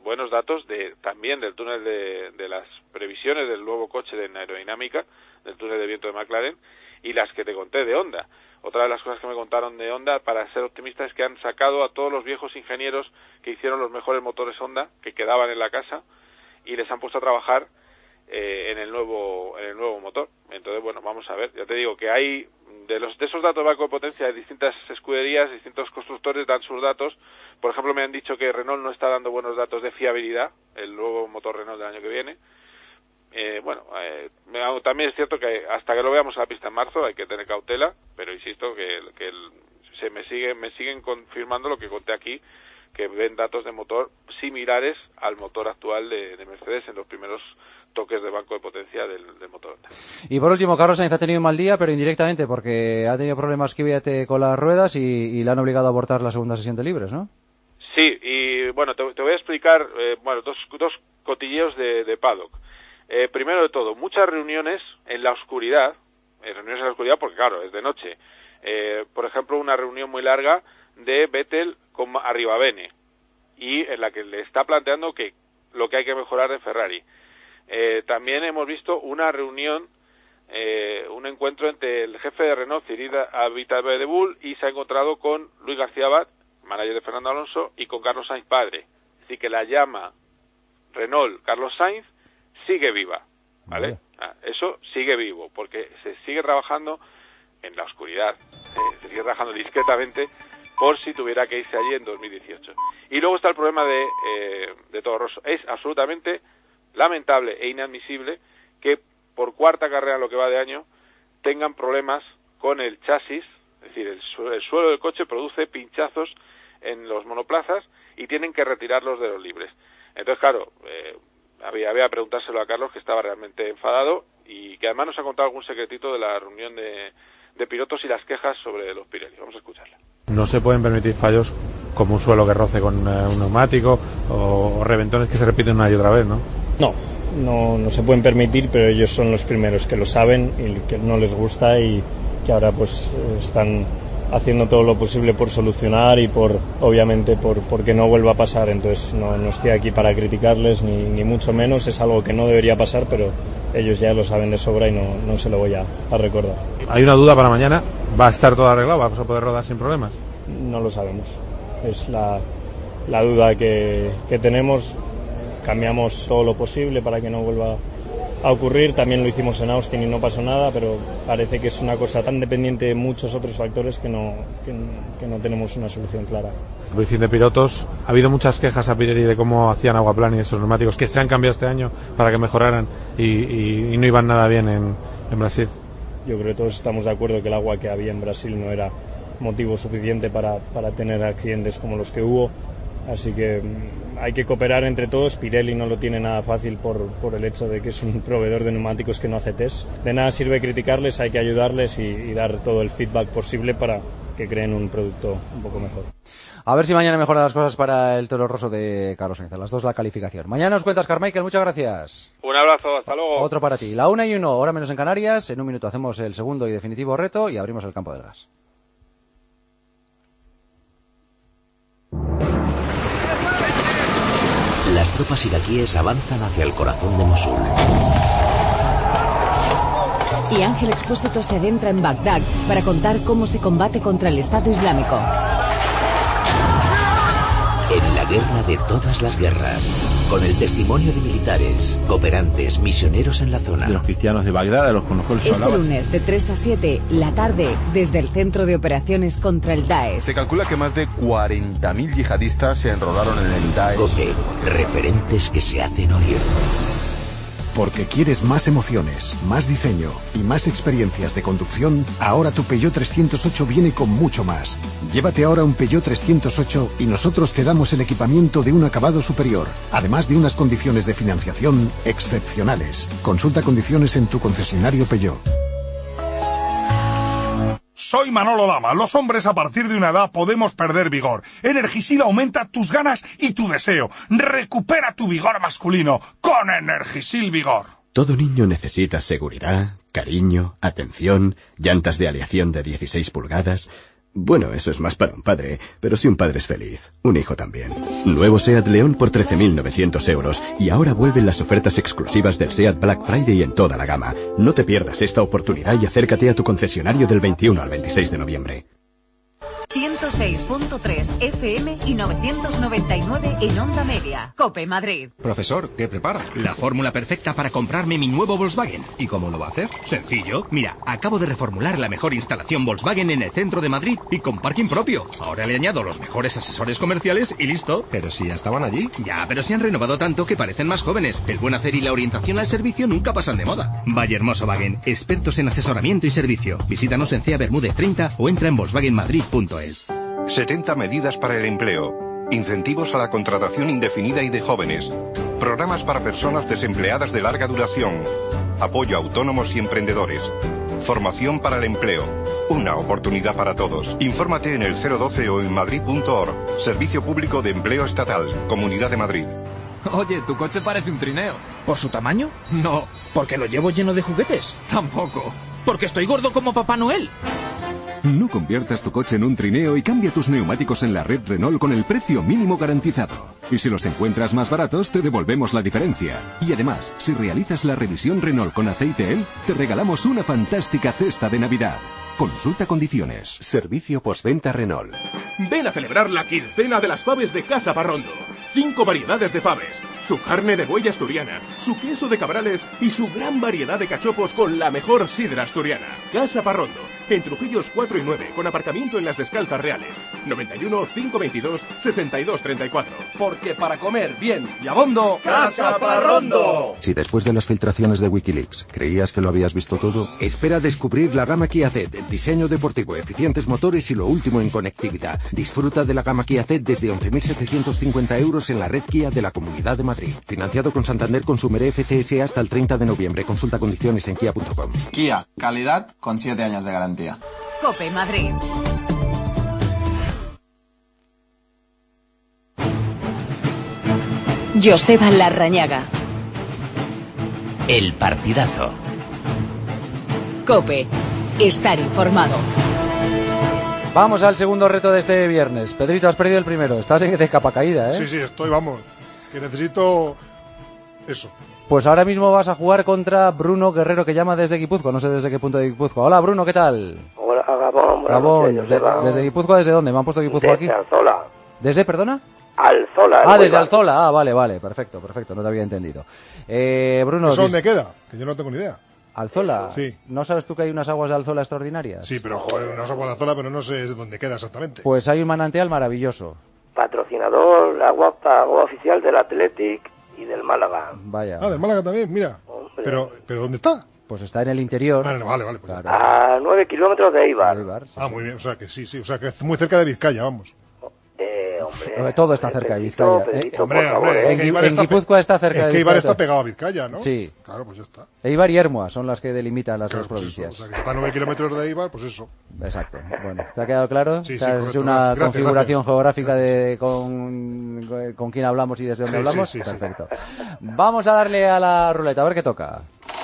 buenos datos de también del túnel de, de las previsiones del nuevo coche de aerodinámica, del túnel de viento de McLaren, y las que te conté de Honda. Otra de las cosas que me contaron de Honda, para ser optimista, es que han sacado a todos los viejos ingenieros que hicieron los mejores motores Honda, que quedaban en la casa, y les han puesto a trabajar eh, en el nuevo en el nuevo motor. Entonces, bueno, vamos a ver. Ya te digo que hay, de los de esos datos de banco de potencia, de distintas escuderías, distintos constructores dan sus datos. Por ejemplo, me han dicho que Renault no está dando buenos datos de fiabilidad, el nuevo motor Renault del año que viene. Eh, bueno, eh, también es cierto que hasta que lo veamos en la pista en marzo hay que tener cautela, pero insisto que, que el, se me sigue me siguen confirmando lo que conté aquí, que ven datos de motor similares al motor actual de, de Mercedes en los primeros toques de banco de potencia del, del motor Honda. Y por último, Carlos Sainz ha tenido un mal día, pero indirectamente, porque ha tenido problemas Kvyat con las ruedas y, y le han obligado a abortar la segunda sesión de libres, ¿no? Sí, y bueno, te, te voy a explicar eh, bueno dos, dos cotilleos de, de paddock. Eh, primero de todo, muchas reuniones en la oscuridad, eh, reuniones en la oscuridad porque claro, es de noche. Eh, por ejemplo, una reunión muy larga de Vettel con Arrivabene, y en la que le está planteando que lo que hay que mejorar de Ferrari. Eh, también hemos visto una reunión, eh, un encuentro entre el jefe de Renault, Cyril Abiteboul, y se ha encontrado con Luis García Abad, manager de Fernando Alonso, y con Carlos Sainz padre. Así que la llama Renault Carlos Sainz sigue viva, ¿vale? Vale. Ah, eso sigue vivo, porque se sigue trabajando en la oscuridad, eh, se sigue trabajando discretamente por si tuviera que irse allí en dos mil dieciocho. Y luego está el problema de, eh, de Toro Rosso. Es absolutamente lamentable e inadmisible que por cuarta carrera en lo que va de año tengan problemas con el chasis, es decir, el, su el suelo del coche produce pinchazos en los monoplazas y tienen que retirarlos de los libres. Entonces, claro, eh, había, había que preguntárselo a Carlos, que estaba realmente enfadado y que además nos ha contado algún secretito de la reunión de, de pilotos y las quejas sobre los Pirelli. Vamos a escucharla. No se pueden permitir fallos como un suelo que roce con uh, un neumático o, o reventones que se repiten una y otra vez, ¿no? No, no, no se pueden permitir, pero ellos son los primeros que lo saben y que no les gusta y que ahora pues están haciendo todo lo posible por solucionar y por, obviamente, por, por que no vuelva a pasar. Entonces no, no estoy aquí para criticarles ni, ni mucho menos, es algo que no debería pasar, pero ellos ya lo saben de sobra y no, no se lo voy a, a recordar. Hay una duda para mañana, ¿va a estar todo arreglado? ¿Vamos a poder rodar sin problemas? No lo sabemos, es la, la duda que, que tenemos. Cambiamos todo lo posible para que no vuelva a ocurrir, también lo hicimos en Austin y no pasó nada, pero parece que es una cosa tan dependiente de muchos otros factores que no, que, que no tenemos una solución clara. Briefing de pilotos, ha habido muchas quejas a Pirelli de cómo hacían Aguaplani esos neumáticos que se han cambiado este año para que mejoraran y, y, y no iban nada bien en, en Brasil. Yo creo que todos estamos de acuerdo que el agua que había en Brasil no era motivo suficiente para, para tener accidentes como los que hubo, así que hay que cooperar entre todos. Pirelli no lo tiene nada fácil por, por el hecho de que es un proveedor de neumáticos que no hace test. De nada sirve criticarles, hay que ayudarles y, y dar todo el feedback posible para que creen un producto un poco mejor. A ver si mañana mejoran las cosas para el Toro Rosso de Carlos Sainz. A las dos la calificación. Mañana nos cuentas, Carmichael, muchas gracias. Un abrazo, hasta luego. Otro para ti. La una y uno, hora menos en Canarias. En un minuto hacemos el segundo y definitivo reto y abrimos el campo del gas. Las tropas iraquíes avanzan hacia el corazón de Mosul. Y Ángel Expósito se adentra en Bagdad para contar cómo se combate contra el Estado Islámico. En la guerra de todas las guerras, con el testimonio de militares, cooperantes, misioneros en la zona. De los cristianos de Bagdad, de los con los cuales Este lunes, de tres a siete, la tarde, desde el Centro de Operaciones contra el Daesh. Se calcula que más de cuarenta mil yihadistas se enrolaron en el Daesh. COPE, referentes que se hacen oír. Porque quieres más emociones, más diseño y más experiencias de conducción, ahora tu Peugeot trescientos ocho viene con mucho más. Llévate ahora un Peugeot trescientos ocho y nosotros te damos el equipamiento de un acabado superior, además de unas condiciones de financiación excepcionales. Consulta condiciones en tu concesionario Peugeot. Soy Manolo Lama. Los hombres a partir de una edad podemos perder vigor. Energisil aumenta tus ganas y tu deseo. Recupera tu vigor masculino con Energisil Vigor. Todo niño necesita seguridad, cariño, atención, llantas de aleación de dieciséis pulgadas. Bueno, eso es más para un padre, pero si un padre es feliz, un hijo también. Nuevo SEAT León por trece mil novecientos euros y ahora vuelven las ofertas exclusivas del SEAT Black Friday en toda la gama. No te pierdas esta oportunidad y acércate a tu concesionario del veintiuno al veintiséis de noviembre. ciento seis punto tres F M y novecientos noventa y nueve en Onda Media. COPE Madrid. Profesor, ¿qué prepara? La fórmula perfecta para comprarme mi nuevo Volkswagen. ¿Y cómo lo va a hacer? Sencillo. Mira, acabo de reformular la mejor instalación Volkswagen en el centro de Madrid y con parking propio. Ahora le añado los mejores asesores comerciales y listo. Pero si ya estaban allí. Ya, pero se han renovado tanto que parecen más jóvenes. El buen hacer y la orientación al servicio nunca pasan de moda. Valle Hermoso Wagen, expertos en asesoramiento y servicio. Visítanos en Cea Bermúdez treinta o entra en volkswagen madrid punto es. setenta medidas para el empleo. Incentivos a la contratación indefinida y de jóvenes. Programas para personas desempleadas de larga duración. Apoyo a autónomos y emprendedores. Formación para el empleo. Una oportunidad para todos. Infórmate en el cero doce o en madrid punto org. Servicio Público de Empleo Estatal. Comunidad de Madrid. Oye, tu coche parece un trineo. ¿Por su tamaño? No. ¿Porque lo llevo lleno de juguetes? Tampoco. ¿Porque estoy gordo como Papá Noel? No conviertas tu coche en un trineo y cambia tus neumáticos en la red Renault con el precio mínimo garantizado. Y si los encuentras más baratos, te devolvemos la diferencia. Y además, si realizas la revisión Renault con aceite Elf, te regalamos una fantástica cesta de Navidad. Consulta condiciones. Servicio postventa Renault. Ven a celebrar la quincena de las faves de Casa Parrondo. Cinco variedades de faves, su carne de buey asturiana, su queso de cabrales y su gran variedad de cachopos con la mejor sidra asturiana. Casa Parrondo, en Trujillos cuatro y nueve, con aparcamiento en Las Descalzas Reales. noventa y uno, cinco veintidós, sesenta y dos treinta y cuatro. Porque para comer bien y a bondo, Casa Parrondo. Si después de las filtraciones de Wikileaks creías que lo habías visto todo, espera a descubrir la gama Kia Z, diseño deportivo, eficientes motores y lo último en conectividad. Disfruta de la gama Kia Z desde once mil setecientos cincuenta euros en la red Kia de la Comunidad de Madrid. Financiado con Santander Consumer F C S hasta el treinta de noviembre. Consulta condiciones en kia punto com. Kia, calidad con siete años de garantía. COPE Madrid. Joseba Larrañaga. El partidazo. COPE. Estar informado. Vamos al segundo reto de este viernes. Pedrito, has perdido el primero. Estás en de capa caída, ¿eh? Sí, sí, estoy, vamos. Que necesito eso. Pues ahora mismo vas a jugar contra Bruno Guerrero, que llama desde Guipúzcoa. No sé desde qué punto de Guipúzcoa. Hola, Bruno, ¿qué tal? Hola, Gabón. Gabón. De, ¿Desde Guipúzcoa desde dónde? ¿Me han puesto Guipúzcoa aquí? Desde Alzola. ¿Desde, perdona? Alzola. Ah, desde Alzola. Ah, vale, vale. Perfecto, perfecto. No te había entendido. Eh, Bruno... ¿Eso dónde queda? Que yo no tengo ni idea. ¿Alzola? Sí. ¿No sabes tú que hay unas aguas de Alzola extraordinarias? Sí, pero joder, unas aguas de Alzola, pero no sé dónde queda exactamente. Pues hay un manantial maravilloso. Patrocinador, agua, agua oficial del Athletic y del Málaga. Vaya. Ah, del Málaga también, mira. Hombre. Pero, pero ¿dónde está? Pues está en el interior. Vale, vale, vale. Pues claro. A nueve kilómetros de Eibar. Eibar sí, ah, sí. muy bien, o sea que sí, sí, o sea que es muy cerca de Vizcaya, vamos. Eh, hombre. Todo está cerca Pedrito, de Vizcaya. Pedrito, eh, hombre, favor, hombre, eh. En, Eibar en está Guipúzcoa está cerca es de que Eibar Vizcaya. está pegado a Vizcaya, ¿no? Sí. Claro, pues ya está. Eibar y Hermua son las que delimitan las claro, dos pues provincias. Eso, o sea que está a nueve kilómetros de Eibar, pues eso. Exacto. Bueno, ¿te ha quedado claro? Sí, o sea, sí, es correcto. una Gracias, configuración gracias. geográfica de con, con quién hablamos y desde dónde Sí, hablamos. sí, sí, Perfecto. Sí. Vamos a darle a la ruleta, a ver qué toca.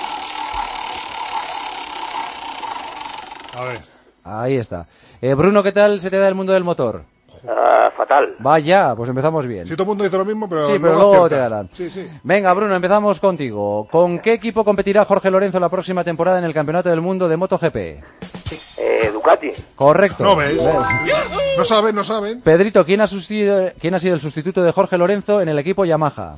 A ver. Ahí está. Eh, Bruno, ¿qué tal se te da el mundo del motor? Uh, fatal. Vaya, pues empezamos bien. Si todo el mundo dice lo mismo, pero sí, pero luego, luego acierta. te darán. Sí, sí. Venga, Bruno, empezamos contigo. ¿Con qué equipo competirá Jorge Lorenzo la próxima temporada en el Campeonato del Mundo de MotoGP? Eh, Ducati. Correcto. No ves. No saben, no saben. Pedrito, ¿quién ha, sustido, ¿quién ha sido el sustituto de Jorge Lorenzo en el equipo Yamaha?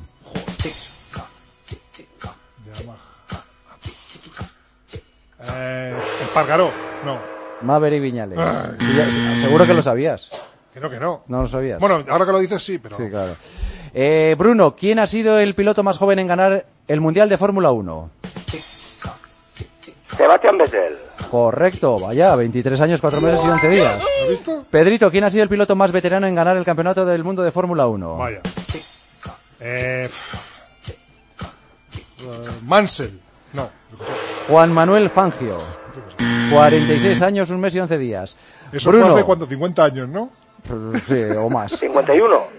Eh, Espargaró, no. Maverick Viñales. Sí, ya, seguro que lo sabías. Que no, que no. No lo sabías. Bueno, ahora que lo dices sí, pero... Sí, claro. Eh, Bruno, ¿quién ha sido el piloto más joven en ganar el Mundial de Fórmula uno? Sebastián Vettel. Correcto, vaya, veintitrés años, cuatro meses y once días. ¿Lo has visto? Pedrito, ¿quién ha sido el piloto más veterano en ganar el Campeonato del Mundo de Fórmula uno? Vaya. Eh... Uh, Mansell. No. Juan Manuel Fangio. cuarenta y seis años, un mes y once días. Eso Bruno. fue hace cuánto, cincuenta años, ¿no? Sí, o más. cincuenta y uno.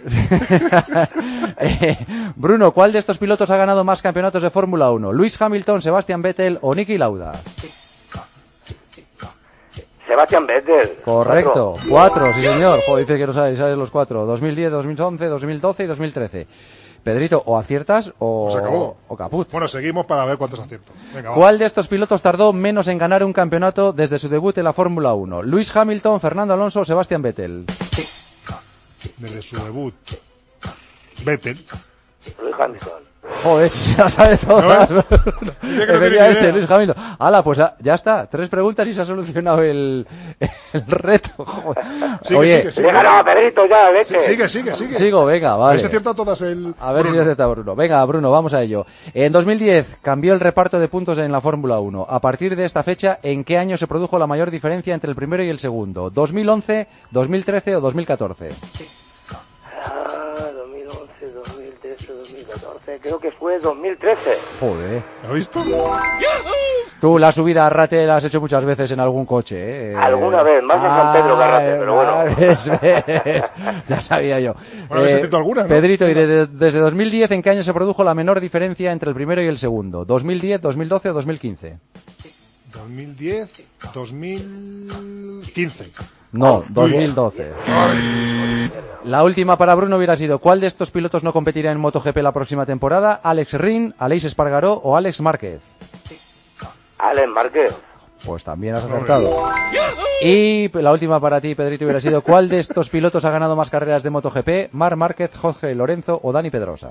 eh, Bruno, ¿cuál de estos pilotos ha ganado más campeonatos de Fórmula uno? ¿Luis Hamilton, Sebastián Vettel o Niki Lauda? Sebastián Vettel. Correcto. Cuatro, cuatro sí señor. Joder, dice que no sabes, sabes los cuatro. dos mil diez, dos mil once, dos mil doce y dos mil trece. Pedrito, o aciertas o, Se acabó. o caput. Bueno, seguimos para ver cuántos aciertos. Venga, ¿Cuál va. de estos pilotos tardó menos en ganar un campeonato desde su debut en la Fórmula uno? ¿Lewis Hamilton, Fernando Alonso o Sebastián Vettel? Desde su debut. Vettel. Lewis Hamilton. Joder, se la sabe todas. No, Efectivamente, Luis Hamilton. Hala, pues ya está. Tres preguntas y se ha solucionado el, el reto. Joder. Sigue, Oye, sigue, sigue. Déjalo, Pedrito, ya, vete. Sigue, sigue, sigue. Sigo, venga, vale. A ver si acierta todas el... A ver Bruno. si acierta Bruno. Venga, Bruno, vamos a ello. En dos mil diez cambió el reparto de puntos en la Fórmula uno. A partir de esta fecha, ¿en qué año se produjo la mayor diferencia entre el primero y el segundo? ¿dos mil once, dos mil trece o dos mil catorce? Ah, dos mil once, dos mil trece, dos mil catorce. Creo que fue dos mil trece. Joder. ¿Lo has visto? Tú la subida a Rate la has hecho muchas veces en algún coche, ¿eh? Alguna vez, más en San Pedro que a Rate, pero bueno. Ves, ves. Ya sabía yo. Bueno, habéis escrito alguna, ¿no? Pedrito, ¿y de- desde dos mil diez en qué año se produjo la menor diferencia entre el primero y el segundo? ¿dos mil diez, dos mil doce o dos mil quince? dos mil diez, dos mil quince. No, dos mil doce. La última para Bruno hubiera sido: ¿cuál de estos pilotos no competirá en MotoGP la próxima temporada? ¿Alex Rin, Aleix Espargaró o Alex Márquez? Alex Márquez. Pues también has acertado. Y la última para ti, Pedrito, hubiera sido: ¿cuál de estos pilotos ha ganado más carreras de MotoGP? ¿Marc Márquez, Jorge Lorenzo o Dani Pedrosa?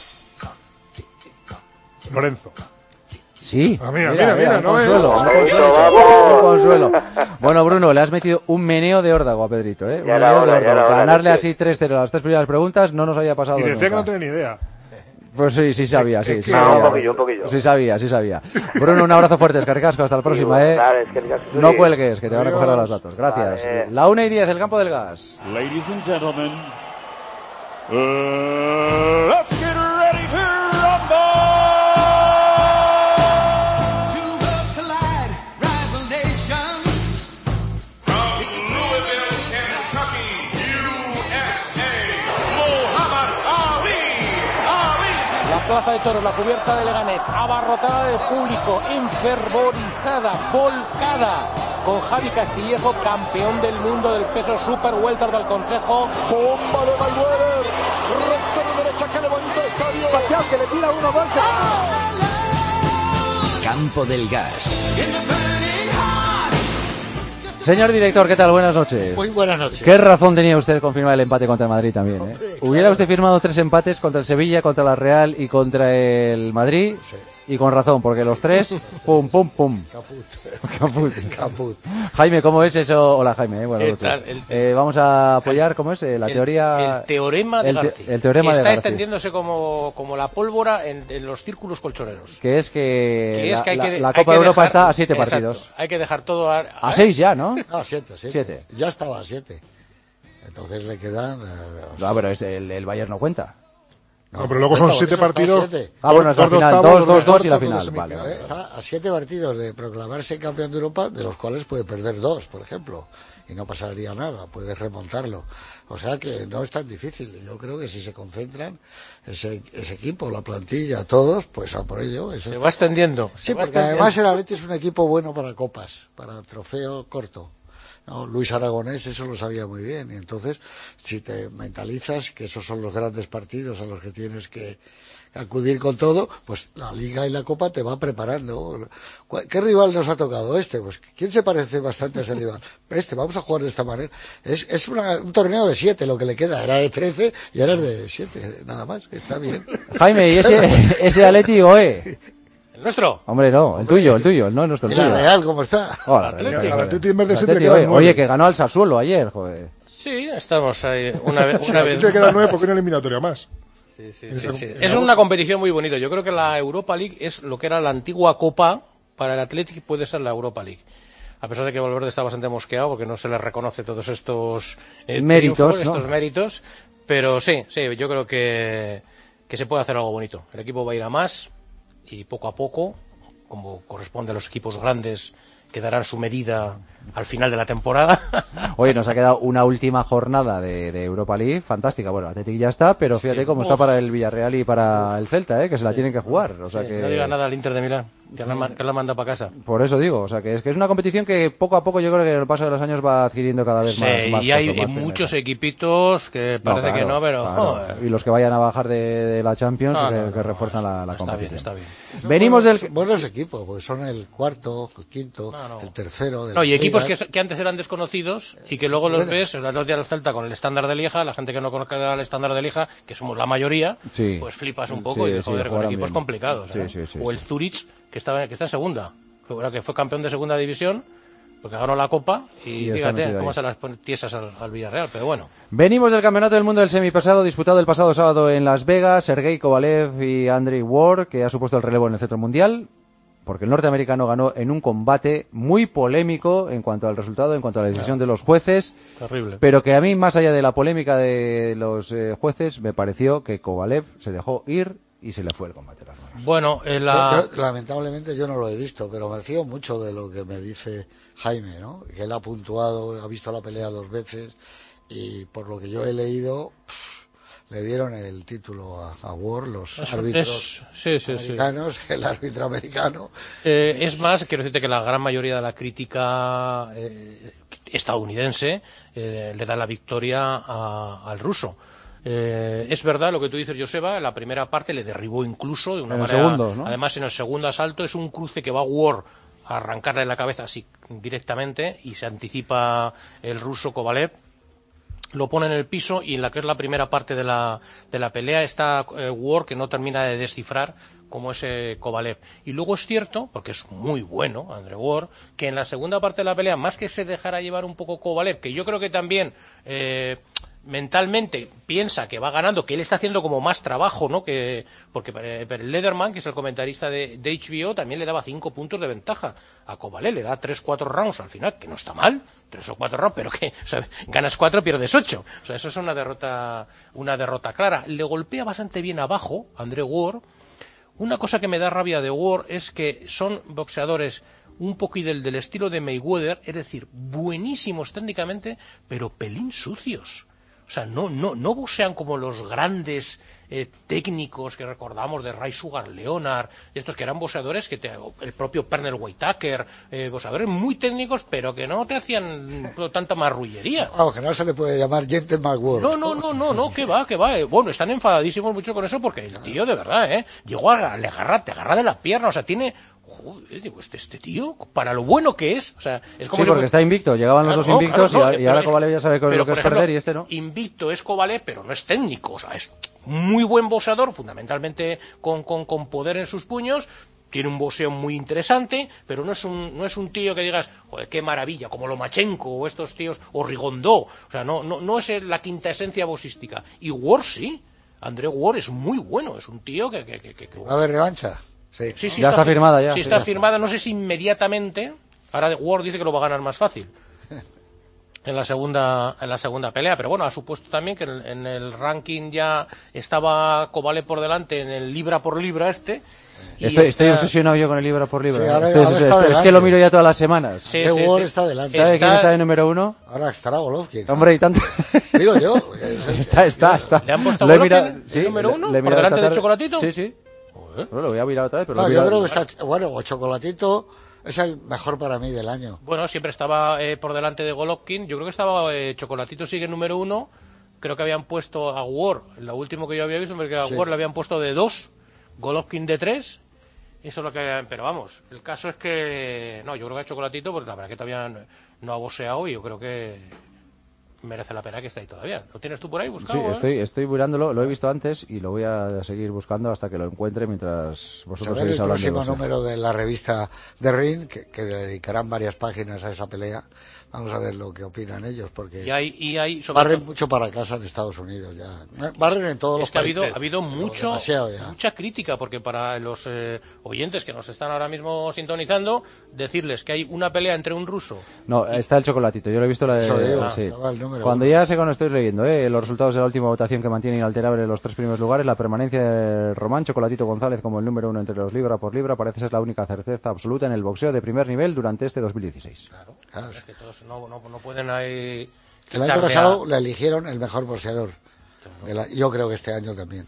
Lorenzo. Sí. Ah, mira, mira, mira, un no consuelo, veo. un consuelo, un consuelo. Bueno, Bruno, le has metido un meneo de órdago a Pedrito, ¿eh? Un Ya era meneo de hora, ya órdago. era hora, Ganarle es así tres cero las tres primeras preguntas no nos había pasado Y decía nunca. que no tenía ni idea. Pues sí, sí sabía, sí, Es sí que- No, sabía. un poquillo, un poquillo. Sí sabía, sí sabía. Bruno, un abrazo fuerte, Escarcasco, hasta la próxima, ¿eh? Dale, es que digas- No cuelgues, que te van a coger Adiós. los datos. Gracias. Vale. La una y diez, el campo del gas. Ladies and gentlemen, uh, let's get ready to rumble! Two worlds collide, rival nations. From Louisville, Kentucky, U S A, Muhammad Ali. Ali. La plaza de toros, la cubierta de Leganés, abarrotada de público, enfervorizada, volcada, con Javi Castillejo, campeón del mundo del peso super welter del Consejo. Bomba de Mayweather, recta de derecha que levanta el estadio. Pacquiao que le tira uno, dos. Campo del Gas. Señor director, ¿qué tal? Buenas noches. Muy buenas noches. ¿Qué razón tenía usted con firmar el empate contra el Madrid también? ¿eh? Hombre, Hubiera claro. usted firmado tres empates contra el Sevilla, contra la Real y contra el Madrid. Sí. Y con razón, porque los tres, pum, pum, pum. Caput. Caput. Caput. Jaime, ¿cómo es eso? Hola, Jaime. ¿eh? Buenas ¿Qué noches. tal? El- Eh, vamos a apoyar, ¿cómo es? Eh, la el, teoría... el teorema de el te- García. el teorema que de está García. extendiéndose como, como la pólvora en, en los círculos colchoneros. Que es que, Que es la, que hay la- que- la hay Copa que de Europa dejar- está a siete exacto, partidos. hay que dejar todo a, A seis ya, ¿no? No, siete, siete. Siete. Ya estaba a siete. Entonces le quedan... eh, No, pero este, el, el Bayern no cuenta. No, pero luego son cuenta, siete por eso está a partidos. siete. Ah, bueno, hasta dos la de final, octavos, dos, dos de dos, dos y la cuartos, final. dos de Vale, semifinales. vale. Eh, Está a siete partidos de proclamarse campeón de Europa, de los cuales puede perder dos, por ejemplo, y no pasaría nada, puedes remontarlo. O sea que no es tan difícil. Yo creo que si se concentran, ese, ese equipo, la plantilla, todos, pues a por ello. Eso. Se va extendiendo. Sí, se va porque extendiendo. además el Atleti es un equipo bueno para copas, para trofeo corto. ¿No? Luis Aragonés eso lo sabía muy bien. Y entonces, si te mentalizas que esos son los grandes partidos a los que tienes que acudir con todo, pues la Liga y la Copa te va preparando. ¿Qué rival nos ha tocado? Este. Pues ¿quién se parece bastante a ese rival? Este, vamos a jugar de esta manera. Es, es una- un torneo de siete, lo que le queda. Era de trece y ahora es de siete, nada más. Está bien. Jaime, ¿y ese, ese Atleti Oe? ¿El nuestro? Hombre, no, el tuyo, el tuyo, no el nuestro, el ¿Y la tuyo. Real cómo está? Hola, Atlético. Real, Al joder. Atleti en vez de siete le Atleti, quedan oye, nueve. oye, que ganó al Sassuolo ayer, joder. Sí, estamos ahí una vez. Sí, Una a ti vez. te quedan nueve porque una eliminatoria más. Sí, sí, sí, sí. Es una competición muy bonita. Yo creo que la Europa League es lo que era la antigua Copa para el Athletic, puede ser la Europa League. A pesar de que Valverde está bastante mosqueado porque no se le reconoce todos estos eh, Méritos, triunfos, ¿no? estos méritos, pero sí, sí, yo creo que, que se puede hacer algo bonito. El equipo va a ir a más y poco a poco, como corresponde a los equipos grandes que darán su medida al final de la temporada. Oye, nos ha quedado una última jornada de, de Europa League fantástica. Bueno, Athletic ya está, pero fíjate Sí. cómo Uf. está para el Villarreal y para el Celta, ¿eh? Que se la tienen que jugar. O sea Sí, que... no diga nada al Inter de Milán. Que la, que la manda para casa. Por eso digo, o sea, que es que es una competición que poco a poco yo creo que en el paso de los años va adquiriendo cada vez sí, más, más y hay coso, más muchos primera. equipitos que parece no, claro, que no, pero... claro. Joder. Y los que vayan a bajar de, de la Champions No, que, no, no, que refuerzan no, la, la está competición. bien, está bien. Son Venimos buenos, del... buenos equipos, porque son el cuarto, el quinto, no, no. el tercero. De no, y equipos ligas. que, que antes eran desconocidos y que luego los Bueno. ves, el Atlético del Celta con el estándar de Lieja, la gente que no conozca el estándar de Lieja, que somos la mayoría, Sí. pues flipas un poco Sí, y sí, joder, con jugaron equipos bien. complicados. Sí, ¿eh? sí, sí, o el sí. Zurich, que, estaba, que está en segunda, que fue- que fue campeón de segunda división, porque ganó la Copa y, Y está fíjate metido cómo ahí. se las pone tiesas al, al Villarreal, pero bueno. Venimos del Campeonato del Mundo del Semipesado disputado el pasado sábado en Las Vegas. Sergei Kovalev y Andrei Ward, que ha supuesto el relevo en el Centro Mundial, porque el norteamericano ganó en un combate muy polémico en cuanto al resultado, en cuanto a la decisión de los jueces. Terrible. Pero que a mí, más allá de la polémica de los eh, jueces, me pareció que Kovalev se dejó ir y se le fue el combate a las manos. Bueno, en la... Yo- yo, lamentablemente yo no lo he visto, pero me fío mucho de lo que me dice Jaime, ¿no? Que él ha puntuado, ha visto la pelea dos veces y por lo que yo he leído pff, le dieron el título a, a Ward, los Es- árbitros es- sí, sí, sí. americanos, el árbitro americano. Eh, es más, quiero decirte que la gran mayoría de la crítica eh, estadounidense eh, le da la victoria a- al ruso. Eh, es verdad lo que tú dices, Joseba, en la primera parte le derribó incluso de una En el manera... segundo, ¿no? Además, en el segundo asalto es un cruce que va Ward a arrancarle la cabeza así directamente y se anticipa el ruso Kovalev. Lo pone en el piso y en la que es la primera parte de la, de la pelea está eh, Ward que no termina de descifrar como ese Kovalev. Y luego es cierto, porque es muy bueno Andre Ward, que en la segunda parte de la pelea, más que se dejara llevar un poco Kovalev, que yo creo que también eh, mentalmente piensa que va ganando, que él está haciendo como más trabajo, ¿no? Que porque eh, pero el Lederman, que es el comentarista de, de H B O, también le daba cinco puntos de ventaja a Kovalev, le da tres, cuatro rounds al final, que no está mal, tres o cuatro rounds, pero que, o sea, ganas cuatro, pierdes ocho, o sea, eso es una derrota, una derrota clara. Le golpea bastante bien abajo, Andre Ward. Una cosa que me da rabia de Ward es que son boxeadores un poco y del, del estilo de Mayweather, es decir, buenísimos técnicamente, pero pelín sucios. O sea, no, no, no boxean como los grandes eh, técnicos que recordamos de Ray Sugar Leonard, estos que eran boxeadores, que te, el propio Pernell Whitaker, eh, boxeadores muy técnicos, pero que no te hacían tanta marrullería. Vamos, que no se le puede llamar Gentleman Ward. No, no, no, no, no, que va, que va. Eh. Bueno, están enfadadísimos mucho con eso porque el tío, de verdad, ¿eh? Llegó a le agarra, te agarra de la pierna, o sea, tiene... Joder, digo, este, este tío, para lo bueno que es, o sea, es como Sí, si porque fue- está invicto, llegaban los Claro, dos no, invictos claro, no, y, a- y pero ahora es- Kovalev ya sabe pero, lo que por es ejemplo, perder y este no. Invicto es Kovalev, pero no es técnico, o sea, es muy buen boxeador, fundamentalmente con, con, con poder en sus puños, tiene un boxeo muy interesante, pero no es un, no es un tío que digas, joder, qué maravilla, como Lomachenko o estos tíos, o Rigondó, o sea, no, no, no es la quinta esencia boxística. Y Ward sí, André Ward es muy bueno, es un tío que... que, que, que- que- ¿Va a haber revancha? Sí. Sí, sí, Ya está fi- firmada, ya. Sí, Sí, está ya. firmada, no sé si inmediatamente. Ahora Ward dice que lo va a ganar más fácil en la segunda en la segunda pelea, pero bueno, ha supuesto también que en, en el ranking ya estaba Kovalev por delante en el libra por libra este. y Estoy, estoy está- obsesionado yo con el libra por libra. Sí, ahora- Estoy- ahora estoy- está es que delante. lo miro ya todas las semanas. Sí, Andre sí, Ward sí. está delante. ¿Sabe Está- quién está de número uno? Ahora estará Golovkin. Hombre, y tanto. Digo yo. porque es el- está, está, está. ¿Le han puesto Lo he Golovkin mirado- el sí, número le- uno? le he ¿Por mirado delante esta de tarde. Chocolatito? Sí, sí. Joder. Bueno, lo voy a mirar otra vez, pero No, lo he yo mirado- creo que está. Bueno, Chocolatito es el mejor para mí del año. Bueno, siempre estaba eh, por delante de Golovkin. Yo creo que estaba eh, Chocolatito sigue número uno. Creo que habían puesto a Ward, lo último que yo había visto, porque a Sí. Ward le habían puesto de dos, Golovkin de tres. Eso es lo que... Pero vamos, el caso es que... No, yo creo que a Chocolatito, porque la verdad que todavía no, no ha boxeado y yo creo que merece la pena que esté ahí todavía. ¿Lo tienes tú por ahí buscado? Sí, eh? estoy, estoy mirándolo, lo he visto antes y lo voy a seguir buscando hasta que lo encuentre mientras A vosotros ver el seguís hablando de próximo boxeo. número de la revista The Ring, que, que dedicarán varias páginas a esa pelea. Vamos a ver lo que opinan ellos, porque Y hay... Y hay sobre barren todo- mucho para casa en Estados Unidos ya. Barren en todos es los que ha habido, países. ha habido pero mucho, demasiado ya. mucha crítica, porque para los eh, oyentes que nos están ahora mismo sintonizando, decirles que hay una pelea entre un ruso. No, está el Chocolatito, yo lo he visto la de... Eso digo, sí. estaba el número Cuando uno. ya sé cuando estoy leyendo eh, los resultados de la última votación que mantiene inalterable los tres primeros lugares, la permanencia de Román Chocolatito González como el número uno entre los libra por libra parece ser la única certeza absoluta en el boxeo de primer nivel durante este dos mil dieciséis. Claro, Claro. es que todos no, no, no pueden ahí... El año echarle pasado a- le eligieron el mejor boxeador. De la- yo creo que este año también.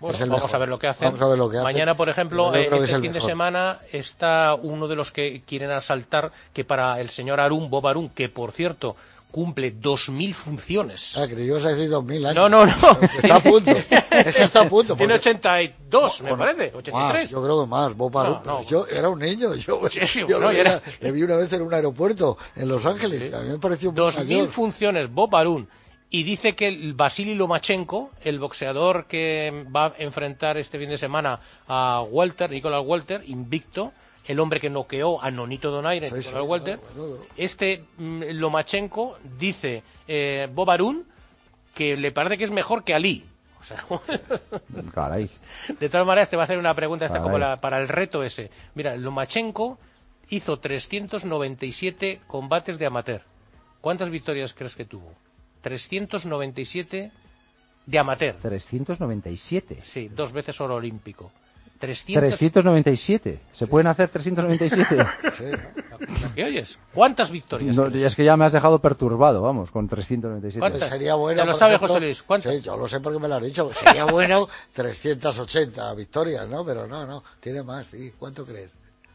Bueno, es el vamos mejor. a ver lo que hacen. Vamos a ver lo que hacen. Mañana, por ejemplo, Pero yo eh, creo que este es el fin de mejor. semana está uno de los que quieren asaltar, que para el señor Arún, Bob Arún, que por cierto cumple dos mil funciones. Ah, que ibas a decir dos mil años. No, no, no. Está a punto. Es que está a punto. Tiene porque- ochenta y dos, me Bueno, parece, ochenta y Más, tres. yo creo que más. Bob Arún. No, no. Yo era un niño. Yo, Sí, sí, yo no, lo y veía- era- le vi una vez en un aeropuerto en Los Ángeles. A mí me pareció muy Dos mil mayor. funciones, Bob Arún. Y dice que el Vasily Lomachenko, el boxeador que va a enfrentar este fin de semana a Welter, Nicolás Welter, invicto, el hombre que noqueó a Nonito Donaire, Sí, Nicolás sí, Welter, claro, claro. este mm, Lomachenko dice eh, Bob Arún que le parece que es mejor que Ali. O sea, Caray. de todas maneras, te va a hacer una pregunta esta Caray. como la- para el reto ese. Mira, Lomachenko hizo trescientos noventa y siete combates de amateur. ¿Cuántas victorias crees que tuvo? trescientos noventa y siete de amateur. trescientos noventa y siete. Sí, dos veces oro olímpico. trescientos... trescientos noventa y siete. ¿Se pueden hacer trescientos noventa y siete? ¿Qué oyes? ¿Cuántas victorias? No, es que ya me has dejado perturbado, vamos, con trescientos noventa y siete. ¿Cuántas? Sería bueno. ¿Te lo por sabe, ejemplo- José Luis? ¿Cuántas? Sí, yo lo sé porque me lo has dicho. Sería bueno trescientas ochenta victorias, ¿no? Pero no, no. Tiene más, sí. ¿Cuánto crees?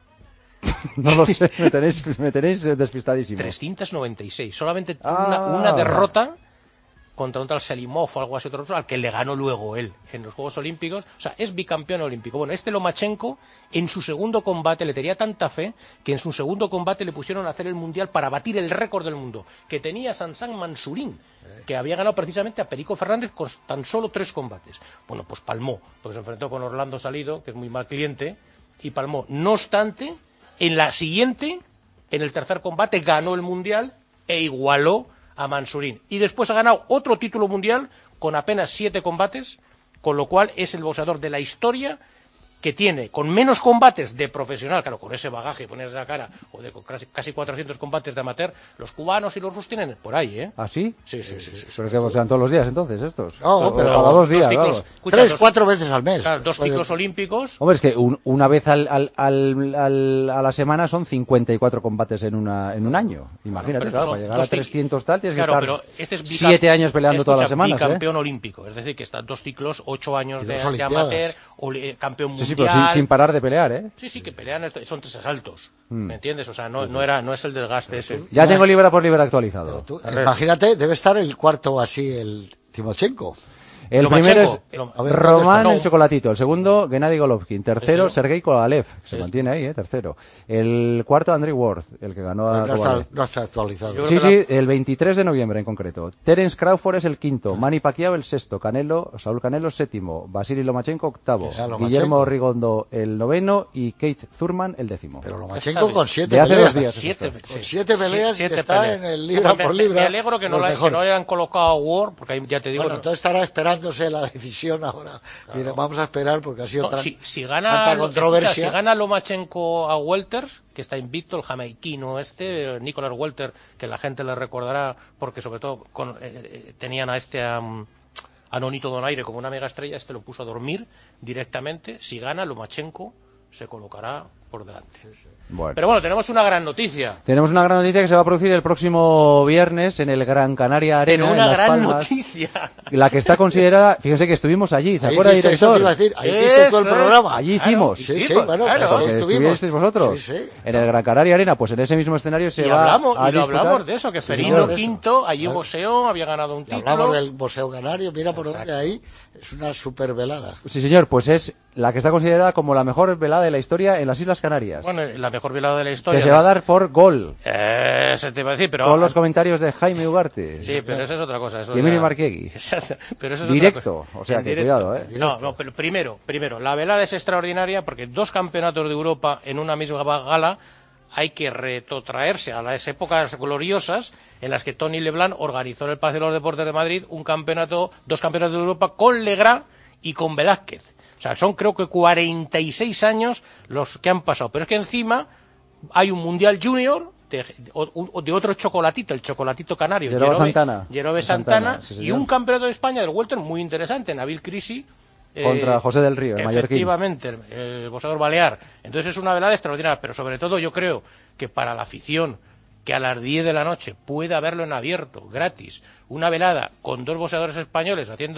No lo sé, me tenéis, me tenéis eh, despistadísimo. trescientos noventa y seis. Solamente tuvo Ah. una, una derrota contra un tal Selimov o algo así, otro ruso, al que le ganó luego él en los Juegos Olímpicos. O sea, es bicampeón olímpico. Bueno, este Lomachenko, en su segundo combate, le tenía tanta fe que en su segundo combate le pusieron a hacer el Mundial para batir el récord del mundo, que tenía Sansan Mansurín, que había ganado precisamente a Perico Fernández con tan solo tres combates. Bueno, pues palmó, porque se enfrentó con Orlando Salido, que es muy mal cliente, y palmó. No obstante, en la siguiente, en el tercer combate, ganó el Mundial e igualó a Mansurín. Y después ha ganado otro título mundial con apenas siete combates, con lo cual es el boxeador de la historia que tiene, con menos combates de profesional, claro, con ese bagaje, poner esa cara, o de con casi, casi cuatrocientos combates de amateur, los cubanos y los rusos tienen por ahí, ¿eh? ¿Ah, sí? Sí, sí, sí. sí, sí. Pero que sean todos los días, entonces, estos. No, O- pero o cada dos dos días, ciclos. vamos. Escucha, Tres, dos- cuatro veces al mes. Claro, dos Puede- ciclos olímpicos. Hombre, es que un- una vez al, al, al, al- a la semana son cincuenta y cuatro combates en una en un año. Imagínate, pero claro, son para llegar dos a trescientos tal tienes Claro, que pero estar este es bicam- siete años peleando todas las escucha, semanas, ¿eh? bicampeón olímpico, es decir, que está dos ciclos, ocho años Y de, dos de olimpiadas. amateur, oli- campeón Sí, sí, mundial. pero sin, sin parar de pelear, ¿eh? Sí, sí, que pelean, esto- son tres asaltos, Mm. ¿me entiendes? O sea, no, no era, no es el desgaste ese. Ya tengo libra por libra actualizado. Tú, imagínate, debe estar el cuarto así, el Timochenko. El Lomachenko. primero es Lo- A ver, Román ¿dónde el está? Chocolatito, el segundo Gennady Golovkin, tercero Sí, sí. Sergei Kovalev, se Sí, sí. mantiene ahí, ¿eh? Tercero. El cuarto Andrew Ward, el que ganó a No Kovalev. está, no está actualizado. Yo- Sí, creo sí, el veintitrés de noviembre en concreto. Terence Crawford es el quinto, Manny Pacquiao el sexto, Canelo, Saúl Canelo séptimo, Vasily Lomachenko octavo, Ya, Lomachenko. Guillermo Rigondo el noveno y Kate Thurman el décimo. Pero Está Lomachenko bien. con siete De hace peleas. dos días. Siete, Con sí. siete peleas Siete y está peleas. en el libra Me- por me- libra. Me alegro que no, los la- que mejores. no le hayan colocado a Ward, porque ahí ya te digo... Bueno, no- entonces estará esperándose la decisión ahora. Mire, vamos a esperar porque ha sido No, tan- si, si gana tanta escucha, controversia. si gana Lomachenko a Welters, que está invicto, el jamaiquino este, eh, Nicolás Welter, que la gente le recordará porque sobre todo con- eh, eh, tenían a este a, a Nonito Donaire como una mega estrella, este lo puso a dormir directamente. Si gana Lomachenko se colocará por delante. Bueno. Pero bueno, tenemos una gran noticia. Tenemos una gran noticia que se va a producir el próximo viernes en el Gran Canaria Arena Pero en una Las gran Palmas. noticia. La que está considerada, fíjense que estuvimos allí, ¿se Ahí acuerda, hiciste, eso director? te iba a decir, ahí histe todo el Eso es. programa. Allí Claro, hicimos. Sí, sí, hicimos, bueno, claro. pues Porque ahí estuvimos. estuvisteis vosotros. Sí, sí. En el Gran Canaria Arena, pues en ese mismo escenario se y va hablamos, a y lo disputar. hablamos de eso, que Sí, Ferino hablamos de eso. Quinto, allí Claro. boxeó, había ganado un Y título. hablamos del boxeo canario, mira por dónde ahí, es una super velada. Sí, señor, pues es la que está considerada como la mejor velada de la historia en las Islas Canarias. Bueno, la mejor velada de la historia. que se va a dar por gol. Eh, se te iba a decir, pero... Con los comentarios de Jaime Ugarte. Sí, pero eso es otra cosa. Eso Y Emilio ya- Marquiegui. Exacto, pero eso es Directo, otra cosa. o sea En que directo. cuidado, ¿eh? No, no, pero primero, primero, la velada es extraordinaria porque dos campeonatos de Europa en una misma gala hay que retrotraerse a las épocas gloriosas en las que Tony Leblanc organizó en el Palacio de los Deportes de Madrid un campeonato, dos campeonatos de Europa con Legrand y con Velázquez. O sea, son creo que cuarenta y seis años los que han pasado. Pero es que encima hay un Mundial Junior de, o- de otro chocolatito, el chocolatito canario. Yerobe Yerobe- Santana. Yerobe Santana, Santana, sí, y señor. un campeonato de España del welter muy interesante, Nabil Crisi. eh, Contra José del Río, el mallorquín. Efectivamente, el, el boxeador balear. Entonces es una velada extraordinaria, pero sobre todo yo creo que para la afición que a las diez de la noche pueda verlo en abierto, gratis, una velada con dos boxeadores españoles haciendo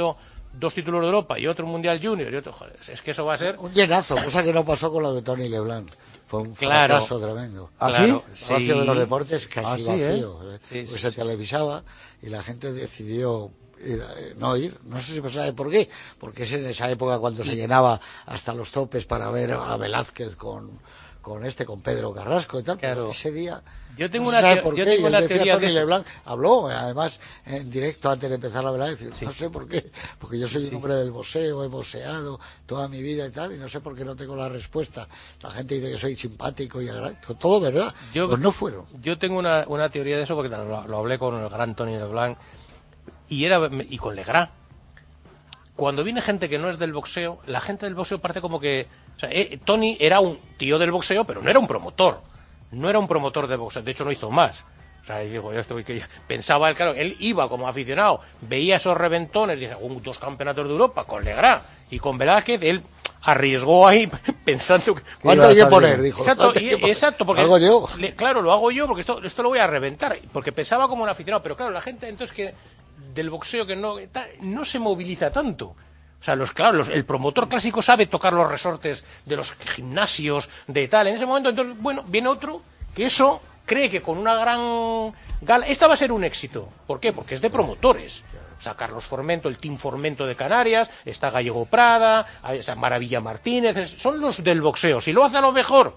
dos títulos de Europa y otro Mundial Junior y otro, joder, es que eso va a ser un llenazo, cosa que no pasó con la de Tony Leblanc. Fue un claro. fracaso tremendo. ¿Ah, claro, sí? El Palacio de los Deportes casi ¿Ah, sí, vacío. eh? ¿eh? Sí, pues sí, se televisaba y la gente decidió ir, eh, no ir. No sé si sabe por qué. Porque es en esa época cuando se llenaba hasta los topes para ver a Velázquez con, con este, con Pedro Carrasco y tal. Claro. Pero ese día... Yo tengo no una, sabe teo por yo qué. tengo una teoría Tony de eso. Leblanc habló, además, en directo antes de empezar la velada, decir, Sí. no sé por qué, porque yo soy un hombre del boxeo, he boxeado toda mi vida y tal, y no sé por qué no tengo la respuesta. La gente dice que soy simpático y agradable, todo verdad, Yo, pues no fueron. Yo tengo una, una teoría de eso porque lo, lo hablé con el gran Tony Leblanc y, era, y con Legrand. Cuando viene gente que no es del boxeo, la gente del boxeo parece como que... O sea, eh, Tony era un tío del boxeo, pero no era un promotor. No era un promotor de boxeo, de hecho no hizo más. O sea, digo, yo estoy, que pensaba, él, claro, él iba como aficionado, veía esos reventones, dice, uh, dos campeonatos de Europa con Legrand y con Velázquez, él arriesgó ahí pensando que... ¿Cuánto hay que poner? Dijo. Exacto, y, exacto porque... ¿Lo hago yo? Le, claro, lo hago yo porque esto, esto lo voy a reventar, porque pensaba como un aficionado, pero claro, la gente entonces que del boxeo que no, no se moviliza tanto. O sea, los, claro, los, el promotor clásico sabe tocar los resortes de los gimnasios, de tal. En ese momento, entonces, bueno, viene otro que eso cree que con una gran gala... Esta va a ser un éxito. ¿Por qué? Porque es de promotores. O sea, Carlos Formento, el Team Formento de Canarias, está Gallego Prada, está Maravilla Martínez, es, son los del boxeo. Si lo hace a lo mejor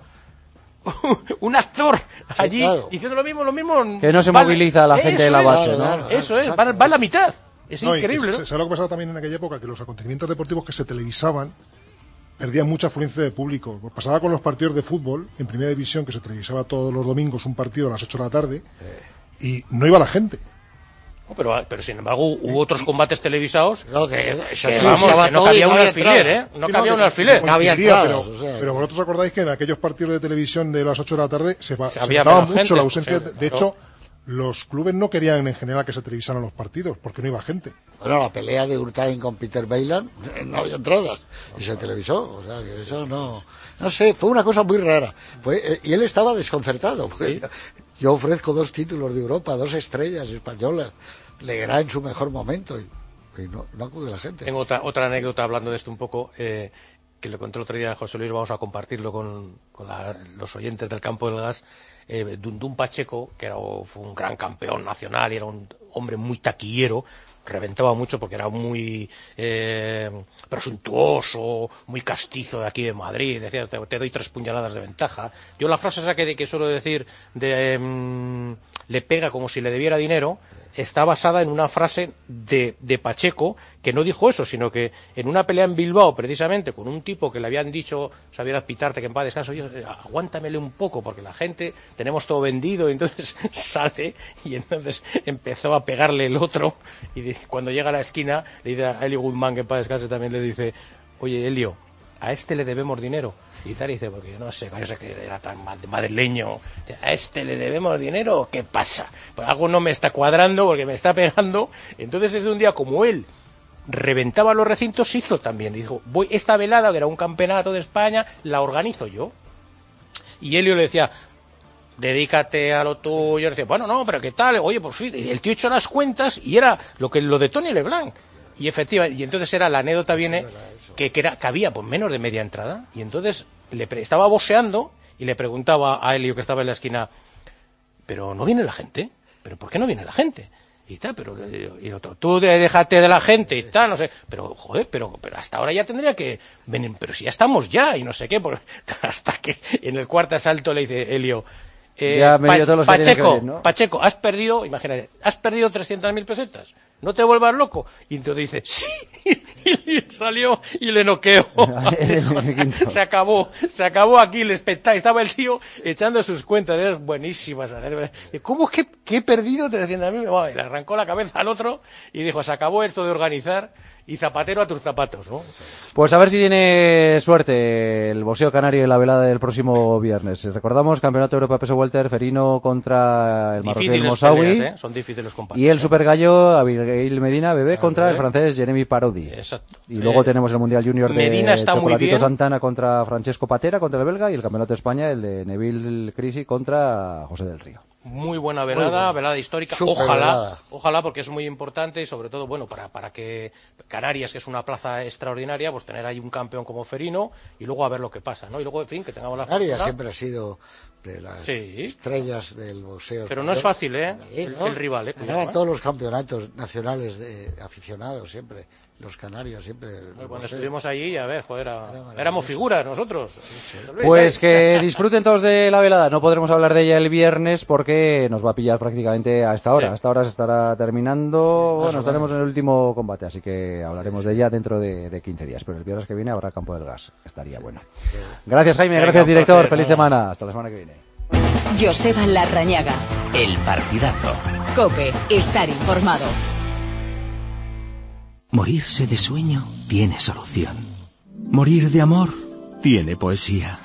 un actor allí sí, claro. diciendo lo mismo, lo mismo... Que no se vale. moviliza a la gente de la base, es, ¿no? Claro, eso es, va, va a la mitad. Es no, increíble, y, ¿no? ¿Sabes lo que pasaba también en aquella época? Que los acontecimientos deportivos que se televisaban perdían mucha afluencia de público. Pues pasaba con los partidos de fútbol en Primera División, que se televisaba todos los domingos un partido a las ocho de la tarde, y no iba la gente. No, pero, pero sin embargo hubo otros combates televisados no, que, que, que, vamos, que no cabía un alfiler, ¿eh? No sí, cabía no, un alfiler. No había pero, o sea, pero vosotros acordáis que en aquellos partidos de televisión de las ocho de la tarde se, se, se notaba mucho gente, la ausencia. Pues, de, de hecho, los clubes no querían en general que se televisaran los partidos porque no iba gente. Bueno, la pelea de Urtain con Peter Bailán no había entradas y se televisó, o sea que eso no, no sé, fue una cosa muy rara. Fue, eh, y él estaba desconcertado, porque ¿sí? Yo ofrezco dos títulos de Europa, dos estrellas españolas, Legrand en su mejor momento y, y no, no acude la gente. Tengo otra, otra anécdota hablando de esto un poco, eh, que le conté el otro día a José Luis, vamos a compartirlo con, con la, los oyentes del Campo del Gas. Eh, Dundún Pacheco, que era, fue un gran campeón nacional y era un hombre muy taquillero, reventaba mucho porque era muy eh, presuntuoso, muy castizo de aquí de Madrid, decía, te, te doy tres puñaladas de ventaja. Yo la frase esa que, que suelo decir de eh, le pega como si le debiera dinero, está basada en una frase de, de Pacheco, que no dijo eso, sino que en una pelea en Bilbao, precisamente, con un tipo que le habían dicho, Xavier Azpitarte, que en paz descanso, yo, aguántamele un poco, porque la gente, tenemos todo vendido, y entonces sale, y entonces empezó a pegarle el otro, y de, cuando llega a la esquina, le dice a Elio Guzmán, que en paz descanse, también le dice, oye, Elio, a este le debemos dinero. Y tal, y dice, porque yo no sé, yo sé que era tan madrileño, ¿a este le debemos dinero? ¿Qué pasa? Pues algo no me está cuadrando porque me está pegando. Entonces, desde un día como él reventaba los recintos, hizo también. Y dijo, voy, esta velada, que era un campeonato de España, la organizo yo. Y Elio le decía, dedícate a lo tuyo. Le decía, bueno, no, pero ¿qué tal? Oye, por fin, el tío echó las cuentas y era lo que lo de Tony Leblanc. Y efectivamente, y entonces era la anécdota viene que, que, era, que había pues menos de media entrada, y entonces le pre, estaba boxeando y le preguntaba a Elio, que estaba en la esquina, pero ¿no viene la gente? ¿Pero por qué no viene la gente? Y tal, pero y el otro, tú déjate de la gente y tal, no sé, pero joder, pero, pero hasta ahora ya tendría que venir, pero si ya estamos ya y no sé qué, porque, hasta que en el cuarto asalto le dice Elio, eh, ya me dio todos los Pacheco, que ver, ¿no? Pacheco, has perdido, imagínate, has perdido trescientas mil pesetas. No te vuelvas loco. Y entonces dice, sí, y salió y le noqueó. se acabó, se acabó aquí el espectáculo. Estaba el tío echando sus cuentas, eran buenísimas. ¿Cómo es que, que he perdido trescientas mil? Bueno, le arrancó la cabeza al otro y dijo, se acabó esto de organizar y zapatero a tus zapatos, ¿no? Pues a ver si tiene suerte el boxeo canario en la velada del próximo viernes. Recordamos, Campeonato de Europa Peso Welter, Ferino contra el marroquí Moussaoui. ¿eh? Son difíciles compartir. Y el Super Gallo, Abigail Medina, Bebé, contra el francés Jeremy Parodi. Exacto. Y luego eh, tenemos el Mundial Junior de Medina está Chocolatito muy bien. Santana contra Francesco Patera, contra el belga, y el Campeonato de España, el de Neville Crisi contra José del Río. muy buena velada, Muy velada histórica. Super Ojalá, velada. ojalá, porque es muy importante y sobre todo, bueno, para, para que Canarias, que es una plaza extraordinaria, pues tener ahí un campeón como Ferino y luego a ver lo que pasa, ¿no? Y luego, en fin, que tengamos la Canarias fortuna. siempre ha sido de las Sí. estrellas del boxeo. Pero no es fácil, ¿eh? Sí, El, ¿no? el rival, ¿eh? Ganaban Cuidado, ¿eh? todos los campeonatos nacionales de aficionados siempre. Los canarios siempre. Cuando boxeo. estuvimos allí, a ver, joder, era- éramos figuras nosotros. Pues que disfruten todos de la velada. No podremos hablar de ella el viernes porque nos va a pillar prácticamente a esta hora. Sí. A esta hora se estará terminando. más Bueno, o estaremos en el último combate, así que hablaremos de ella dentro de, de quince días. Pero el viernes que viene habrá Campo del Gas. Estaría bueno. Gracias, Jaime. Venga, Gracias, un director. placer. Feliz semana. Hasta la semana que viene. Joseba Larrañaga. El partidazo. Cope, estar informado. Morirse de sueño tiene solución. Morir de amor tiene poesía.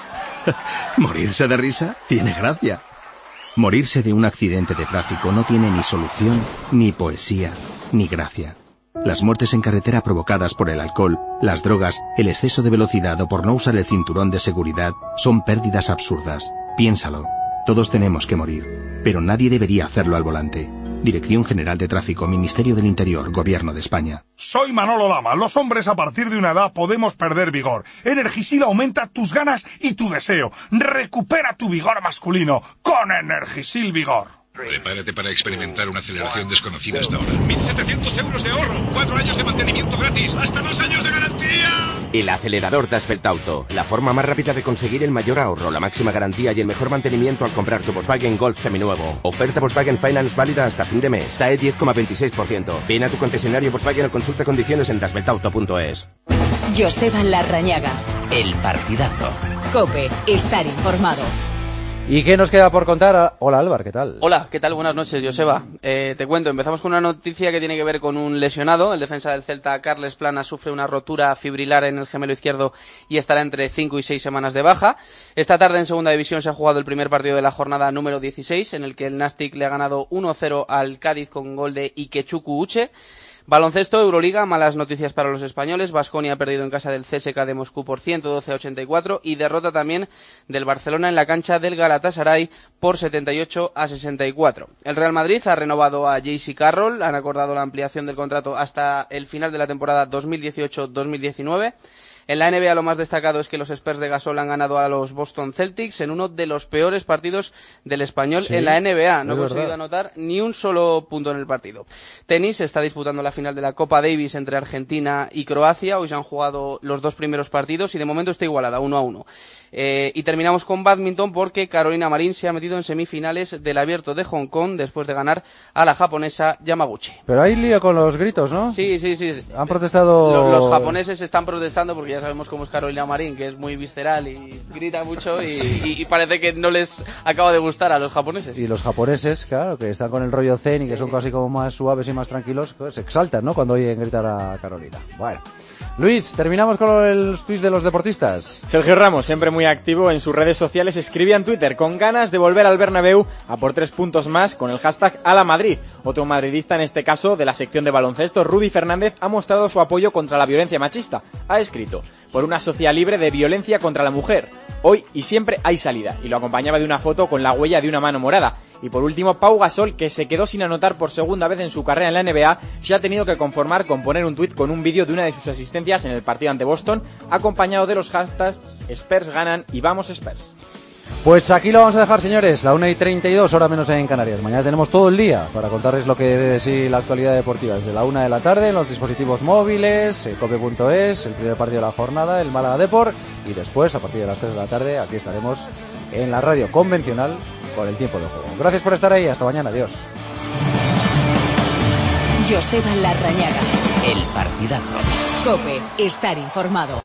Morirse de risa tiene gracia. Morirse de un accidente de tráfico no tiene ni solución, ni poesía, ni gracia. Las muertes en carretera provocadas por el alcohol, las drogas, el exceso de velocidad o por no usar el cinturón de seguridad son pérdidas absurdas. Piénsalo. Todos tenemos que morir, pero nadie debería hacerlo al volante. Dirección General de Tráfico, Ministerio del Interior, Gobierno de España. Soy Manolo Lama. Los hombres a partir de una edad podemos perder vigor. Energisil aumenta tus ganas y tu deseo. Recupera tu vigor masculino con Energisil Vigor. Prepárate para experimentar una aceleración desconocida hasta ahora. mil setecientos euros de ahorro, cuatro años de mantenimiento gratis, hasta dos años de garantía. El acelerador Dasvelt Auto, la forma más rápida de conseguir el mayor ahorro, la máxima garantía y el mejor mantenimiento al comprar tu Volkswagen Golf seminuevo. Oferta Volkswagen Finance válida hasta fin de mes. T A E diez coma veintiséis por ciento. Ven a tu concesionario Volkswagen o consulta condiciones en dasveltauto punto es. Joseba Larrañaga. El partidazo. Cope, estar informado. ¿Y qué nos queda por contar? Hola, Álvaro, ¿qué tal? Hola, ¿qué tal? Buenas noches, Joseba. Eh, te cuento, empezamos con una noticia que tiene que ver con un lesionado. El defensa del Celta, Carles Plana, sufre una rotura fibrilar en el gemelo izquierdo y estará entre cinco y seis semanas de baja. Esta tarde en Segunda División se ha jugado el primer partido de la jornada número dieciséis, en el que el Nastic le ha ganado uno cero al Cádiz con gol de Ikechuku Uche. Baloncesto, Euroliga, malas noticias para los españoles. Baskonia ha perdido en casa del C S K de Moscú por ciento doce a ochenta y cuatro y derrota también del Barcelona en la cancha del Galatasaray por setenta y ocho a sesenta y cuatro. El Real Madrid ha renovado a J C Carroll, han acordado la ampliación del contrato hasta el final de la temporada dos mil dieciocho dos mil diecinueve. En la N B A lo más destacado es que los Spurs de Gasol han ganado a los Boston Celtics en uno de los peores partidos del español Sí, en la N B A. No ha es conseguido verdad. anotar ni un solo punto en el partido. Tenis, se está disputando la final de la Copa Davis entre Argentina y Croacia. Hoy se han jugado los dos primeros partidos y de momento está igualada, uno a uno. Eh, y terminamos con badminton porque Carolina Marín se ha metido en semifinales del Abierto de Hong Kong después de ganar a la japonesa Yamaguchi. Pero hay lío con los gritos, ¿no? Sí, sí, sí. Han protestado... Los, los japoneses están protestando porque ya sabemos cómo es Carolina Marín, que es muy visceral y grita mucho y, y- y parece que no les acaba de gustar a los japoneses. Y los japoneses, claro, que están con el rollo zen y que son casi como más suaves y más tranquilos, pues, se exaltan, ¿no? Cuando oyen gritar a Carolina. Bueno. Luis, terminamos con el tweet de los deportistas. Sergio Ramos, siempre muy activo en sus redes sociales, escribía en Twitter con ganas de volver al Bernabéu a por tres puntos más con el hashtag A la Madrid. Otro madridista, en este caso de la sección de baloncesto, Rudy Fernández, ha mostrado su apoyo contra la violencia machista. Ha escrito: por una sociedad libre de violencia contra la mujer. Hoy y siempre hay salida. Y lo acompañaba de una foto con la huella de una mano morada. Y por último, Pau Gasol, que se quedó sin anotar por segunda vez en su carrera en la N B A, se ha tenido que conformar con poner un tuit con un vídeo de una de sus asistencias en el partido ante Boston, acompañado de los hashtags Spurs ganan y vamos Spurs. Pues aquí lo vamos a dejar, señores, la una y treinta y dos, hora menos en Canarias. Mañana tenemos todo el día para contarles lo que debe de sí la actualidad deportiva. Desde la una de la tarde en los dispositivos móviles, eh, cope punto es, el primer partido de la jornada, el Málaga Depor, y después, a partir de las tres de la tarde, aquí estaremos en la radio convencional con el tiempo de juego. Gracias por estar ahí, hasta mañana, adiós. Joseba Larrañaga. El partidazo. Cope, estar informado.